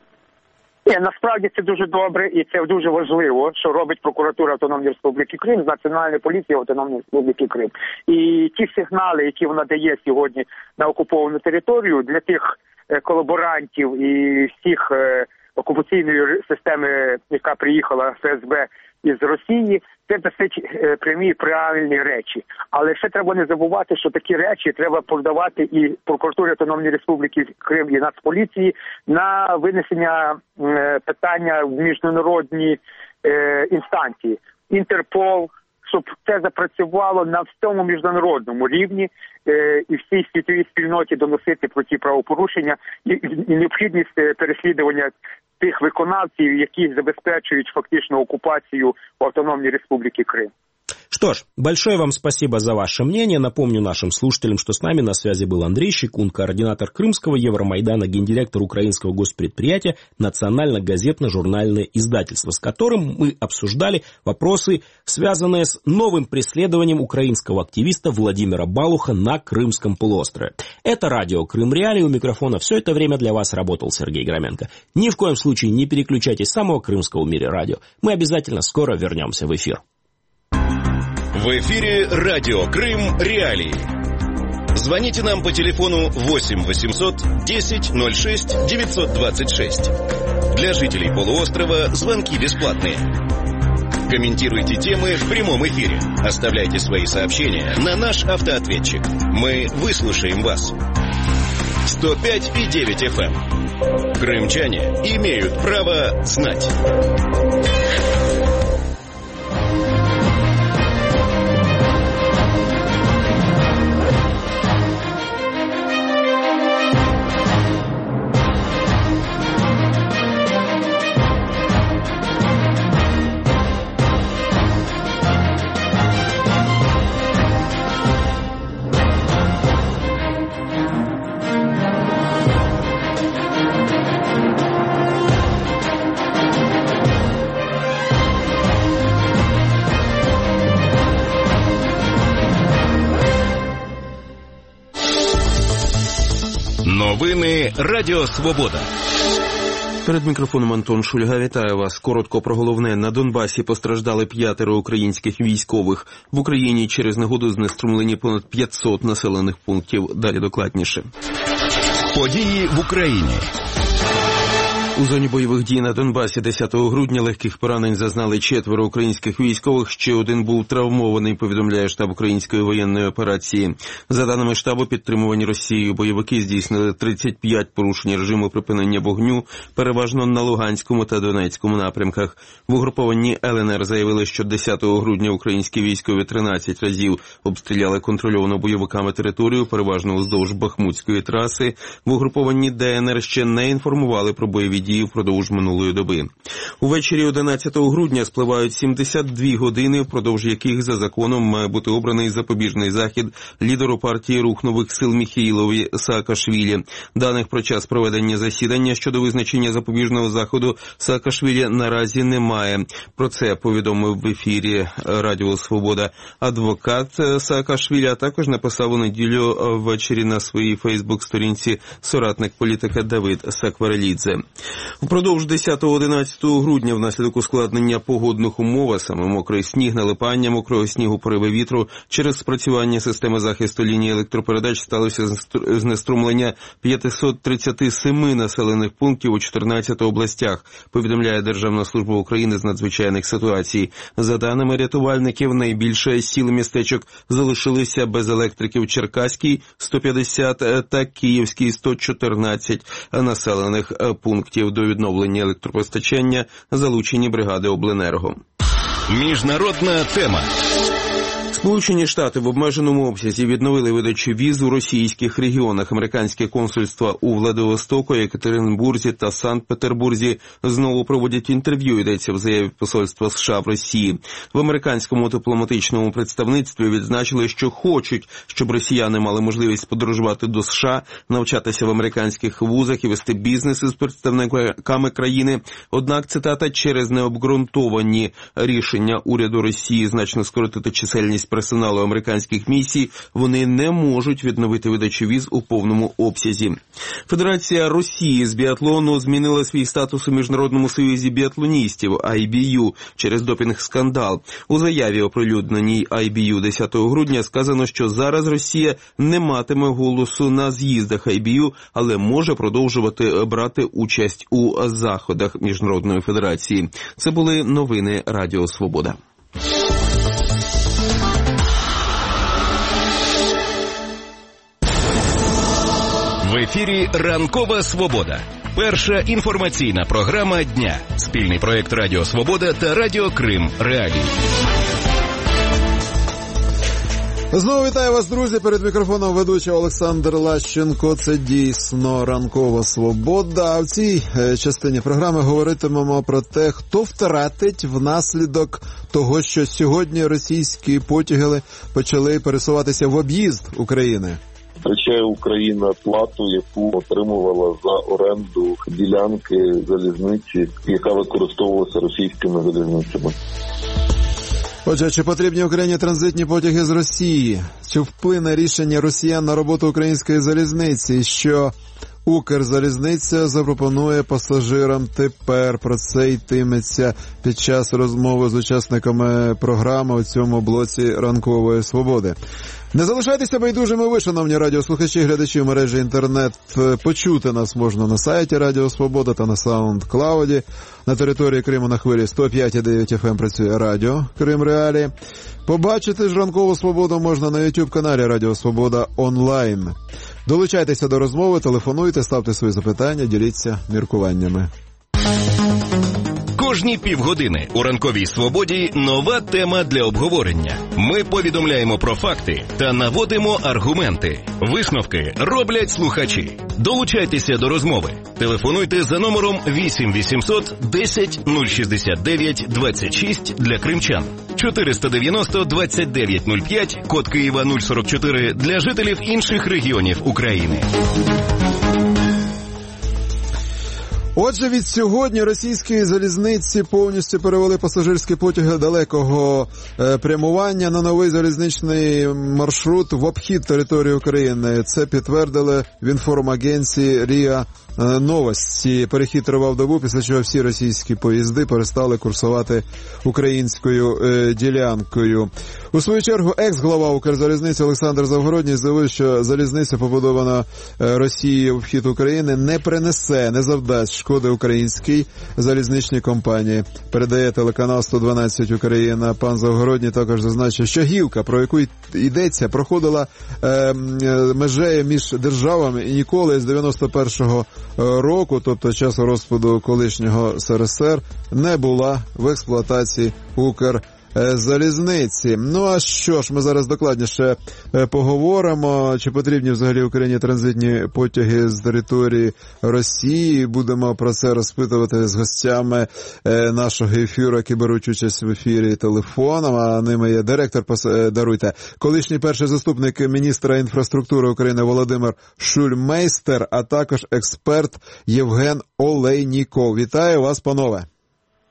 Ні, насправді це дуже добре і це дуже важливо, що робить прокуратура Автономної Республіки Крим з Національної поліції Автономної Республіки Крим. І ті сигнали, які вона дає сьогодні на окуповану територію для тих колаборантів і всіх окупаційної системи, яка приїхала ФСБ із Росії, це досить прямі, правильні речі. Але ще треба не забувати, що такі речі треба подавати і прокуратурі Автономної Республіки Крим, і Нацполіції на винесення питання в міжнародні інстанції. Інтерпол, щоб це запрацювало на всьому міжнародному рівні і всій світовій спільноті доносити про ті правопорушення і необхідність переслідування тих виконавців, які забезпечують фактично оккупацию в Автономной Республике Крым. Что ж, большое вам спасибо за ваше мнение. Напомню нашим слушателям, что с нами на связи был Андрей Щекун, координатор Крымского Евромайдана, гендиректор украинского госпредприятия «Национально-газетно-журнальное издательство», с которым мы обсуждали вопросы, связанные с новым преследованием украинского активиста Владимира Балуха на Крымском полуострове. Это радио «Крым Реалии». У микрофона все это время для вас работал Сергей Громенко. Ни в коем случае не переключайтесь с самого крымского в мире радио. Мы обязательно скоро вернемся в эфир. В эфире радио «Крым Реалии». Звоните нам по телефону 8 800 10 06 926. Для жителей полуострова звонки бесплатные. Комментируйте темы в прямом эфире. Оставляйте свои сообщения на наш автоответчик. Мы выслушаем вас. 105,9 FM. Крымчане имеют право знать. Новини Радіо Свобода. Перед мікрофоном Антон Шульга. Вітаю вас. Коротко про головне. На Донбасі постраждали 5 українських військових. В Україні через негоду знеструмлені понад 500 населених пунктів. Далі докладніше. Події в Україні. У зоні бойових дій на Донбасі 10 грудня легких поранень зазнали 4 українських військових, ще один був травмований, повідомляє штаб української воєнної операції. За даними штабу, підтримувані Росією бойовики здійснили 35 порушень режиму припинення вогню, переважно на Луганському та Донецькому напрямках. В угрупованні ЛНР заявили, що 10 грудня українські військові 13 разів обстріляли контрольовану бойовиками територію, переважно уздовж Бахмутської траси. В угрупованні ДНР ще не інформували про бойові дії впродовж минулої доби. Увечері 11 грудня спливають 72 години, впродовж яких за законом має бути обраний запобіжний захід лідеру партії Рух нових сил Міхеїлові Саакашвілі. Даних про час проведення засідання щодо визначення запобіжного заходу Саакашвілі наразі немає. Про це повідомив в ефірі Радіо Свобода адвокат Саакашвілі, а також написав у неділю ввечері на своїй фейсбук-сторінці соратник політика Давид Сакварелідзе. Впродовж 10-11 грудня внаслідок ускладнення погодних умов, а саме мокрий сніг, налипання мокрого снігу, пориви вітру, через спрацювання системи захисту лінії електропередач сталося знеструмлення 537 населених пунктів у 14 областях, повідомляє Державна служба України з надзвичайних ситуацій. За даними рятувальників, найбільше сіл містечок залишилися без електрики в Черкаській – 150 та Київській – 114 населених пунктів. До відновлення електропостачання залучені бригади обленерго. Міжнародна тема. Сполучені Штати в обмеженому обсязі відновили видачу віз у російських регіонах. Американські консульства у Владивостоку, Єкатеринбурзі та Санкт-Петербурзі знову проводять інтерв'ю, йдеться в заяві посольства США в Росії. В американському дипломатичному представництві відзначили, що хочуть, щоб росіяни мали можливість подорожувати до США, навчатися в американських вузах і вести бізнес із представниками країни. Однак, цитата, через необґрунтовані рішення уряду Росії значно скоротити чисельність персоналу американських місій, вони не можуть відновити видачу віз у повному обсязі. Федерація Росії з біатлону змінила свій статус у Міжнародному союзі біатлоністів IBU через допінг-скандал. У заяві, оприлюдненій IBU 10 грудня, сказано, що зараз Росія не матиме голосу на з'їздах IBU, але може продовжувати брати участь у заходах Міжнародної федерації. Це були новини Радіо Свобода. В ефірі «Ранкова Свобода». Перша інформаційна програма дня. Спільний проєкт Радіо Свобода та Радіо Крим Реалії. Знову вітаю вас, друзі. Перед мікрофоном ведучий Олександр Лащенко. Це дійсно «Ранкова Свобода». А в цій частині програми говоритимемо про те, хто втратить внаслідок того, що сьогодні російські потяги почали пересуватися в об'їзд України. Втрачає Україна плату, яку отримувала за оренду ділянки залізниці, яка використовувалася російськими залізницями. Отже, чи потрібні Україні транзитні потяги з Росії? Чи вплине рішення росіян на роботу української залізниці? Що Укрзалізниця запропонує пасажирам тепер? Про це йтиметься під час розмови з учасниками програми у цьому блоці «Ранкової Свободи». Не залишайтеся байдужими ви, шановні радіослухачі, глядачі в мережі інтернет. Почути нас можна на сайті Радіо Свобода та на SoundCloud. На території Криму на хвилі 105,9 FM працює Радіо Крим Реалії. Побачити ж «Ранкову Свободу» можна на YouTube-каналі Радіо Свобода онлайн. Долучайтеся до розмови, телефонуйте, ставте свої запитання, діліться міркуваннями. Кожні півгодини у «Ранковій Свободі» нова тема для обговорення. Ми повідомляємо про факти та наводимо аргументи. Висновки роблять слухачі. Долучайтеся до розмови. Телефонуйте за номером 8 800 10 069 26 для кримчан. 490 29 05, код Києва 044 для жителів інших регіонів України. Отже, від сьогодні російські залізниці повністю перевели пасажирські потяги далекого прямування на новий залізничний маршрут в обхід території України. Це підтвердили в інформагенції РІА Новості. Перехід тривав добу, після чого всі російські поїзди перестали курсувати українською ділянкою. У свою чергу екс-глава Укрзалізниці Олександр Завгородній заявив, що залізниця, побудована Росією в вхід України, не завдасть шкоди українській залізничній компанії. Передає телеканал 112 Україна. Пан Завгородній також зазначив, що гілка, про яку йдеться, проходила межею між державами і ніколи з 91-го року, тобто часу розпаду колишнього СРСР, не була в експлуатації Укрзалізниці. Ну а що ж, ми зараз докладніше поговоримо, чи потрібні взагалі Україні транзитні потяги з території Росії. Будемо про це розпитувати з гостями нашого ефіру, які беруть участь в ефірі телефоном, а ними є колишній перший заступник міністра інфраструктури України Володимир Шульмейстер, а також експерт Євген Олейніков. Вітаю вас, панове.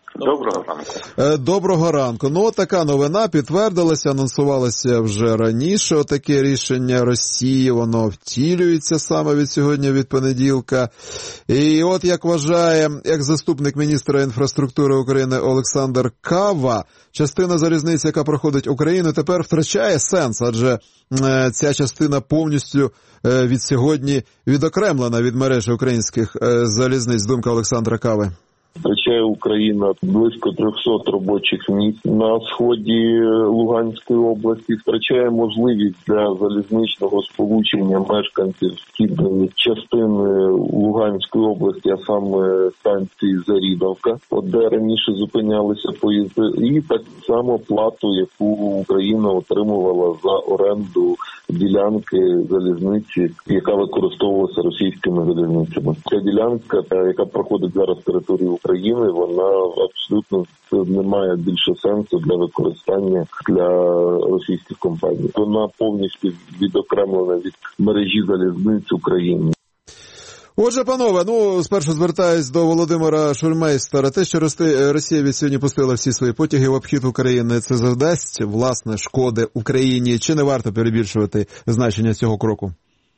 Доброго ранку. Доброго ранку. Ну, от така новина підтвердилася, анонсувалося вже раніше. Отаке рішення Росії, воно втілюється саме від сьогодні, від понеділка. І от, як вважає екс-заступник міністра інфраструктури України Олександр Кава, частина залізниці, яка проходить Україну, тепер втрачає сенс, адже ця частина повністю від сьогодні відокремлена від мережі українських залізниць. Думка Олександра Кави. Втрачає Україна близько 300 робочих місць на сході Луганської області, втрачає можливість для залізничного сполучення мешканців східної частини Луганської області, а саме станції Зарідовка, де раніше зупинялися поїзди, і так само плату, яку Україна отримувала за оренду ділянки залізниці, яка використовувалася російськими залізницями. Ця ділянка, яка проходить зараз територію України, вона абсолютно не має більше сенсу для використання для російських компаній. Вона повністю відокремлена від мережі залізниць України. Отже, панове, спершу звертаюсь до Володимира Шульмейстера. Те, що Росія від сьогодні пустила всі свої потяги в обхід України, це завдасть, власне, шкоди Україні? Чи не варто перебільшувати значення цього кроку?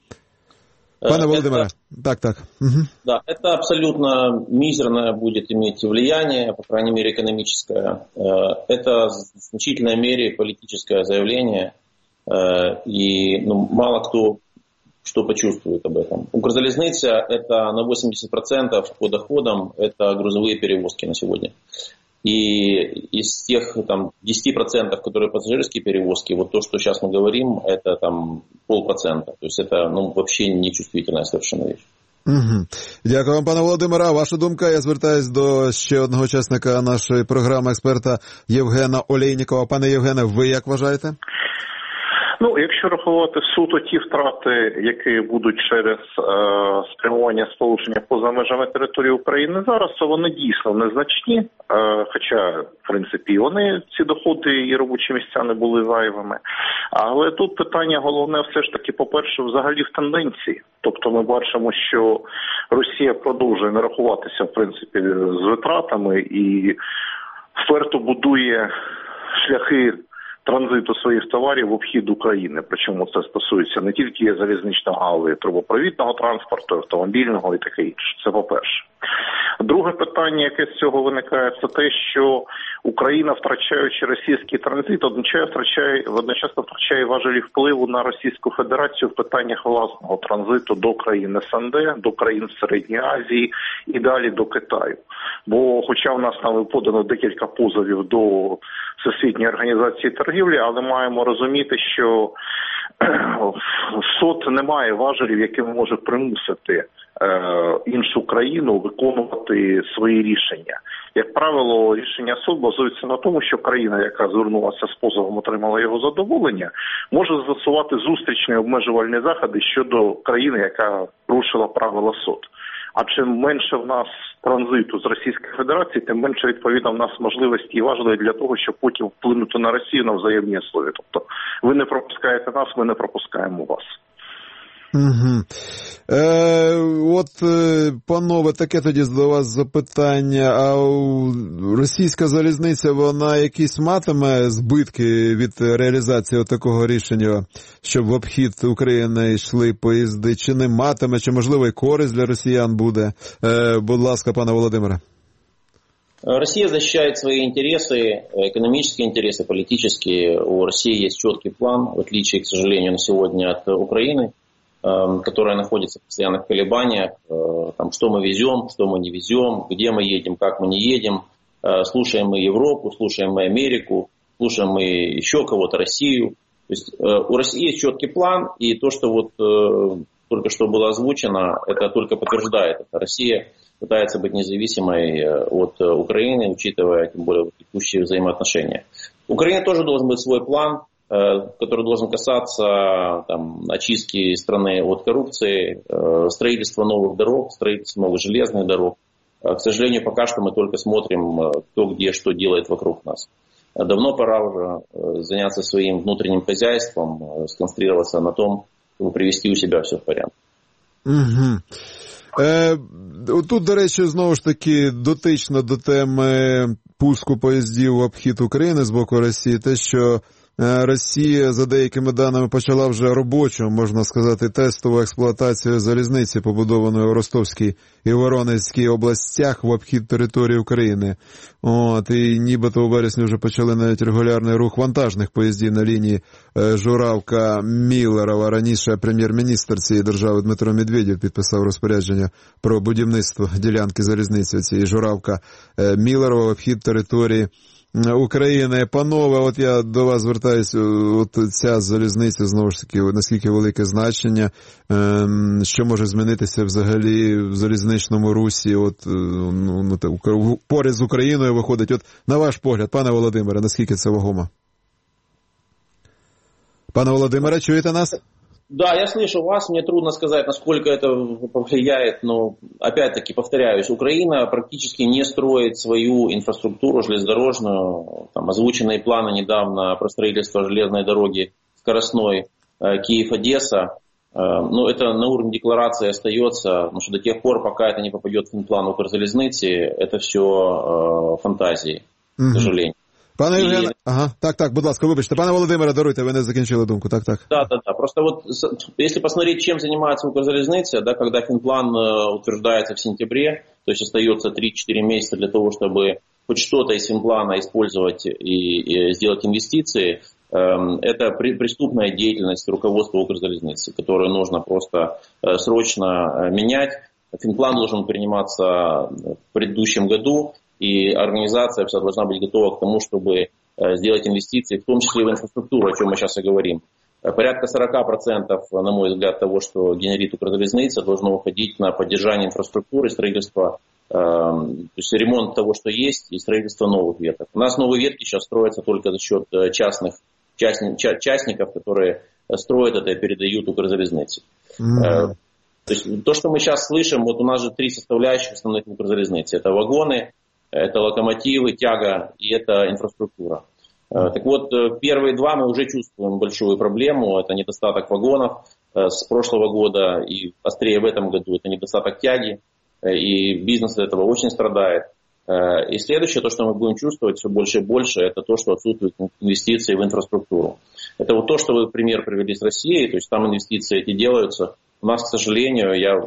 Пане Володимире, так. Угу. Да, это абсолютно мизерное будет иметь влияние, по крайней мере, экономическое. Это в значительной мере политическое заявление, и мало кто что почувствует об этом. Укрзалезница – это на 80% по доходам, это грузовые перевозки на сегодня. И из тех 10%, которые пассажирские перевозки, вот то, что сейчас мы говорим, это 0,5%. То есть это вообще нечувствительная совершенно вещь. Угу. Дякую вам, пане Володимире. Ваша думка? Я звертаюсь до ще одного учасника нашої програми, експерта Євгена Олейнікова. Пане Євгене, ви як вважаєте? Якщо рахувати суто ті втрати, які будуть через спрямування сполучення поза межами території України зараз, то вони дійсно незначні, хоча, в принципі, вони, ці доходи і робочі місця не були зайвими. Але тут питання головне все ж таки, по-перше, взагалі в тенденції. Тобто ми бачимо, що Росія продовжує не рахуватися, в принципі, з витратами і вперто будує шляхи транзиту своїх товарів в обхід України. Причому це стосується не тільки залізничного, але й трубопровідного транспорту, автомобільного і таке інше. Це по-перше. Друге питання, яке з цього виникає, це те, що Україна, втрачаючи російський транзит, одночасно втрачає важелі впливу на Російську Федерацію в питаннях власного транзиту до країн СНД, до країн Середньої Азії і далі до Китаю. Бо хоча в нас там подано декілька позовів до Всесвітньої організації торгівлі, але маємо розуміти, що СОТ не має важелів, якими може примусити іншу країну виконувати свої рішення. Як правило, рішення СОТ базується на тому, що країна, яка звернулася з позовом, отримала його задоволення, може застосувати зустрічні обмежувальні заходи щодо країни, яка порушила правила СОТ. А чим менше в нас транзиту з Російської Федерації, тим менше, відповідно, в нас можливості і важливі для того, щоб потім вплинути на Росію на взаємній основі. Тобто, ви не пропускаєте нас, ми не пропускаємо вас. Угу. Панове, таке тоді до вас запитання. А російська залізниця, вона якісь матиме збитки від реалізації такого рішення, щоб в обхід України йшли поїзди? Чи не матиме, чи можливо і користь для росіян буде? Будь ласка, пане Володимире. Россия защищает свои интересы, экономические интересы, политические. У России есть четкий план, в отличие, к сожалению, на сегодня от Украины, которая находится в постоянных колебаниях, что мы везем, что мы не везем, где мы едем, как мы не едем. Слушаем мы Европу, слушаем мы Америку, слушаем мы еще кого-то, Россию. То есть у России есть четкий план, и то, что только что было озвучено, это только подтверждает это. Россия пытается быть независимой от Украины, учитывая тем более текущие взаимоотношения. У Украины тоже должен быть свой план, который должен касаться очистки страны от коррупции, строительства новых дорог, строительства новых железных дорог. К сожалению, пока что мы только смотрим, кто где что делает вокруг нас. Давно пора уже заняться своим внутренним хозяйством, сконцентрироваться на том, чтобы привести у себя все в порядок. Угу. Тут, до речі, знову ж таки, дотично до теми пуску поїздів в обхід України з боку Росії, те, що Росія, за деякими даними, почала вже робочу, можна сказати, тестову експлуатацію залізниці, побудованої у Ростовській і Воронезькій областях в обхід території України. І нібито у вересні вже почали навіть регулярний рух вантажних поїздів на лінії Журавка-Міллерова. Раніше прем'єр-міністр цієї держави Дмитро Медведєв підписав розпорядження про будівництво ділянки залізниці цієї Журавка-Міллерова в обхід території України. Панове, от я до вас звертаюся, от ця залізниця, знову ж таки, наскільки велике значення, що може змінитися взагалі в залізничному русі, поряд з Україною виходить. От на ваш погляд, пане Володимире, наскільки це вагомо? Пане Володимире, чуєте нас? Да, я слышу вас, мне трудно сказать, насколько это повлияет, но опять-таки повторяюсь, Украина практически не строит свою инфраструктуру железнодорожную, там озвученные планы недавно про строительство железной дороги скоростной Киев-Одесса, но это на уровне декларации остается, потому что до тех пор, пока это не попадет в план Укрзалізниці, это все фантазии, к сожалению. Пане Євгене, так, будь ласка, вибачте. Пане Володимире, даруйте, ви не закінчили думку, так. Да. Просто вот, если посмотреть, чем занимается Укрзалізниця, да, когда финплан утверждается в сентябре, то есть остается 3-4 месяца для того, чтобы хоть что-то из финплана использовать и сделать инвестиции, это преступная деятельность руководства Укрзалізниці, которую нужно просто срочно менять. Финплан должен приниматься в предыдущем году, и организация вся должна быть готова к тому, чтобы сделать инвестиции, в том числе в инфраструктуру, о чем мы сейчас и говорим. Порядка 40%, на мой взгляд, того, что генерит Укрзалізниця, должно уходить на поддержание инфраструктуры, строительство, то есть ремонт того, что есть, и строительство новых веток. У нас новые ветки сейчас строятся только за счет частников, которые строят это и передают Укрзалізниці. То есть то, что мы сейчас слышим, вот у нас же 3 составляющих основных Укрзалізниці. Это вагоны, это локомотивы, тяга и это инфраструктура. Так вот, первые 2 мы уже чувствуем большую проблему. Это недостаток вагонов с прошлого года и острее в этом году. Это недостаток тяги. И бизнес от этого очень страдает. И следующее, то, что мы будем чувствовать все больше и больше, это то, что отсутствуют инвестиции в инфраструктуру. Это вот то, что вы пример привели с Россией. То есть там инвестиции эти делаются. У нас, к сожалению,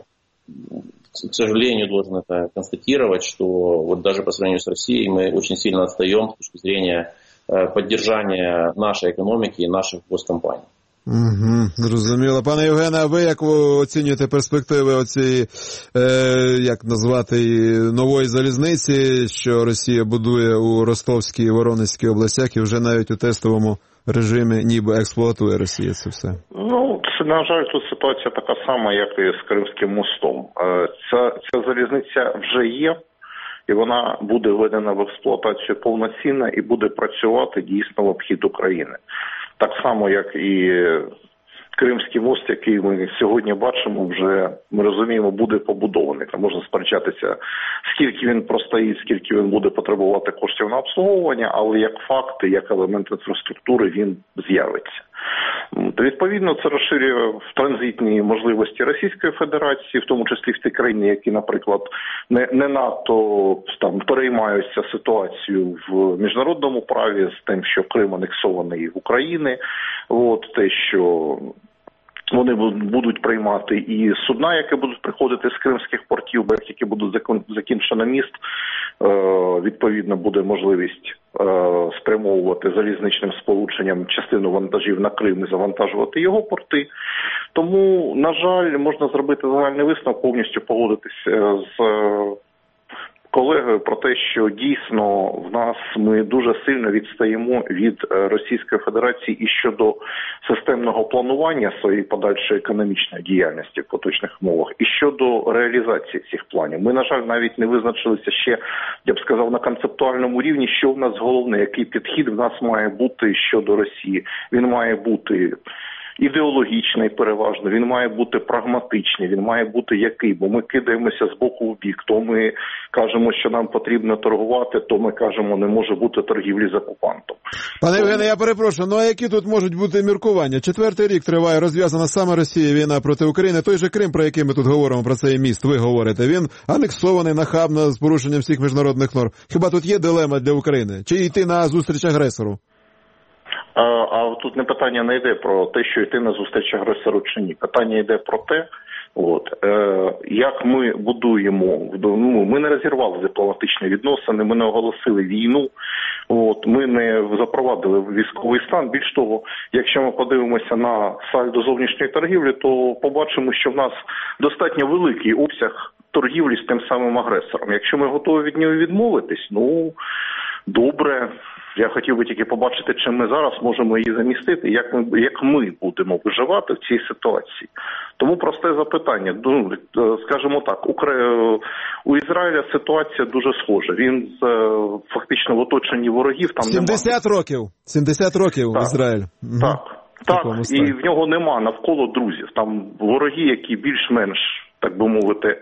должен это констатировать, что вот даже по сравнению с Россией мы очень сильно отстаем с точки зрения поддержания нашей экономики и наших госкомпаний. Зрозуміло. Пане Євгене, а ви як оцінюєте перспективи оцієї, як назвати, нової залізниці, що Росія будує у Ростовській і Воронезькій областях і вже навіть у тестовому режимі ніби експлуатує Росія це все? На жаль, тут ситуація така сама, як і з Кримським мостом. Ця залізниця вже є, і вона буде введена в експлуатацію повноцінно і буде працювати дійсно в обхід України. Так само, як і Кримський мост, який ми сьогодні бачимо, вже, ми розуміємо, буде побудований. Там можна сперечатися, скільки він простоїть, скільки він буде потребувати коштів на обслуговування, але як факти, як елемент інфраструктури він з'явиться. Відповідно, це розширює транзитні можливості Російської Федерації, в тому числі в ті країни, які, наприклад, не надто там переймаються ситуацією в міжнародному праві з тим, що Крим анексований в Україні, те, що вони будуть приймати і судна, які будуть приходити з кримських портів, бо як тільки буде закінчено міст, відповідно буде можливість спрямовувати залізничним сполученням частину вантажів на Крим і завантажувати його порти. Тому, на жаль, можна зробити загальний висновок, повністю погодитися з колегою про те, що дійсно в нас ми дуже сильно відстаємо від Російської Федерації і щодо системного планування своєї подальшої економічної діяльності в поточних умовах, і щодо реалізації цих планів. Ми, на жаль, навіть не визначилися ще, я б сказав, на концептуальному рівні, що в нас головне, який підхід в нас має бути щодо Росії. Він має бути ідеологічний переважно, він має бути прагматичний, він має бути який, бо ми кидаємося з боку в бік, то ми кажемо, що нам потрібно торгувати, то ми кажемо, не може бути торгівлі з окупантом. Пане Євгене, я перепрошую, ну а які тут можуть бути міркування? 4-й рік триває розв'язана саме Росія війна проти України, той же Крим, про який ми тут говоримо, про цей міст, ви говорите, він анексований нахабно з порушенням всіх міжнародних норм. Хіба тут є дилема для України? Чи йти на зустріч агресору? А тут питання не йде про те, що йти на зустріч агресору чи ні. Питання йде про те, як ми будуємо, ми не розірвали дипломатичні відносини, ми не оголосили війну, ми не запровадили військовий стан. Більш того, якщо ми подивимося на сальдо зовнішньої торгівлі, то побачимо, що в нас достатньо великий обсяг торгівлі з тим самим агресором. Якщо ми готові від нього відмовитись, добре. Я хотів би тільки побачити, чим ми зараз можемо її замістити, як ми будемо виживати в цій ситуації. Тому просте запитання. Скажімо так, у Ізраїля ситуація дуже схожа. Він фактично в оточенні ворогів. Там 70 років так, Ізраїль. Так, і в нього нема навколо друзів. Там вороги, які більш-менш, так би мовити,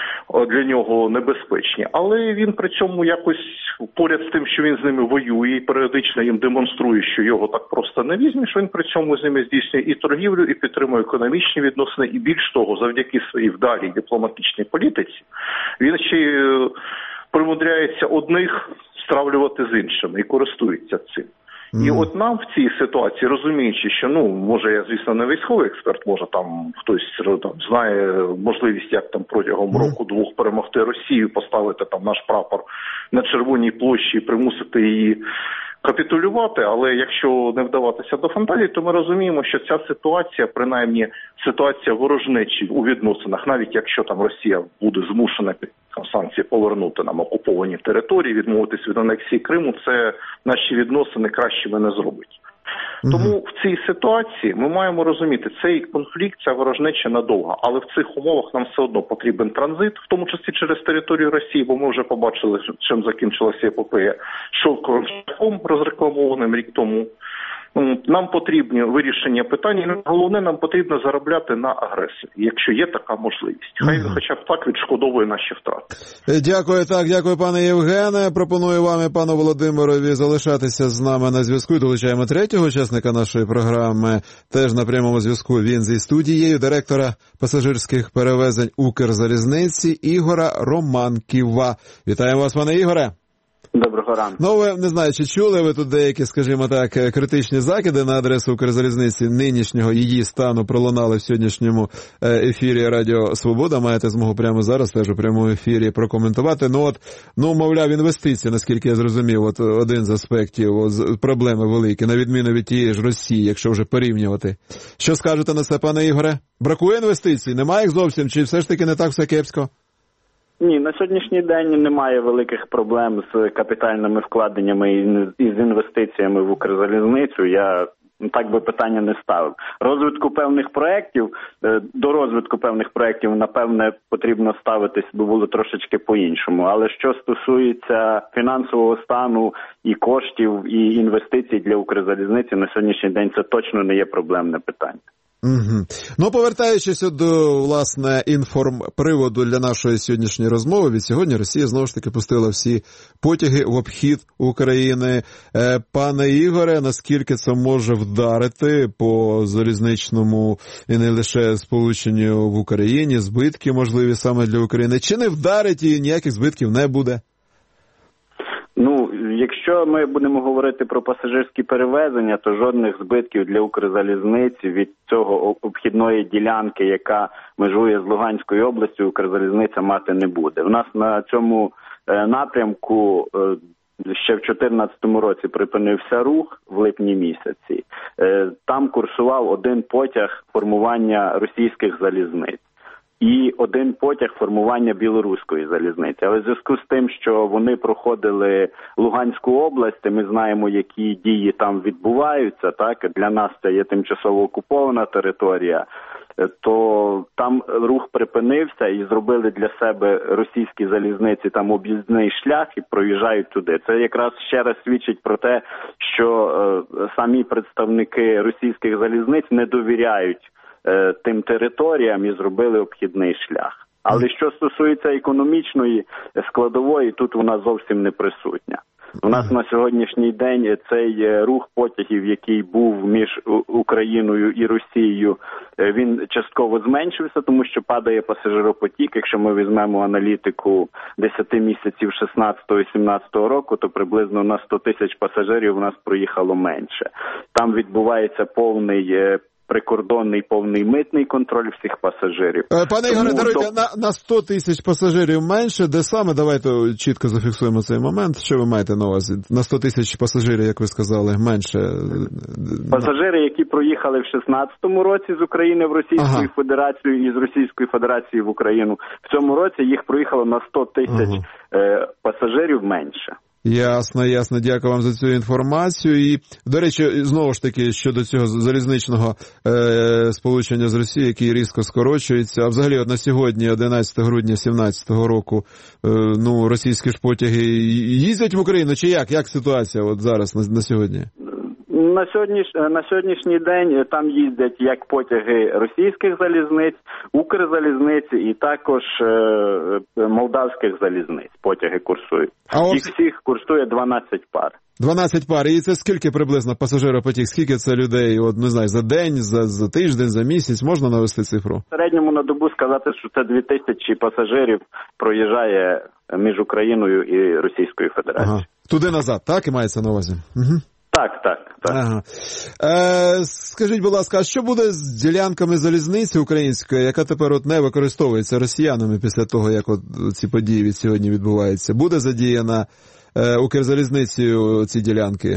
для нього небезпечні. Але він при цьому якось поряд з тим, що він з ними воює і періодично їм демонструє, що його так просто не візьмеш, він при цьому з ними здійснює і торгівлю, і підтримує економічні відносини, і більш того, завдяки своїй вдалій дипломатичній політиці, він ще примудряється одних стравлювати з іншими і користується цим. І от нам в цій ситуації, розуміючи, що, може, я, звісно, не військовий експерт, може, там хтось знає можливість, як там протягом року-двох перемогти Росію, поставити там наш прапор на Червоній площі і примусити її капітулювати, але якщо не вдаватися до фантазії, то ми розуміємо, що ця ситуація, принаймні ситуація ворожнечі у відносинах, навіть якщо там Росія буде змушена під санкції повернути нам окуповані території, відмовитись від анексії Криму, це наші відносини кращими не зробить. Тому в цій ситуації ми маємо розуміти, цей конфлікт, ця ворожнеча надовго, але в цих умовах нам все одно потрібен транзит, в тому числі через територію Росії, бо ми вже побачили, чим закінчилася епопея шовковим шляхом, розрекламованим рік тому. Нам потрібні вирішення питання, головне, нам потрібно заробляти на агресії, якщо є така можливість. Хай хоча б так відшкодовує наші втрати. Дякую, пане Євгене. Пропоную вам і пану Володимирові залишатися з нами на зв'язку. Долучаємо третього учасника нашої програми, теж на прямому зв'язку. Він зі студією, директора пасажирських перевезень Укрзалізниці Ігора Романківа. Вітаємо вас, пане Ігоре. Доброго ранку. Ви, не знаю, чи чули ви тут деякі, скажімо так, критичні закиди на адресу Укрзалізниці нинішнього її стану пролунали в сьогоднішньому ефірі Радіо Свобода. Маєте змогу прямо зараз теж у прямому ефірі прокоментувати. Мовляв, інвестиції, наскільки я зрозумів, один з аспектів проблеми великі, на відміну від тієї ж Росії, якщо вже порівнювати. Що скажете на це, пане Ігоре? Бракує інвестицій? Немає їх зовсім? Чи все ж таки не так все кепсько? Ні, на сьогоднішній день немає великих проблем з капітальними вкладеннями і з інвестиціями в Укрзалізницю. Я так би питання не ставив. До розвитку певних проєктів, напевне, потрібно ставитись, би було трошечки по-іншому. Але що стосується фінансового стану і коштів, і інвестицій для Укрзалізниці, на сьогоднішній день це точно не є проблемне питання. Повертаючись до, власне, інформприводу для нашої сьогоднішньої розмови, від сьогодні Росія знову ж таки пустила всі потяги в обхід України. Пане Ігоре, наскільки це може вдарити по залізничному і не лише сполученню в Україні, збитки можливі саме для України, чи не вдарить і ніяких збитків не буде? Якщо ми будемо говорити про пасажирські перевезення, то жодних збитків для Укрзалізниці від цього обхідної ділянки, яка межує з Луганською областю, Укрзалізниця мати не буде. У нас на цьому напрямку ще в 2014 році припинився рух в липні місяці. Там курсував один потяг формування російських залізниць і один потяг формування білоруської залізниці. Але в зв'язку з тим, що вони проходили Луганську область, ми знаємо, які дії там відбуваються, так? Для нас це є тимчасово окупована територія. то там рух припинився і зробили для себе російські залізниці там об'їзний шлях і проїжджають туди. Це якраз ще раз свідчить про те, що самі представники російських залізниць не довіряють тим територіям і зробили обхідний шлях. Але що стосується економічної складової, тут вона зовсім не присутня. У нас на сьогоднішній день цей рух потягів, який був між Україною і Росією, він частково зменшився, тому що падає пасажиропотік. Якщо ми візьмемо аналітику 10 місяців 16-17 року, то приблизно на 100 тисяч пасажирів у нас проїхало менше. Там відбувається повний прикордонний повний митний контроль всіх пасажирів. Пане Ігоре, даруйте, на 100 тисяч пасажирів менше, де саме? Давайте чітко зафіксуємо цей момент. Що ви маєте на увазі? На 100 тисяч пасажирів, як ви сказали, менше? Пасажири, які проїхали в 16-му році з України в Російську Федерацію і з Російської Федерації в Україну, в цьому році їх проїхало на 100 тисяч пасажирів менше. Ясно. Дякую вам за цю інформацію. І, до речі, знову ж таки, щодо цього залізничного сполучення з Росією, який різко скорочується. А взагалі, от на сьогодні, 11 грудня 2017 року, російські ж потяги їздять в Україну, чи як? Як ситуація от зараз, на сьогодні? На сьогоднішній день там їздять як потяги російських залізниць, Укрзалізниці і також молдавських залізниць потяги курсують. Їх всіх курсує 12 пар. 12 пар. І це скільки приблизно пасажиропотік? Скільки це людей, не знаю, за день, за тиждень, за місяць? Можна навести цифру? В середньому на добу сказати, що це 2000 пасажирів проїжджає між Україною і Російською Федерацією. Туди-назад, так? І мається на увазі? Угу. Так. Ага. Скажіть, будь ласка, а що буде з ділянками залізниці української, яка тепер не використовується росіянами після того, як ці події від сьогодні відбуваються? Буде задіяна Укрзалізницею ці ділянки?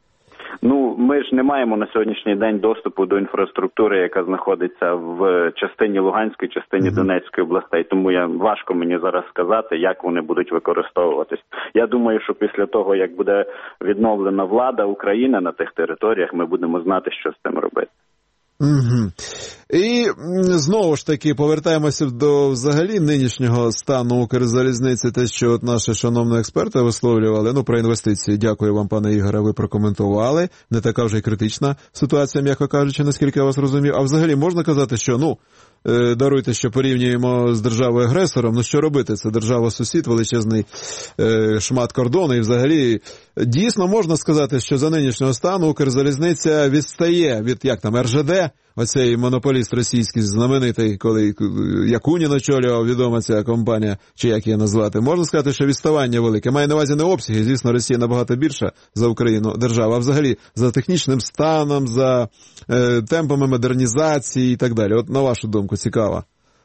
Ми ж не маємо на сьогоднішній день доступу до інфраструктури, яка знаходиться в частині Луганської, частині Донецької областей. Тому важко мені зараз сказати, як вони будуть використовуватись. Я думаю, що після того, як буде відновлена влада України на тих територіях, ми будемо знати, що з цим робити. Угу. І знову ж таки повертаємося до взагалі нинішнього стану Укрзалізниці, те, що от наші шановні експерти висловлювали, про інвестиції. Дякую вам, пане Ігоре, ви прокоментували. Не така вже й критична ситуація, м'яко кажучи, наскільки я вас розумів. А взагалі можна казати, що, даруйте, що порівнюємо з державою-агресором, що робити? Це держава-сусід, величезний шмат кордону, і взагалі дійсно можна сказати, що за нинішнього стану Укрзалізниця відстає від, РЖД, оцей монополіст російський знаменитий, коли Якунін очолював, відома ця компанія, чи як її назвати. Можна сказати, що відставання велике. Має на увазі не обсяги, звісно, Росія набагато більша за Україну держава, а взагалі за технічним станом, за темпами модернізації і так далі. От на вашу думку, цікаво.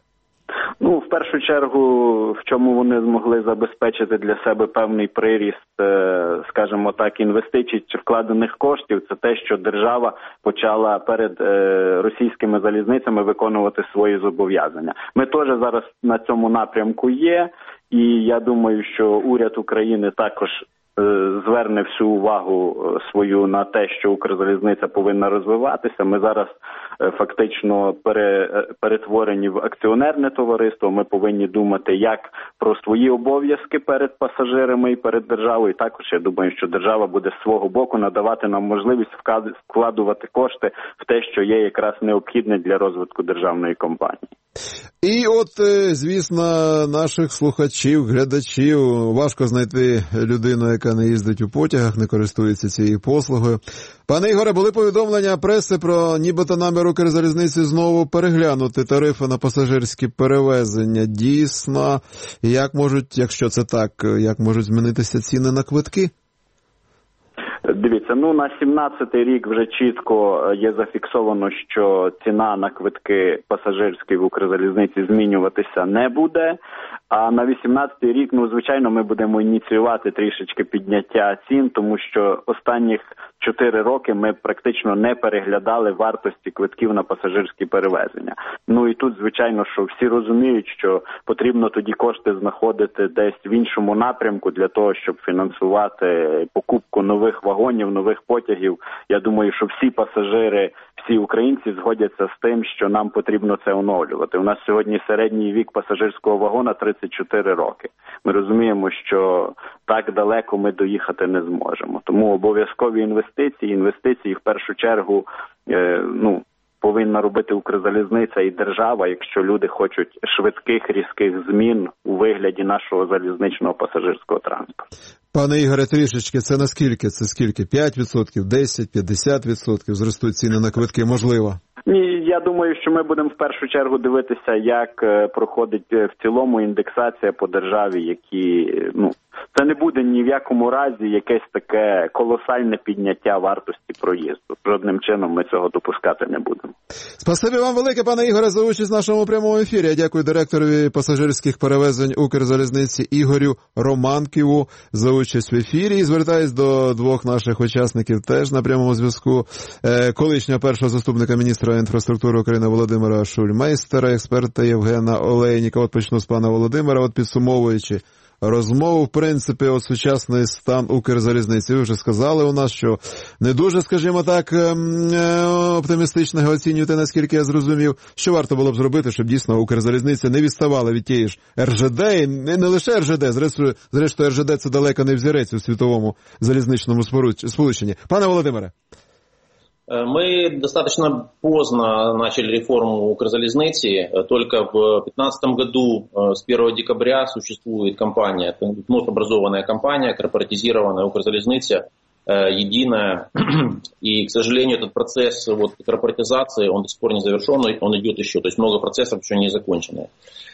В першу чергу, в чому вони змогли забезпечити для себе певний приріст, скажімо так, інвестицій чи вкладених коштів, це те, що держава почала перед російськими залізницями виконувати свої зобов'язання. Ми теж зараз на цьому напрямку є, і я думаю, що уряд України також зверне всю увагу свою на те, що Укрзалізниця повинна розвиватися. Ми зараз фактично перетворені в акціонерне товариство. Ми повинні думати як про свої обов'язки перед пасажирами і перед державою. Також я думаю, що держава буде з свого боку надавати нам можливість вкладувати кошти в те, що є якраз необхідне для розвитку державної компанії. І от, звісно, наших слухачів, глядачів, важко знайти людину, яка не їздить у потягах, не користується цією послугою. Пане Ігоре, були повідомлення преси про нібито намір Укрзалізниці знову переглянути тарифи на пасажирські перевезення. Дійсно, як можуть, якщо це так, як можуть змінитися ціни на квитки? Дивіться, на 17-й рік вже чітко є зафіксовано, що ціна на квитки пасажирські в Укрзалізниці змінюватися не буде. А на 18-й рік, звичайно, ми будемо ініціювати трішечки підняття цін, тому що останніх 4 роки ми практично не переглядали вартості квитків на пасажирські перевезення. І тут, звичайно, що всі розуміють, що потрібно тоді кошти знаходити десь в іншому напрямку для того, щоб фінансувати покупку нових вагонів, нових потягів. Я думаю, що всі пасажири, всі українці згодяться з тим, що нам потрібно це оновлювати. У нас сьогодні середній вік пасажирського вагона 34 роки. Ми розуміємо, що так далеко ми доїхати не зможемо. Тому обов'язкові інвестиції в першу чергу, повинна робити Укрзалізниця і держава, якщо люди хочуть швидких, різких змін у вигляді нашого залізничного пасажирського транспорту. Пане Ігоре, трішечки, це наскільки? Це скільки? 5%, 10%, 50% зростуть ціни на квитки, можливо? Ні, я думаю, що ми будемо в першу чергу дивитися, як проходить в цілому індексація по державі, які, це не буде ні в якому разі якесь таке колосальне підняття вартості проїзду. Жодним чином ми цього допускати не будемо. Спасибі вам велике, пане Ігоре, за участь в нашому прямому ефірі. Я дякую директорові пасажирських перевезень Укрзалізниці Ігорю Романківу за участь в ефірі. І звертаюсь до двох наших учасників теж на прямому зв'язку. Колишнього першого заступника міністра інфраструктури України Володимира Шульмейстера, експерта Євгена Олейніка. От почну з пана Володимира, підсумовуючи розмову, в принципі, сучасний стан Укрзалізниці. Ви вже сказали у нас, що не дуже, скажімо так, оптимістично оцінюєте, наскільки я зрозумів. Що варто було б зробити, щоб дійсно Укрзалізниця не відставала від тієї ж РЖД, і не лише РЖД, зрештою РЖД це далеко не взірець у світовому залізничному сполученні. Пане Володимире. Мы достаточно поздно начали реформу Укрзалезницы. Только в 2015 году с 1 декабря существует компания, вновь образованная компания, корпоратизированная Укрзалезница, единая. И, к сожалению, этот процесс корпоратизации, он до сих пор не завершен, он идет еще. То есть много процессов еще не закончены.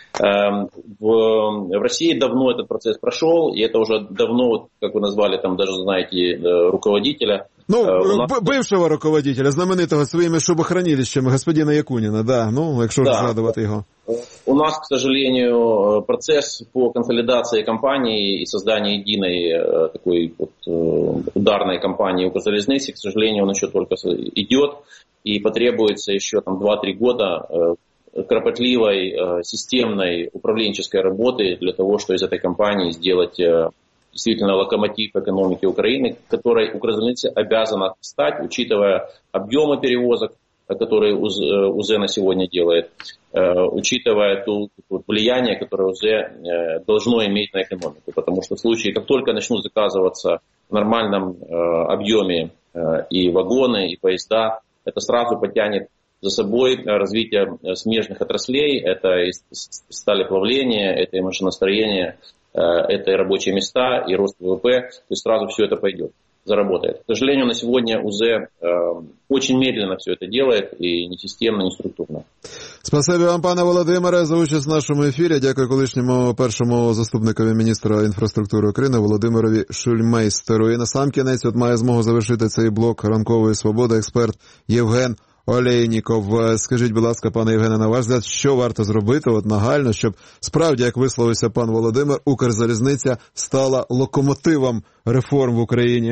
В России давно этот процесс прошел, и это уже давно, как вы назвали, там даже, знаете, руководителя. Бившого руководителя, знаменитого своїми шубохранилищами, господина Якуніна, якщо згадувати його. У нас, к сожалению, процесс по консолидации компании и созданию единой такой ударной компании Укрзалезницы, к сожалению, он еще только идет, и потребуется еще 2-3 года кропотливой, системной управленческой работы для того, чтобы из этой компании сделать действительно локомотив экономики Украины, которой Укрзалезница обязана стать, учитывая объемы перевозок, которые УЗ на сегодня делает, учитывая то влияние, которое УЗ должно иметь на экономику. Потому что в случае, как только начнут заказываться в нормальном объеме и вагоны, и поезда, это сразу потянет за собой развитие смежных отраслей, это и сталеплавление, это и машиностроение, это и рабочие места, и рост ВВП, то есть сразу все это пойдет, заработает. К сожалению, на сегодня УЗ очень медленно все это делает, и не системно, не структурно. Спасибі вам, пане Володимире, за участь в нашому ефірі. Дякую колишньому першому заступникові міністра інфраструктури України Володимирові Шульмейстеру. І насамкінець має змогу завершити цей блок ранкової свободи експерт Євген Олейніков. Скажіть, будь ласка, пане Євгене, на ваш взгляд, що варто зробити нагально, щоб справді, як висловився пан Володимир, Укрзалізниця стала локомотивом реформ в Україні?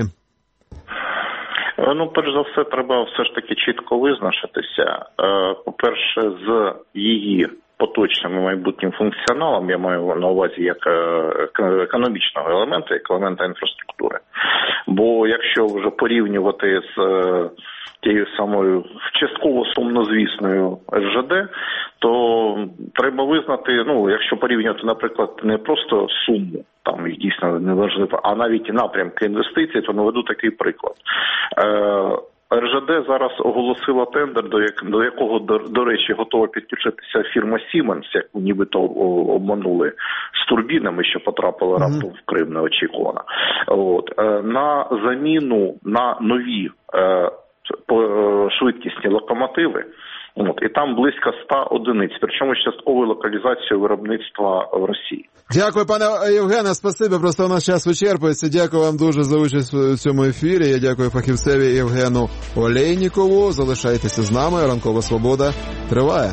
Перш за все, треба все ж таки чітко визначитися. По-перше, з її поточним і майбутнім функціоналом, я маю на увазі як економічного елементу, як елемента інфраструктури. Бо якщо вже порівнювати з тією самою частково сумнозвісною РЖД, то треба визнати, якщо порівнювати, наприклад, не просто суму, там їх дійсно не важливо, а навіть і напрямки інвестицій, то наведу такий приклад. РЖД зараз оголосила тендер, до якого, до речі, готова підключитися фірма Siemens, яку нібито обманули з турбінами, що потрапили раптом в Крим неочікувано. На заміну на нові швидкісні локомотиви, і там близько 100 одиниць, причому з частковою локалізацією виробництва в Росії. Дякую, пане Євгене, спасибі, просто у нас час вичерпується. Дякую вам дуже за участь у цьому ефірі. Я дякую фахівцеві Євгену Олейнікову. Залишайтеся з нами, Ранкова Свобода триває.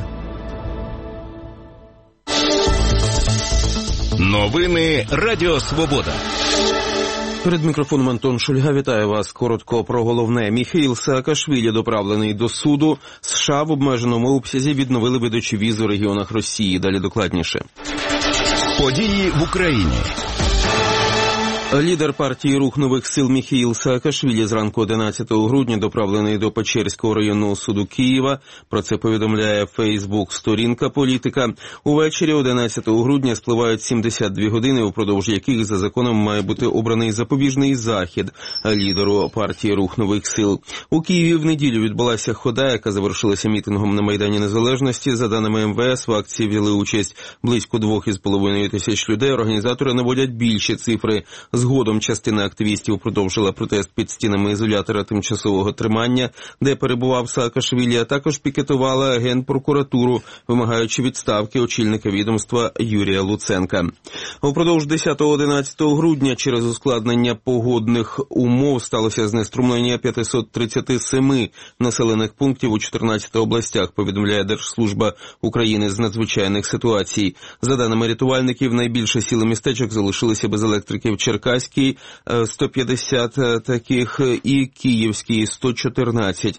Новини Радіо Свобода. Перед мікрофоном Антон Шульга. Вітаю вас. Коротко про головне. Міхеїл Саакашвілі доправлений до суду. США в обмеженому обсязі відновили видачу віз у регіонах Росії. Далі докладніше. Події в Україні. Лідер партії «Рух нових сил» Міхеїл Саакашвілі зранку 11 грудня доправлений до Печерського районного суду Києва. Про це повідомляє Фейсбук-сторінка політика. Увечері 11 грудня спливають 72 години, упродовж яких за законом має бути обраний запобіжний захід лідеру партії «Рух нових сил». У Києві в неділю відбулася хода, яка завершилася мітингом на Майдані Незалежності. За даними МВС, в акції взяли участь близько 2,5 тисяч людей. Організатори наводять більші цифри. Згодом частина активістів продовжила протест під стінами ізолятора тимчасового тримання, де перебував Саакашвілі, а також пікетувала Генпрокуратуру, вимагаючи відставки очільника відомства Юрія Луценка. Упродовж 10-11 грудня через ускладнення погодних умов сталося знеструмлення 537 населених пунктів у 14 областях, повідомляє Держслужба України з надзвичайних ситуацій. За даними рятувальників, найбільше сіл і містечок залишилися без електрики в Черкаській 150 таких і Київській 114.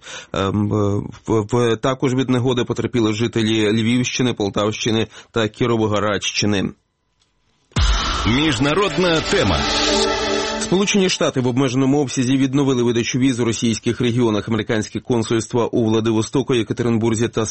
Також від негоди потерпіли жителі Львівщини, Полтавщини та Кіровоградщини. Міжнародна тема. Сполучені Штати в обмеженому обсязі відновили видачу віз у російських регіонах. Американські консульства у Владивостоку, Єкатеринбурзі та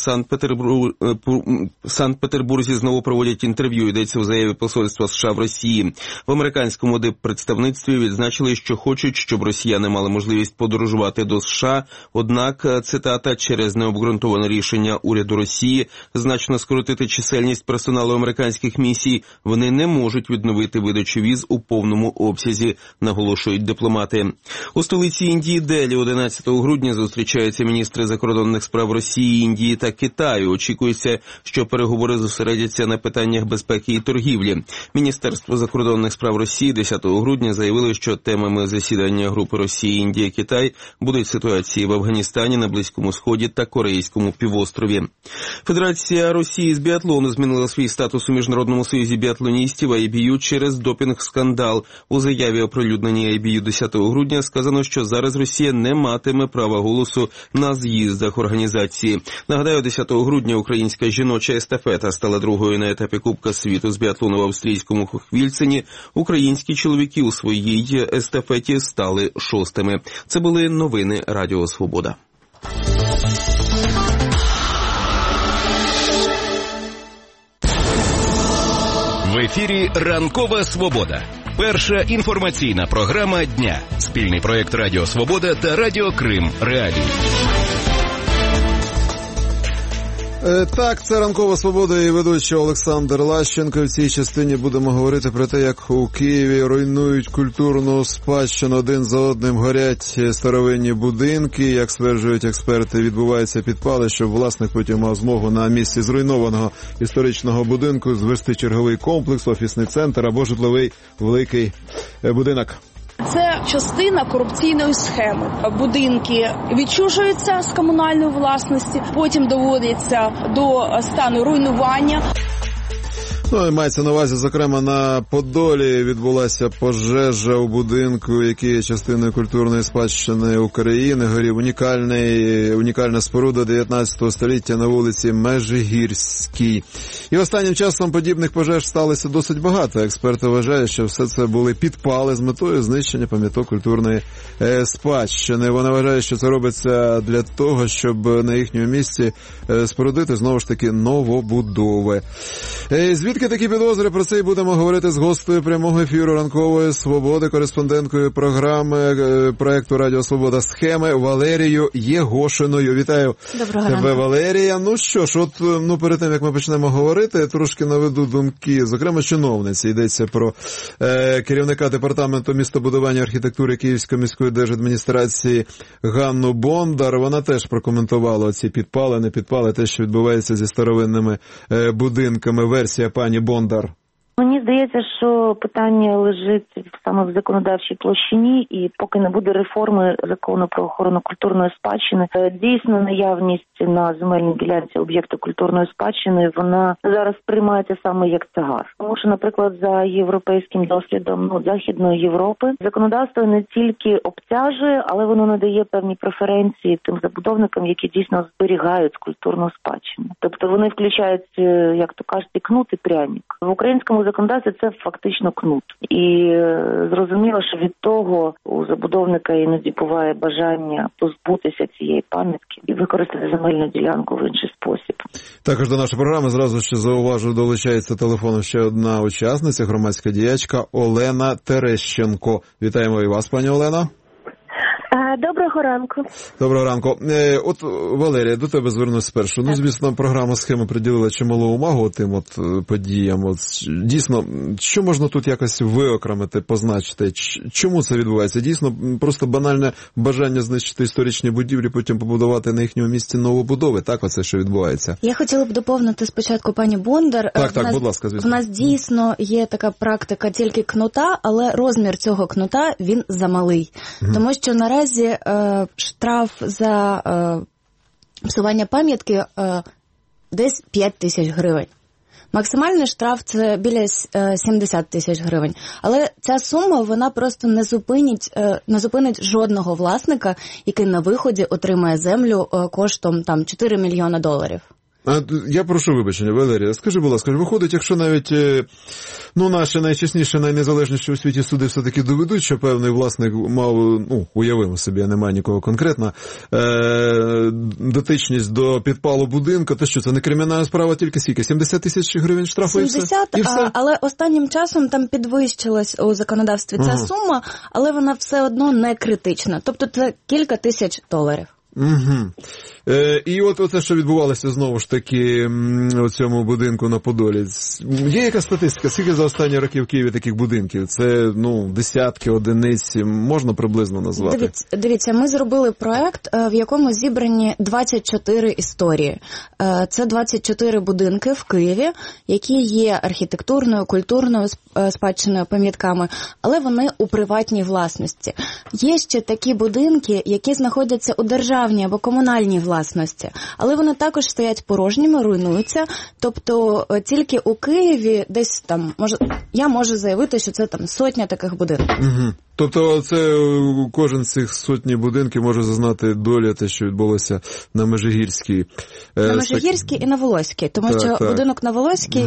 Санкт-Петербурзі знову проводять інтерв'ю, йдеться у заяві посольства США в Росії. В американському диппредставництві відзначили, що хочуть, щоб росіяни мали можливість подорожувати до США, однак, цитата, через необґрунтоване рішення уряду Росії значно скоротити чисельність персоналу американських місій, вони не можуть відновити видачу віз у повному обсязі, наголошують дипломати. У столиці Індії Делі 11 грудня зустрічаються міністри закордонних справ Росії, Індії та Китаю. Очікується, що переговори зосередяться на питаннях безпеки і торгівлі. Міністерство закордонних справ Росії 10 грудня заявило, що темами засідання групи Росії, Індія, Китай будуть ситуації в Афганістані, на Близькому Сході та Корейському півострові. Федерація Росії з біатлону змінила свій статус у Міжнародному союзі біатлоністів IBU через допінг-скандал. У заяві оприлюдненій IBU 10 грудня сказано, що зараз Росія не матиме права голосу на з'їздах організації. Нагадаю, 10 грудня українська жіноча естафета стала другою на етапі Кубка світу з біатлону в австрійському Хохвільцині. Українські чоловіки у своїй естафеті стали 6-ми. Це були новини Радіо Свобода. В ефірі «Ранкова Свобода». Перша інформаційна програма дня. Спільний проєкт Радіо Свобода та Радіо Крим Реалії. Так, це «Ранкова Свобода» і ведучий Олександр Лащенко. В цій частині будемо говорити про те, як у Києві руйнують культурну спадщину, один за одним горять старовинні будинки. Як стверджують експерти, відбувається підпали, щоб власник потім мав змогу на місці зруйнованого історичного будинку звести черговий комплекс, офісний центр або житловий великий будинок. Це частина корупційної схеми. Будинки відчужуються з комунальної власності, потім доводяться до стану руйнування. Ну, і мається на увазі, зокрема, на Подолі відбулася пожежа у будинку, який є частиною культурної спадщини України. Горів унікальна споруда 19 століття на вулиці Межигірській. І останнім часом подібних пожеж сталося досить багато. Експерти вважають, що все це були підпали з метою знищення пам'яток культурної спадщини. Вони вважають, що це робиться для того, щоб на їхньому місці спорудити, знову ж таки, новобудови. Звідки такі підозри? Про це і будемо говорити з гостею прямого ефіру «Ранкової Свободи», кореспонденткою програми проєкту «Радіо Свобода. Схеми» Валерією Єгошиною. Вітаю тебе, Валерія. Ну що ж, перед тим, як ми почнемо говорити, трошки наведу думки, зокрема, чиновниці. Йдеться про керівника департаменту містобудування і архітектури Київської міської держадміністрації Ганну Бондар. Вона теж прокоментувала ці підпали, не підпали, те, що відбувається зі старовинними будинками. Версія пані Бондар. Мені здається, що питання лежить саме в законодавчій площині, і поки не буде реформи закону про охорону культурної спадщини, дійсно наявність на земельній ділянці об'єкту культурної спадщини, вона зараз сприймається саме як тягар. Тому що, наприклад, за європейським досвідом Західної Європи законодавство не тільки обтяжує, але воно надає певні преференції тим забудовникам, які дійсно зберігають культурну спадщину. Тобто вони включають, як то кажуть, кнут і пряник. В українському чинному законодавстві це фактично кнут. І зрозуміло, що від того у забудовника іноді буває бажання позбутися цієї пам'ятки і використати земельну ділянку в інший спосіб. Також до нашої програми зразу ще зауважу, долучається телефоном ще одна учасниця, громадська діячка Олена Терещенко. Вітаємо і вас, пані Олена. Доброго ранку. Доброго ранку. От, Валерія, до тебе звернусь спершу. Ну, звісно, програма «Схема» приділила чимало увагу тим от подіям. От, дійсно, що можна тут якось виокремити, позначити? Чому це відбувається? Дійсно, просто банальне бажання знищити історичні будівлі, потім побудувати на їхньому місці новобудови. Так, оце що відбувається? Я хотіла б доповнити спочатку пані Бондар. Так, будь ласка, звісно. В нас дійсно є така практика тільки кнута, але розмір цього кнута, він замалий. Тому що наразі штраф за псування пам'ятки десь 5 тисяч гривень. Максимальний штраф – це біля 70 тисяч гривень. Але ця сума, вона просто не зупинить жодного власника, який на виході отримає землю коштом там 4 мільйона доларів. Я прошу вибачення, Валерія, скажи, будь ласка, виходить, якщо навіть наші найчесніші, найнезалежніші у світі суди все-таки доведуть, що певний власник мав, уявимо собі, я не маю нікого конкретно, дотичність до підпалу будинку, то що, це не кримінальна справа, тільки скільки? 70 тисяч гривень штрафу 70, і все? Але останнім часом там підвищилась у законодавстві ця сума, але вона все одно не критична. Тобто це кілька тисяч доларів. Угу. І от оце, що відбувалося знову ж таки у цьому будинку на Подолі. Є яка статистика? Скільки за останні роки в Києві таких будинків? Це, десятки, одиниць, можна приблизно назвати? Дивіться, ми зробили проект, в якому зібрані 24 історії. Це 24 будинки в Києві, які є архітектурною, культурною спадщиною, пам'ятками, але вони у приватній власності. Є ще такі будинки, які знаходяться у державній або комунальній власності, але вони також стоять порожніми, руйнуються. Тобто тільки у Києві десь там, я можу заявити, що це там сотня таких будинків. Угу. Тобто це кожен з цих сотні будинків може зазнати долю те, що відбулося на Межигірській. На Межигірській і на Волоській. Тому що будинок на Волоській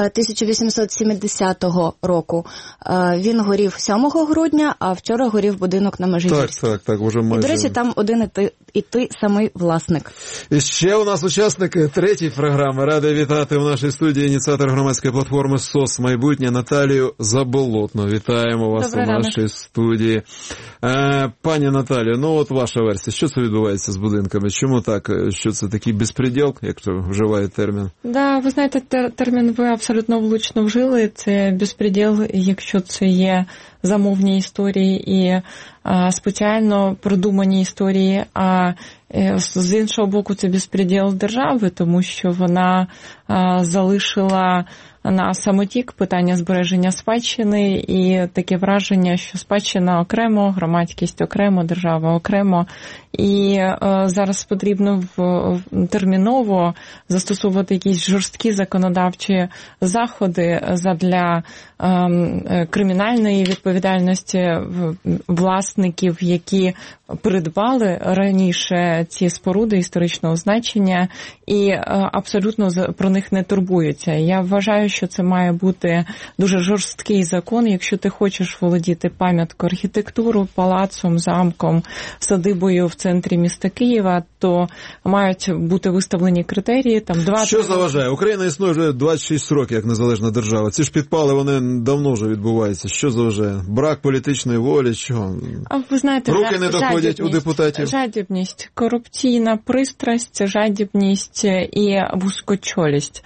1870 року, він горів 7 грудня, а вчора горів будинок на Межигірській. Так, вже майже. І, до речі, там один і той самий власник. І ще у нас учасник третьої програми. Радий вітати в нашій студії ініціатор громадської платформи СОС Майбутнє Наталію Заболотну. Вітаємо вас у нашій студії. Пані Наталію, от ваша версія. Що це відбувається з будинками? Чому так? Що це такий безпреділ, як то вживає термін? Да, ви знаєте, термін ви абсолютно влучно вжили. Це безпреділ, якщо це є замовні історії і спеціально продумані історії, а з іншого боку це безпреділ держави, тому що вона залишила на самотік питання збереження спадщини і таке враження, що спадщина окремо, громадськість окремо, держава окремо. І зараз потрібно терміново застосовувати якісь жорсткі законодавчі заходи задля кримінальної відповідальності власників, які придбали раніше ці споруди історичного значення і абсолютно про них не турбуються. Я вважаю, що це має бути дуже жорсткий закон. Якщо ти хочеш володіти пам'яткою архітектури, палацом, замком, садибою в центрі міста Києва, то мають бути виставлені критерії. Що заважає? Україна існує вже 26 років як незалежна держава. Ці ж підпали, вони давно вже відбуваються. Що заважає? Брак політичної волі? Чого? Ви знаєте, руки не доходять у депутатів? Жадібність, корупційна пристрасть, жадібність і вузькочолість.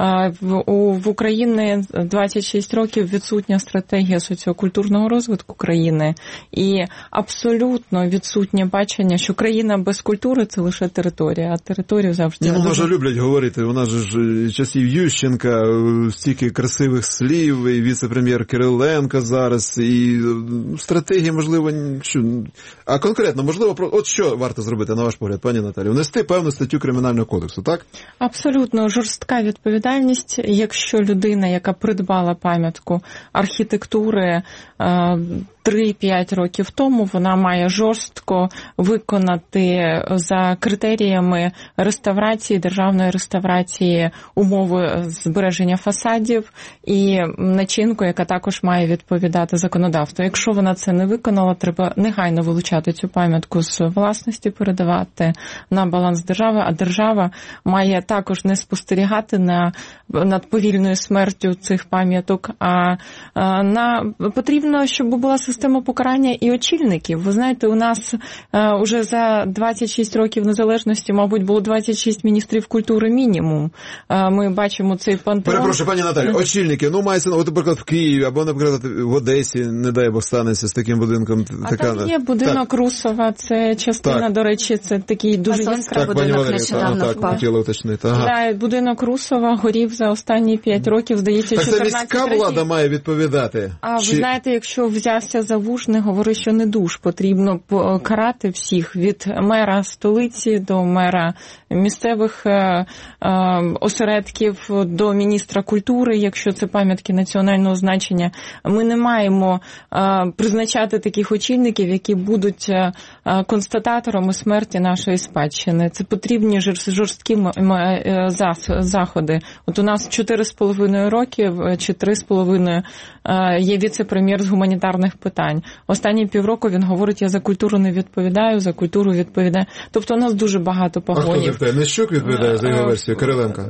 В Україні 26 років відсутня стратегія соціокультурного розвитку країни і абсолютно відсутнє бачення, що країна без культури – це лише територія, а територію завжди... Вони ж люблять говорити, вона ж часів Ющенка, стільки красивих слів, і віце-прем'єр Кириленко зараз, і стратегії, можливо, а конкретно, можливо, от що варто зробити, на ваш погляд, пані Наталі? Внести певну статтю Кримінального кодексу, так? Абсолютно жорстка відповідальність, якщо людина, яка придбала пам'ятку архітектури, 3-5 років тому, вона має жорстко виконати за критеріями реставрації, державної реставрації умови збереження фасадів і начинку, яка також має відповідати законодавству. Якщо вона це не виконала, треба негайно вилучати цю пам'ятку з власності, передавати на баланс держави, а держава має також не спостерігати над повільною смертю цих пам'яток, а потрібно, щоб була система покарання і очільників. Ви знаєте, у нас уже за 26 років незалежності, мабуть, було 26 міністрів культури мінімум. Ми бачимо цей пантеон. Перепрошую, пані Наталі, очільники, мається, наприклад, в Києві, або, наприклад, в Одесі, не дай Бог, станеться з таким будинком. Там є будинок Русова, це частина, до речі, це такий дуже яскравий будинок, нещодавно впав. Хотіла уточнити. Ага. Будинок Русова горів за останні 5 років, здається, 14 разів. Так це міська влада має відповідати? А ви знаєте, якщо взявся за вуш, не говори, що не душ. Потрібно карати всіх, від мера столиці до мера місцевих осередків, до міністра культури, якщо це пам'ятки національного значення. Ми не маємо призначати таких очільників, які будуть констататорами смерті нашої спадщини. Це потрібні жорсткі заходи. От у нас 4,5 років чи 3,5 є віце-прем'єр з гуманітарних питань. Останні півроку він говорить, я за культуру не відповідаю, за культуру відповідаю. Тобто у нас дуже багато погонів. А хто відповідає? Нищук відповідає за його версію, Кириленко?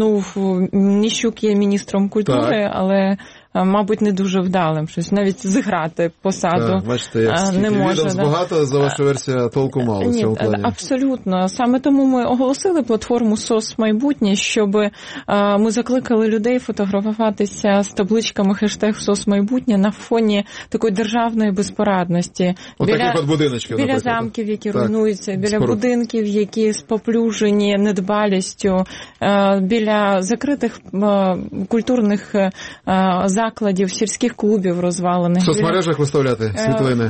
Нищук є міністром культури, але мабуть, не дуже вдалим. Щось навіть зіграти посаду бачите, не може. Багато, за вашу версію, толку мало в цьому плані. Абсолютно. Саме тому ми оголосили платформу «СОС майбутнє», щоб ми закликали людей фотографуватися з табличками хештег «СОС майбутнє» на фоні такої державної безпорадності. Біля замків, які руйнуються, біля будинків, які споплюжені недбалістю, біля закритих культурних закладів, сільських клубів розвалених. В соцмережах виставляти світлини?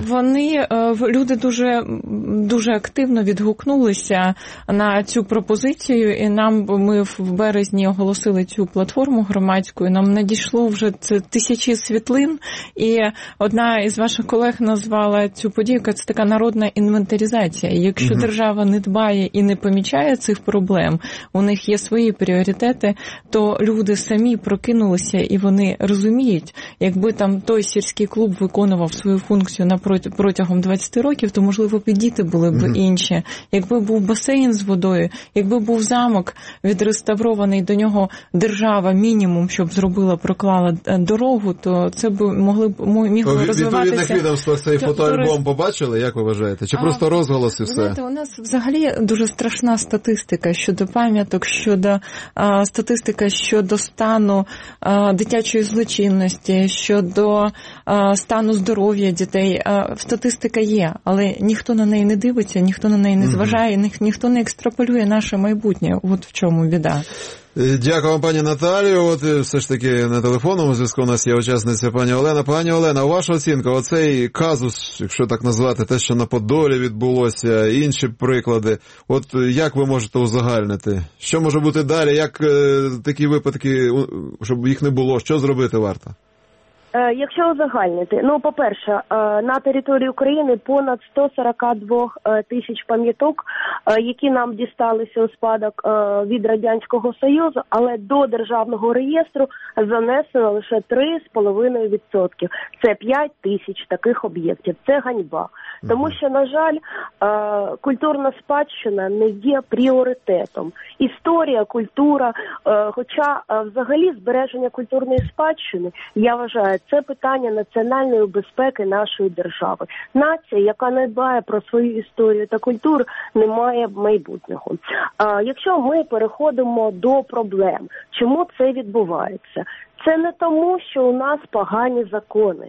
Люди дуже активно відгукнулися на цю пропозицію, і ми в березні оголосили цю платформу громадську, і нам надійшло вже тисячі світлин, і одна із ваших колег назвала цю подію, це така народна інвентаризація. І якщо держава не дбає і не помічає цих проблем, у них є свої пріоритети, то люди самі прокинулися, і вони розуміють, якби там той сільський клуб виконував свою функцію протягом 20 років, то, можливо, і діти були б інші. Якби був басейн з водою, якби був замок відреставрований, до нього держава мінімум, щоб проклала дорогу, то це б міг розвиватися. В відповідних відомствах цей фотоальбом побачили, як ви вважаєте? Чи просто розголос і все? Знаєте, у нас взагалі дуже страшна статистика щодо пам'яток, статистика щодо стану дитячої злочинності, щодо стану здоров'я дітей. Статистика є, але ніхто на неї не дивиться, ніхто на неї не зважає, ніхто не екстраполює наше майбутнє. От в чому біда. Дякую вам, пані Наталію. От все ж таки на телефонному зв'язку у нас є учасниця пані Олена. Пані Олена, ваша оцінка, оцей казус, якщо так назвати, те, що на Подолі відбулося, інші приклади, от як ви можете узагальнити? Що може бути далі? Як такі випадки, щоб їх не було, що зробити варто? Якщо узагальнити, по-перше, на території України понад 142 тисяч пам'яток, які нам дісталися у спадок від Радянського Союзу, але до державного реєстру занесено лише 3,5%. Це 5 тисяч таких об'єктів. Це ганьба. Тому що, на жаль, культурна спадщина не є пріоритетом. Історія, культура, хоча взагалі збереження культурної спадщини, я вважаю, це питання національної безпеки нашої держави. Нація, яка не дбає про свою історію та культуру, не має майбутнього. Якщо ми переходимо до проблем, чому це відбувається? Це не тому, що у нас погані закони.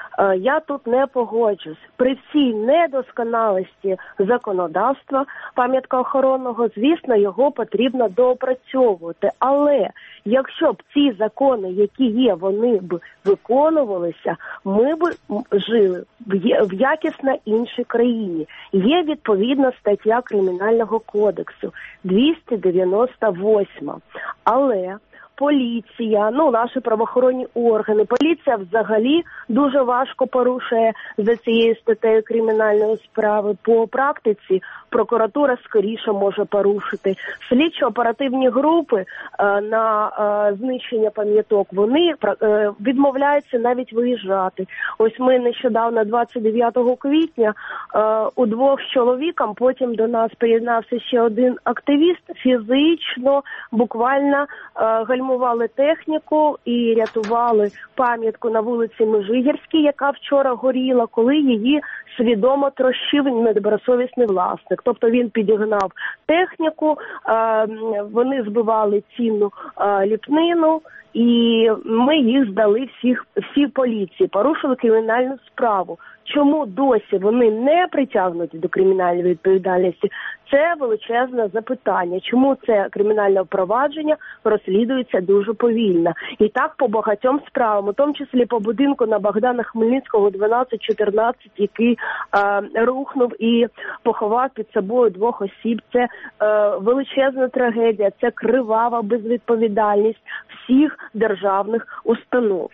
Я тут не погоджусь. При всій недосконалості законодавства пам'яткоохоронного, звісно, його потрібно доопрацьовувати. Але якщо б ці закони, які є, вони б виконувалися, ми б жили в якісно іншій країні. Є відповідна стаття Кримінального кодексу 298. Але поліція, наші правоохоронні органи. Поліція взагалі дуже важко порушує за цією статтею кримінальної справи. По практиці прокуратура скоріше може порушити. Слідчо-оперативні групи на знищення пам'яток, вони відмовляються навіть виїжджати. Ось ми нещодавно, 29 квітня, у 2 чоловікам, потім до нас приєднався ще один активіст, фізично, буквально гальмували техніку і рятували пам'ятку на вулиці Межигірській, яка вчора горіла, коли її свідомо трощив недобросовісний власник. Тобто він підігнав техніку, вони збивали цінну ліпнину, і ми їх здали всі поліції, порушили кримінальну справу. Чому досі вони не притягнуті до кримінальної відповідальності? Це величезне запитання. Чому це кримінальне впровадження розслідується дуже повільно? І так по багатьом справам, у тому числі по будинку на Богдана Хмельницького 12-14, який рухнув і поховав під собою 2 осіб. Це величезна трагедія, це кривава безвідповідальність всіх державних установ.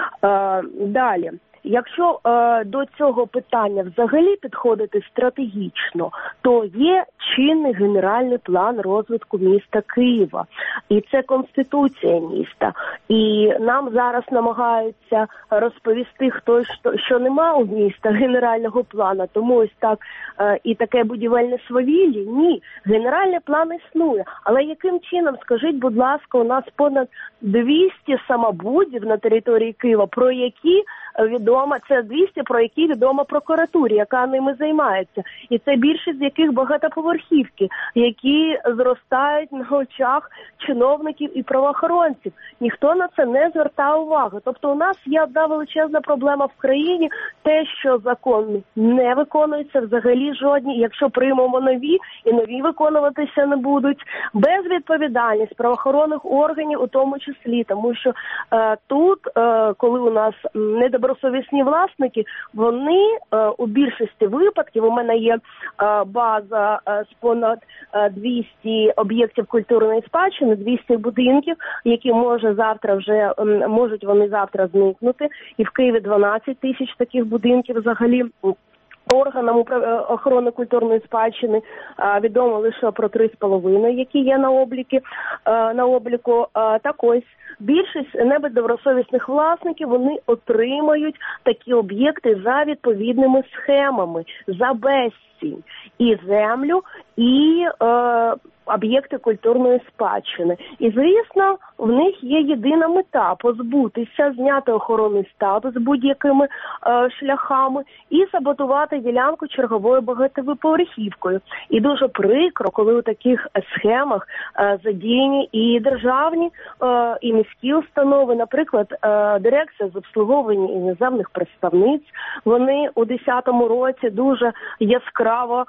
Далі. Якщо до цього питання взагалі підходити стратегічно, то є чинний генеральний план розвитку міста Києва. І це Конституція міста. І нам зараз намагаються розповісти хтось, що нема у міста генерального плану, тому ось так і таке будівельне свавілля. Ні, генеральний план існує. Але яким чином, скажіть, будь ласка, у нас понад 200 самобудів на території Києва, про які відомо, це 200, про які відомо прокуратурі, яка ними займається. І це більшість з яких багатоповерхівки, які зростають на очах чиновників і правоохоронців. Ніхто на це не звертає уваги. Тобто у нас є одна величезна проблема в країні, те, що закони не виконуються взагалі жодні. Якщо приймемо нові, і нові виконуватися не будуть. Безвідповідальність правоохоронних органів у тому числі, тому що тут, коли у нас недобросовісні власники, вони у більшості випадків, у мене є база з понад 200 об'єктів культурної спадщини, 200 будинків, які можуть вони завтра зникнути, і в Києві 12 тисяч таких будинків взагалі. Органам охорони культурної спадщини відомо лише про 3,5, які є на обліку. Так ось, більшість недобросовісних власників, вони отримають такі об'єкти за відповідними схемами, за безцінь, і землю, і об'єкти культурної спадщини. І, звісно, в них є єдина мета – позбутися, зняти охоронний статус будь-якими шляхами і саботувати ділянку черговою багатоповерхівкою. І дуже прикро, коли у таких схемах задіяні і державні, і міські установи. Наприклад, дирекція з обслуговування іноземних представниць. Вони у 2010 році дуже яскраво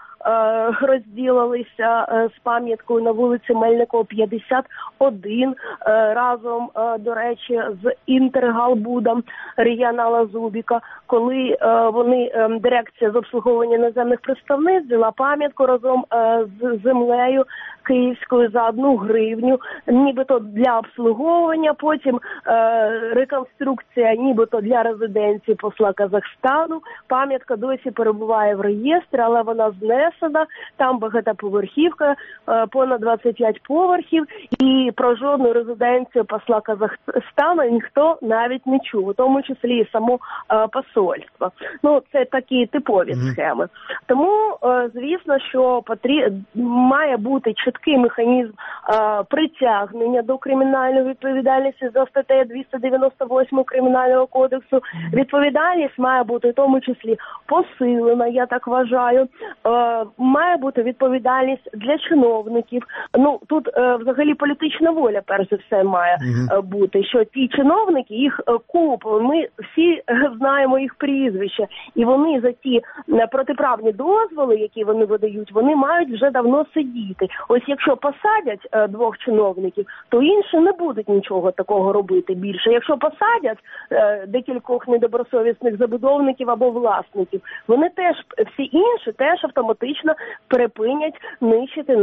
розділилися з пам'яткою на вулиці Мельникова, 51, разом, до речі, з Інтергалбудом регіонала Зубіка, коли дирекція з обслуговування іноземних представниць взяла пам'ятку разом з землею київською за 1 гривню, нібито для обслуговування, потім реконструкція нібито для резиденції посла Казахстану. Пам'ятка досі перебуває в реєстрі, але вона знесена, там багатоповерхівка, понад 25 поверхів, і про жодну резиденцію посла Казахстану ніхто навіть не чув, у тому числі і само посольство. Це такі типові схеми. Тому, звісно, що має бути чіткий механізм притягнення до кримінальної відповідальності за статтею 298 Кримінального кодексу. Відповідальність має бути в тому числі посилена, я так вважаю. Має бути відповідальність для чиновників. Тут взагалі політична воля, перш за все, має бути, що ті чиновники, їх купа, ми всі знаємо їх прізвища, і вони за ті протиправні дозволи, які вони видають, вони мають вже давно сидіти. Ось якщо посадять 2 чиновників, то інші не будуть нічого такого робити більше. Якщо посадять декількох недобросовісних забудовників або власників, вони всі інші автоматично припинять нищити нашу культуру.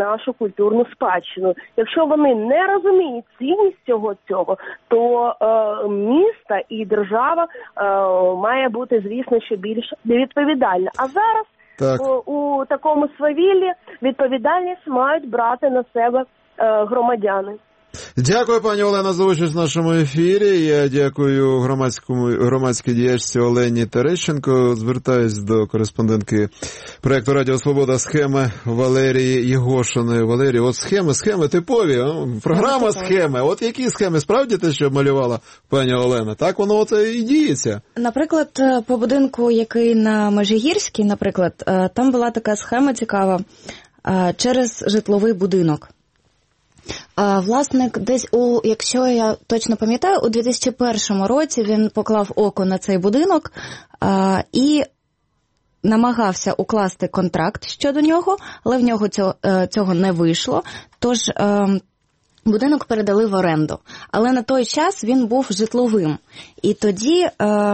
культурну спадщину. Якщо вони не розуміють цінність цього, то місто і держава має бути, звісно, ще більш відповідальна. А зараз у такому свавіллі відповідальність мають брати на себе громадяни. Дякую, пані Олена, за участь в нашому ефірі. Я дякую громадській діячці Олені Терещенко. Звертаюсь до кореспондентки проєкту «Радіо Свобода» «Схеми» Валерії Єгошиної. Валерій, от схеми типові, програма «Схеми». От які схеми, справді те, що малювала пані Олена? Так воно це і діється. Наприклад, по будинку, який на Межигірській, наприклад, там була така схема цікава через житловий будинок. Власник десь, якщо я точно пам'ятаю, у 2001 році він поклав око на цей будинок і намагався укласти контракт щодо нього, але в нього цього не вийшло, тож будинок передали в оренду. Але на той час він був житловим. І тоді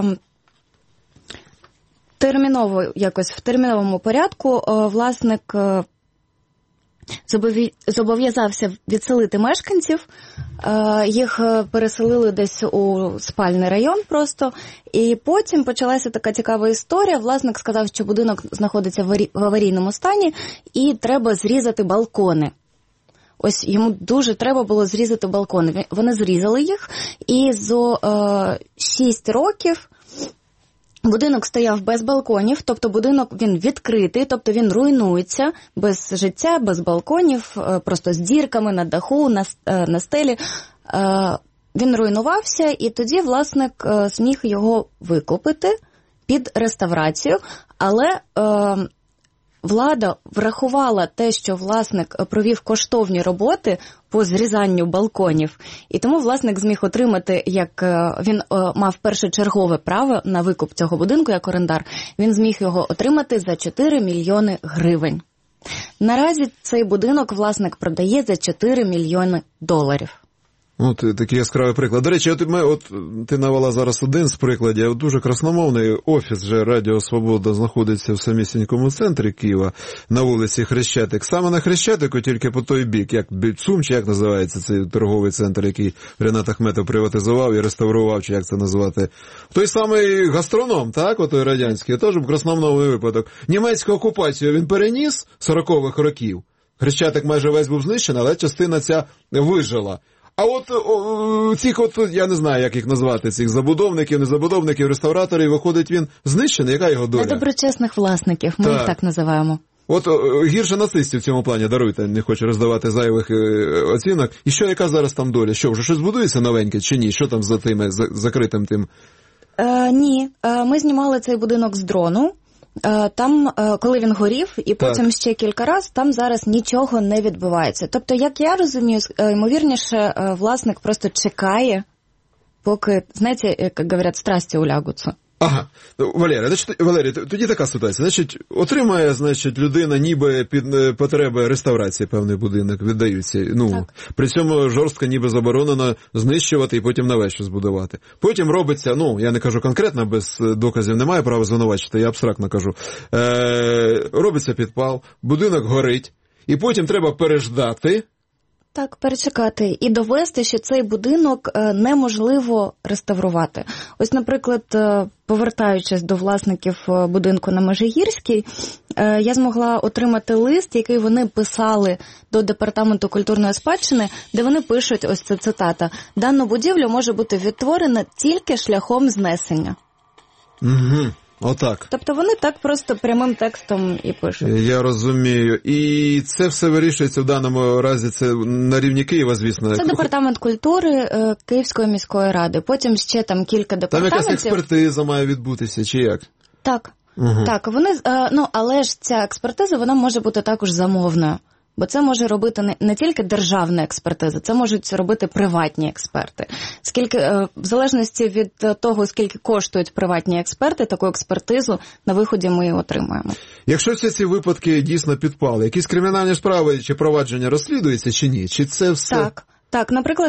в терміновому порядку власник зобов'язався відселити мешканців, їх переселили десь у спальний район просто, і потім почалася така цікава історія. Власник сказав, що будинок знаходиться в аварійному стані і треба зрізати балкони. Ось йому дуже треба було зрізати балкони. Вони зрізали їх, і за 6 років будинок стояв без балконів, тобто будинок він відкритий, тобто він руйнується без життя, без балконів, просто з дірками на даху, на стелі. Він руйнувався, і тоді власник зміг його викупити під реставрацію, але влада врахувала те, що власник провів коштовні роботи по зрізанню балконів, і тому власник зміг отримати, як він мав першочергове право на викуп цього будинку як орендар, він зміг його отримати за 4 мільйони гривень. Наразі цей будинок власник продає за 4 мільйони доларів. От такий яскравий приклад. До речі, ти навела зараз один з прикладів. Дуже красномовний офіс же Радіо Свобода знаходиться в самісінькому центрі Києва, на вулиці Хрещатик. Саме на Хрещатику, тільки по той бік, як ЦУМ, чи як називається цей торговий центр, який Ренат Ахметов приватизував і реставрував, чи як це назвати. Той самий гастроном, так, отой радянський, теж красномовний випадок. Німецьку окупацію він переніс 40-х років. Хрещатик майже весь був знищений, але частина ця вижила. А цих я не знаю, як їх назвати, цих забудовників, незабудовників, реставраторів, виходить, він знищений, яка його доля? Недоброчесних власників, ми їх так називаємо. Гірше нацистів в цьому плані, даруйте, не хочу роздавати зайвих оцінок. І що, яка зараз там доля? Що, вже щось будується новеньке чи ні? Що там за тим, закритим тим? Ні, ми знімали цей будинок з дрону. Там, коли він горів, і потім ще кілька разів, там зараз нічого не відбувається. Тобто, як я розумію, ймовірніше, власник просто чекає, поки, знаєте, як говорять, страсті улягуться. Ага. Валерій, тоді така ситуація. Отримає, людина ніби під потреби реставрації певний будинок, віддаються. При цьому жорстко ніби заборонено знищувати і потім нове щось збудувати. Потім робиться, я не кажу конкретно, без доказів немає права звинувачити, я абстрактно кажу. Робиться підпал, будинок горить, і потім треба переждати. Так, перечекати і довести, що цей будинок неможливо реставрувати. Ось, наприклад, повертаючись до власників будинку на Межигірській, я змогла отримати лист, який вони писали до Департаменту культурної спадщини, де вони пишуть, ось це цитата, «Дану будівлю може бути відтворена тільки шляхом знесення». Угу. Отак. Тобто вони так просто прямим текстом і пишуть. Я розумію. І це все вирішується в даному разі, це на рівні Києва, звісно. Це Департамент культури Київської міської ради. Потім ще там кілька департаментів. Там якась експертиза має відбутися, чи як? Так. Угу. Так, вони, але ж ця експертиза, вона може бути також замовною. Бо це може робити не тільки державна експертиза, це можуть робити приватні експерти. В залежності від того, скільки коштують приватні експерти, таку експертизу на виході ми отримаємо. Якщо всі ці випадки дійсно підпали, якісь кримінальні справи чи провадження розслідуються чи ні? Чи це все... Так, наприклад,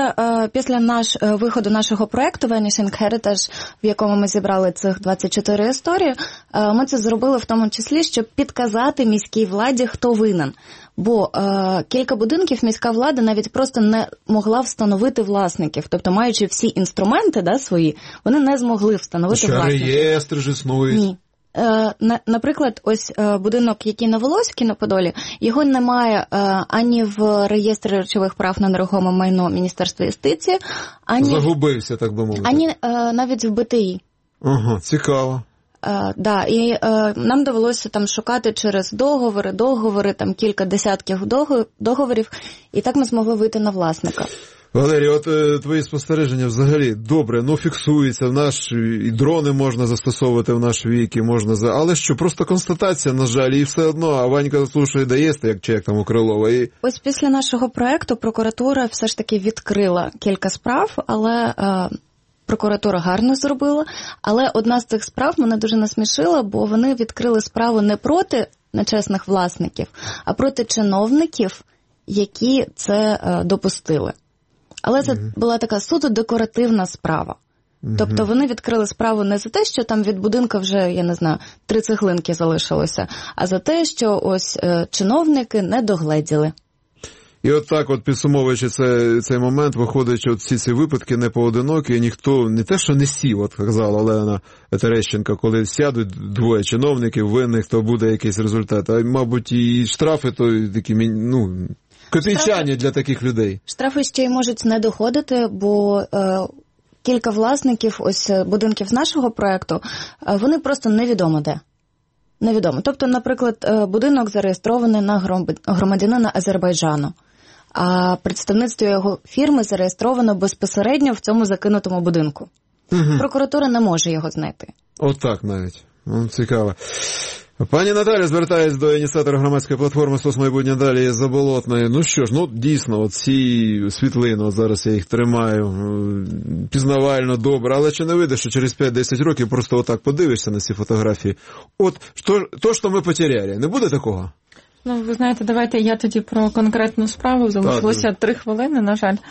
після виходу нашого проєкту Vanishing Heritage, в якому ми зібрали цих 24 історії, ми це зробили в тому числі, щоб підказати міській владі, хто винен. Бо кілька будинків міська влада навіть просто не могла встановити власників. Тобто, маючи всі інструменти, да, свої, вони не змогли встановити власників. Реєстр ж існує. Ні. Наприклад, ось будинок, який на Волоській, на Подолі, його немає ані в реєстрі речових прав на нерухоме майно Міністерства юстиції, ані... Загубився, так би мовити. Ані навіть в БТІ. Ага, цікаво. Да, і нам довелося там шукати через договори, там кілька десятків договорів, і так ми змогли вийти на власника. Валерій, от твої спостереження взагалі добре, ну фіксується в наш, і дрони можна застосовувати в наш вік, і можна, але що, просто констатація, на жаль, і все одно, а Ванька, слушай, даєсте, як чек там у Крилова. І... Ось після нашого проекту прокуратура все ж таки відкрила кілька справ, але... Прокуратура гарно зробила, але одна з цих справ мене дуже насмішила, бо вони відкрили справу не проти нечесних власників, а проти чиновників, які це допустили. Але це була така суто декоративна справа. Тобто вони відкрили справу не за те, що там від будинку вже, я не знаю, 3 цеглинки залишилося, а за те, що ось чиновники не догледіли. І от так, от підсумовуючи цей момент, виходить, що всі ці випадки не поодинокі, і ніхто, не те, що не сів, от казала Олена Терещенко, коли сядуть 2 чиновників винних, то буде якийсь результат. А, мабуть, і штрафи, то такі, ну, копійчані для таких людей. Штрафи ще й можуть не доходити, бо кілька власників ось будинків з нашого проєкту, вони просто невідомо де. Невідомо. Тобто, наприклад, будинок зареєстрований на громадянина Азербайджану, а представництво його фірми зареєстровано безпосередньо в цьому закинутому будинку. Прокуратура не може його знайти. Отак навіть. Цікаво. Пані Наталя, звертаюсь до ініціатора громадської платформи «Соцмайбутнє Далі» Заболотної. Ну що ж, ну дійсно, ці світлини, от зараз я їх тримаю, пізнавально, добре, але чи не вийде, що через 5-10 років просто отак подивишся на ці фотографії? От, то, що ми потеряли, не буде такого? Ну, ви знаєте, давайте я тоді про конкретну справу. Залишилося 3 хвилини, на жаль.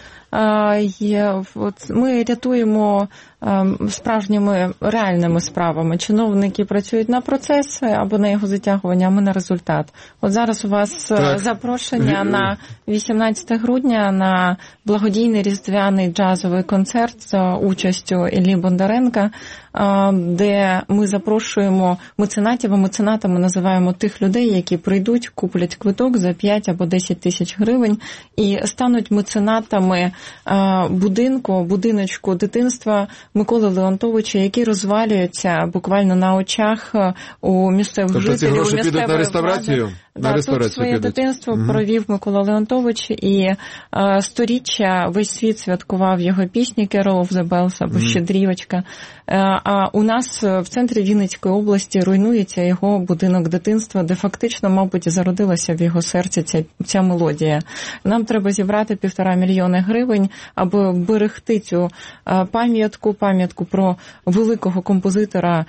Ми рятуємо справжніми реальними справами. Чиновники працюють на процес або на його затягування, а ми на результат. От зараз у вас запрошення на 18 грудня на благодійний різдвяний джазовий концерт за участю Іллі Бондаренка, де ми запрошуємо меценатів, а меценатами називаємо тих людей, які прийдуть, куплять квиток за 5 або 10 тисяч гривень і стануть меценатами будиночку дитинства Миколи Леонтовича, який розвалюється буквально на очах у місцевих жителів. Тобто ці гроші підуть на реставрацію? Тут своє дитинство провів Микола Леонтович, і сторіччя весь світ святкував його пісні «Carol of the Bells» або «Щедрівочка». А у нас в центрі Вінницької області руйнується його будинок дитинства, де фактично, мабуть, зародилася в його серці ця мелодія. Нам треба зібрати 1,5 мільйона гривень, аби берегти цю пам'ятку про великого композитора,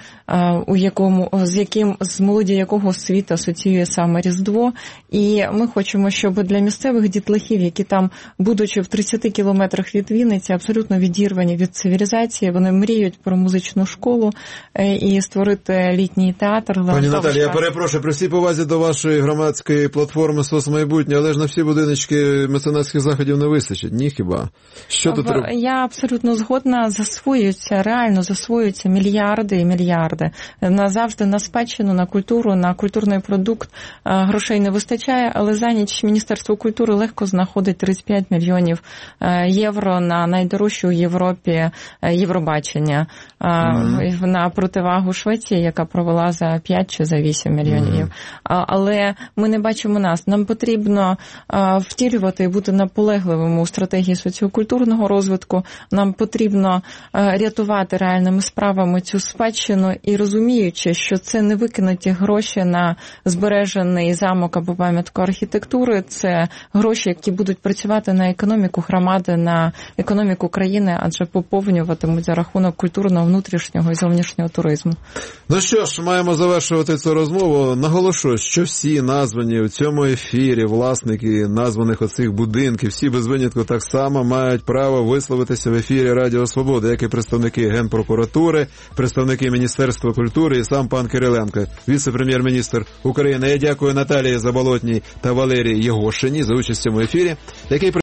з мелодією якого світ асоціює саме Різдво. І ми хочемо, щоб для місцевих дітлахів, які там, будучи в 30 кілометрах від Вінниці, абсолютно відірвані від цивілізації, вони мріють про музичну школу і створити літній театр. Пані Наталі, я перепрошую, при всій повазі до вашої громадської платформи «Соцмайбутнє», але ж на всі будиночки меценатських заходів не вистачить, ні хіба? Що тут треба? Я абсолютно згодна, реально засвоюються мільярди і мільярди. Назавжди на спадщину, на культуру, на культурний продукт грошей не вистачає, але за ніч Міністерство культури легко знаходить 35 мільйонів євро на найдорожчу у Європі Євробачення, на противагу Швеції, яка провела за 5 чи за 8 мільйонів. Але ми не бачимо нас. Нам потрібно втілювати і бути наполегливими у стратегії соціокультурного розвитку. Нам потрібно рятувати реальними справами цю спадщину і розуміючи, що це не викинуті гроші на збережений замок або пам'ятку архітектури, це гроші, які будуть працювати на економіку громади, на економіку країни, адже поповнюватимуть за рахунок культурного, внутрішнього і зовнішнього туризму. Ну що ж, маємо завершувати цю розмову. Наголошую, що всі названі у цьому ефірі власники названих оцих будинків, всі без винятку так само мають право висловитися в ефірі Радіо Свобода, як і представники Генпрокуратури, представники Міністерства культури і сам пан Кириленко, віце-прем'єр-міністр України. Я дякую Наталії Заболотній та Валерії Єгошині за участю в ефірі, який